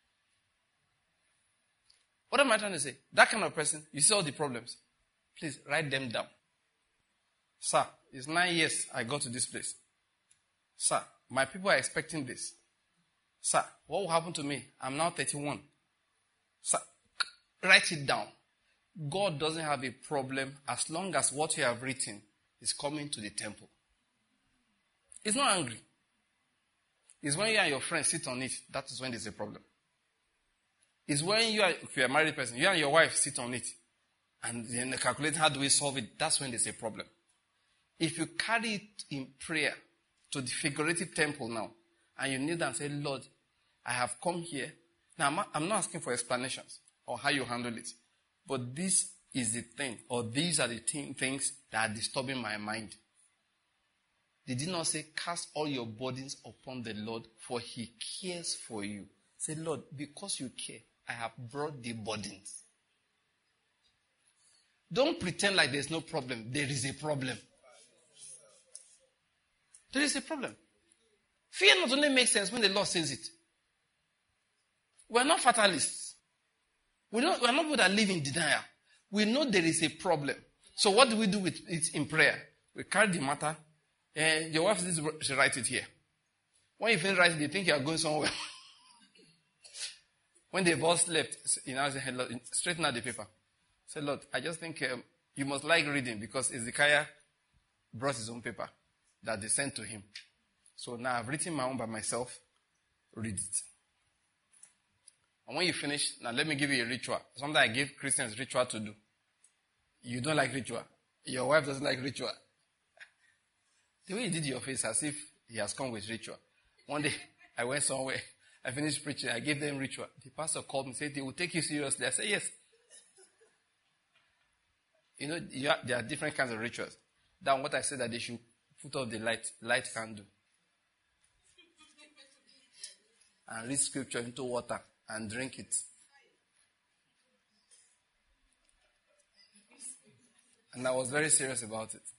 What am I trying to say? That kind of person, you see all the problems. Please write them down. Sir, it's nine years I got to this place. Sir, my people are expecting this. Sir, what will happen to me? I'm now thirty-one. Sir, write it down. God doesn't have a problem as long as what you have written is coming to the temple. He's not angry. It's when you and your friends sit on it, that is when there's a problem. It's when you are, if you're a married person, you and your wife sit on it and then calculate how do we solve it, that's when there's a problem. If you carry it in prayer to the figurative temple now, and you kneel down and say, Lord, I have come here. Now, I'm not, I'm not asking for explanations or how you handle it, but this is the thing, or these are the th- things that are disturbing my mind. Did he not say, cast all your burdens upon the Lord, for he cares for you? Say, Lord, because you care, I have brought the burdens. Don't pretend like there's no problem. There is a problem. There is a problem. Fear not only makes sense when the Lord says it. We're not fatalists. We don't, we're not people that live in denial. We know there is a problem. So what do we do with it in prayer? We carry the matter. And your wife says, she write it here. When you finish writing, they think you are going somewhere. When they've all slept, you know, say, Lord, straighten out the paper. Say, Lord, I just think um, you must like reading because Hezekiah brought his own paper that they sent to him. So now I've written my own by myself. Read it. And when you finish, now let me give you a ritual. Something I give Christians ritual to do. You don't like ritual. Your wife doesn't like ritual. The way you did your face as if he has come with ritual. One day, I went somewhere. I finished preaching. I gave them ritual. The pastor called me and said, they will take you seriously. I said, yes. You know, you have, there are different kinds of rituals. Then what I said that they should put off the light, light candle. And read scripture into water and drink it. And I was very serious about it.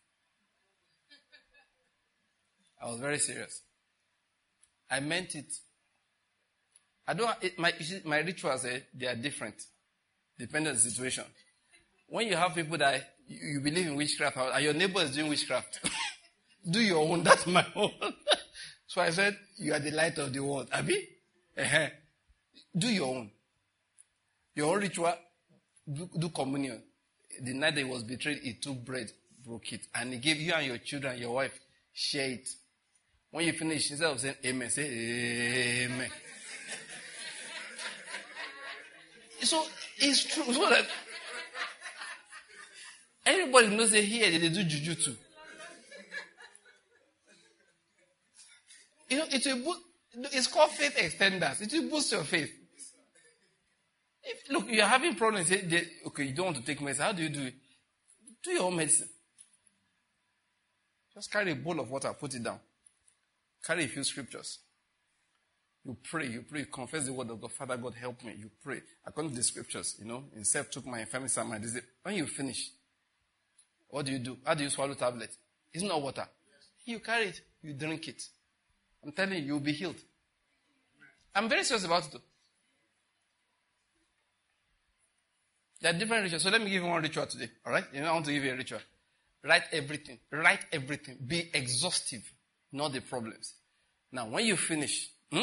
I was very serious. I meant it. I don't. It, my my rituals, eh, they are different, depending on the situation. When you have people that you, you believe in witchcraft, and your neighbor is doing witchcraft, do your own. That's my own. So I said, you are the light of the world, Abi. Uh-huh. Do your own. Your own ritual. Do, do communion. The night that he was betrayed, he took bread, broke it, and he gave you and your children, your wife, share it. When you finish, instead of saying amen, say amen. So it's true. So that everybody knows that here they do jujutsu. You know, it will boost, it's called faith extenders. It will boost your faith. If, look, you're having problems. They, they, okay, you don't want to take medicine. How do you do it? Do your own medicine. Just carry a bowl of water, put it down. Carry a few scriptures. You pray, you pray, you confess the word of God. Father God, help me. You pray. According to the scriptures, you know, himself took my infirmity and my disease. When you finish, what do you do? How do you swallow tablet? It's not water. You carry it, you drink it. I'm telling you, you'll be healed. I'm very serious about it. There are different rituals. So let me give you one ritual today. All right? You know, I want to give you a ritual. Write everything. Write everything. Be exhaustive. Not the problems. Now, when you finish, hmm?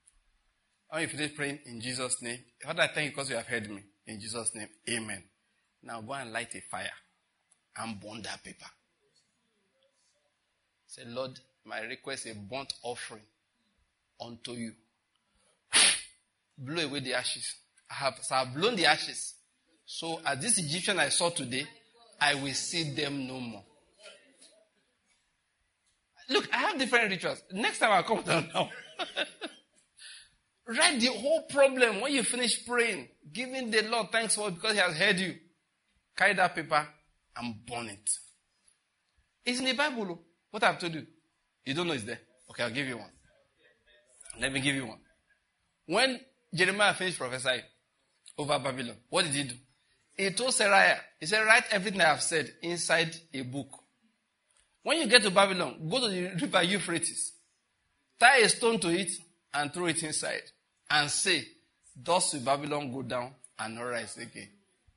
When you finish praying in Jesus' name, Father, I thank you because you have heard me. In Jesus' name, amen. Now go and light a fire and burn that paper. Say, Lord, my request is a burnt offering unto you. Blow away the ashes. I have, so I have blown the ashes. So as this Egyptian I saw today, I will see them no more. Look, I have different rituals. Next time I come down now. Write the whole problem when you finish praying, giving the Lord thanks for it because he has heard you. Carry that paper and burn it. It's in the Bible. What I've told you. You don't know it's there. Okay, I'll give you one. Let me give you one. When Jeremiah finished prophesying over Babylon, what did he do? He told Seraiah, he said, write everything I have said inside a book. When you get to Babylon, go to the river Euphrates, tie a stone to it, and throw it inside. And say, thus will Babylon go down and not rise again.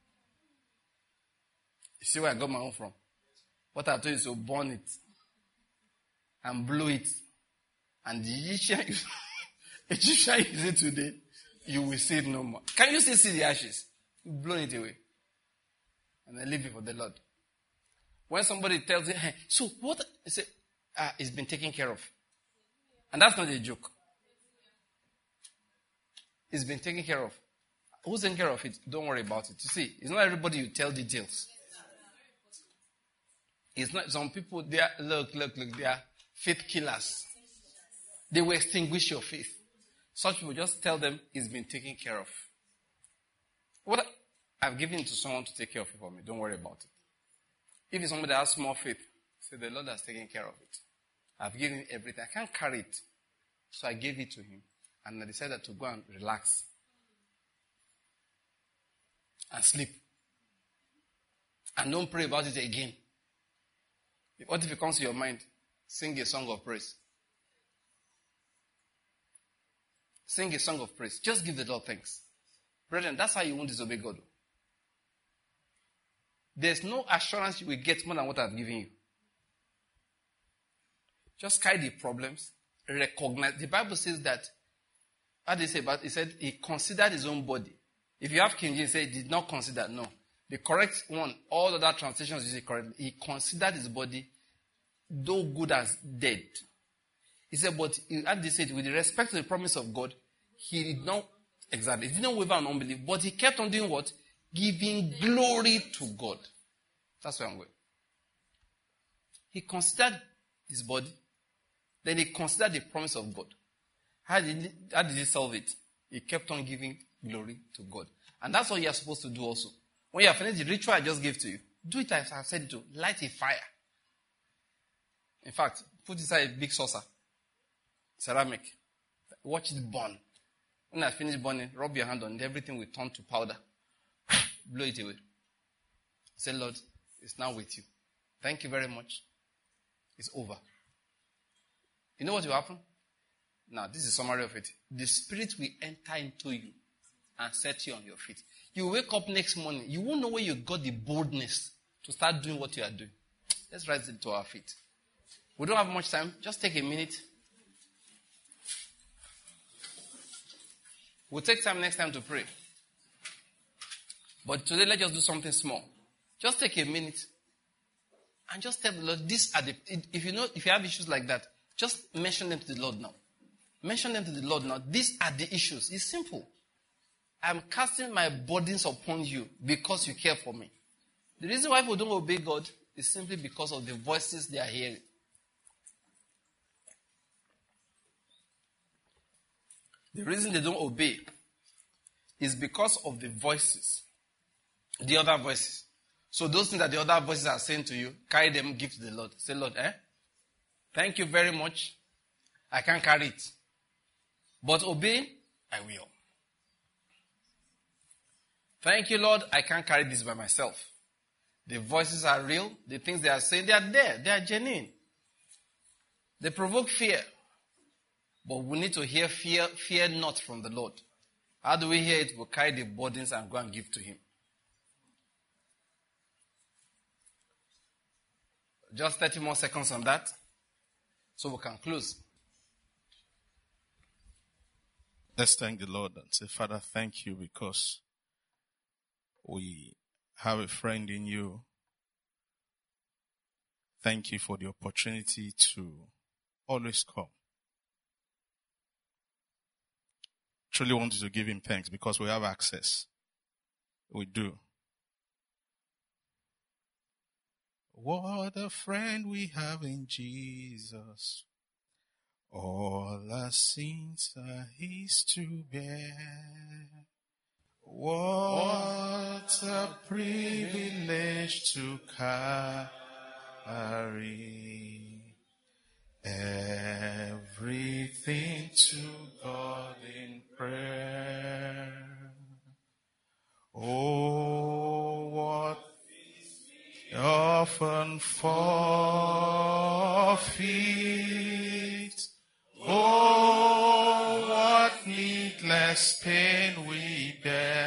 You see where I got my own from? What I told you is to burn it. And blow it. And the Egyptian, Egyptian use it today, you will see it no more. Can you still see the ashes? You blow it away. And then leave it for the Lord. When somebody tells you, hey, so what? You say, ah, it's been taken care of. And that's not a joke. It's been taken care of. Who's taking care of it? Don't worry about it. You see, it's not everybody you tell details. It's not, some people, they are, look, look, look, they are faith killers. They will extinguish your faith. Such people, just tell them it's been taken care of. What I've given it to someone to take care of it for me. Don't worry about it. If it's somebody that has small faith, say the Lord has taken care of it. I've given him everything. I can't carry it. So I gave it to him. And I decided to go and relax. And sleep. And don't pray about it again. What if it comes to your mind? Sing a song of praise. Sing a song of praise. Just give the Lord thanks. Brethren, that's how you won't disobey God. There's no assurance you will get more than what I've given you. Just carry the problems. Recognize. The Bible says that, how do you say about it? It said he considered his own body. If you have King James, say he did not consider. No. The correct one, all other translations use it correctly. He considered his body, though good as dead. He said, but as they said, with respect to the promise of God, he did not, exactly, he did not waver on unbelief, but he kept on doing what? Giving glory to God. That's where I'm going. He considered his body, then he considered the promise of God. How did he, how did he solve it? He kept on giving glory to God. And that's what you are supposed to do also. When you have finished the ritual I just gave to you, do it as I said to. Light a fire. In fact, put inside a big saucer. Ceramic. Watch it burn. When I finish burning, rub your hand on it. Everything will turn to powder. Blow it away. Say, Lord, it's now with you. Thank you very much. It's over. You know what will happen? Now, this is a summary of it. The Spirit will enter into you and set you on your feet. You wake up next morning. You won't know where you got the boldness to start doing what you are doing. Let's rise to our feet. We don't have much time. Just take a minute. We'll take time next time to pray. But today, let's just do something small. Just take a minute and just tell the Lord, these are the, if you know, if you have issues like that, just mention them to the Lord now. Mention them to the Lord now. These are the issues. It's simple. I'm casting my burdens upon you because you care for me. The reason why people don't obey God is simply because of the voices they are hearing. The reason they don't obey is because of the voices. The other voices. So those things that the other voices are saying to you, carry them, give to the Lord. Say, Lord, eh? Thank you very much. I can't carry it. But obey, I will. Thank you, Lord. I can't carry this by myself. The voices are real. The things they are saying, they are there. They are genuine. They provoke fear. But we need to hear fear, fear not from the Lord. How do we hear it? We'll carry the burdens and go and give to Him. Just thirty more seconds on that. So we can close. Let's thank the Lord and say, Father, thank you because we have a friend in you, thank you for the opportunity to always come. Truly want you to give him thanks because we have access. We do. What a friend we have in Jesus. All our sins are his to bear. What a privilege to carry everything to God in prayer. Oh, what often forfeit. Oh, what needless pain we bear.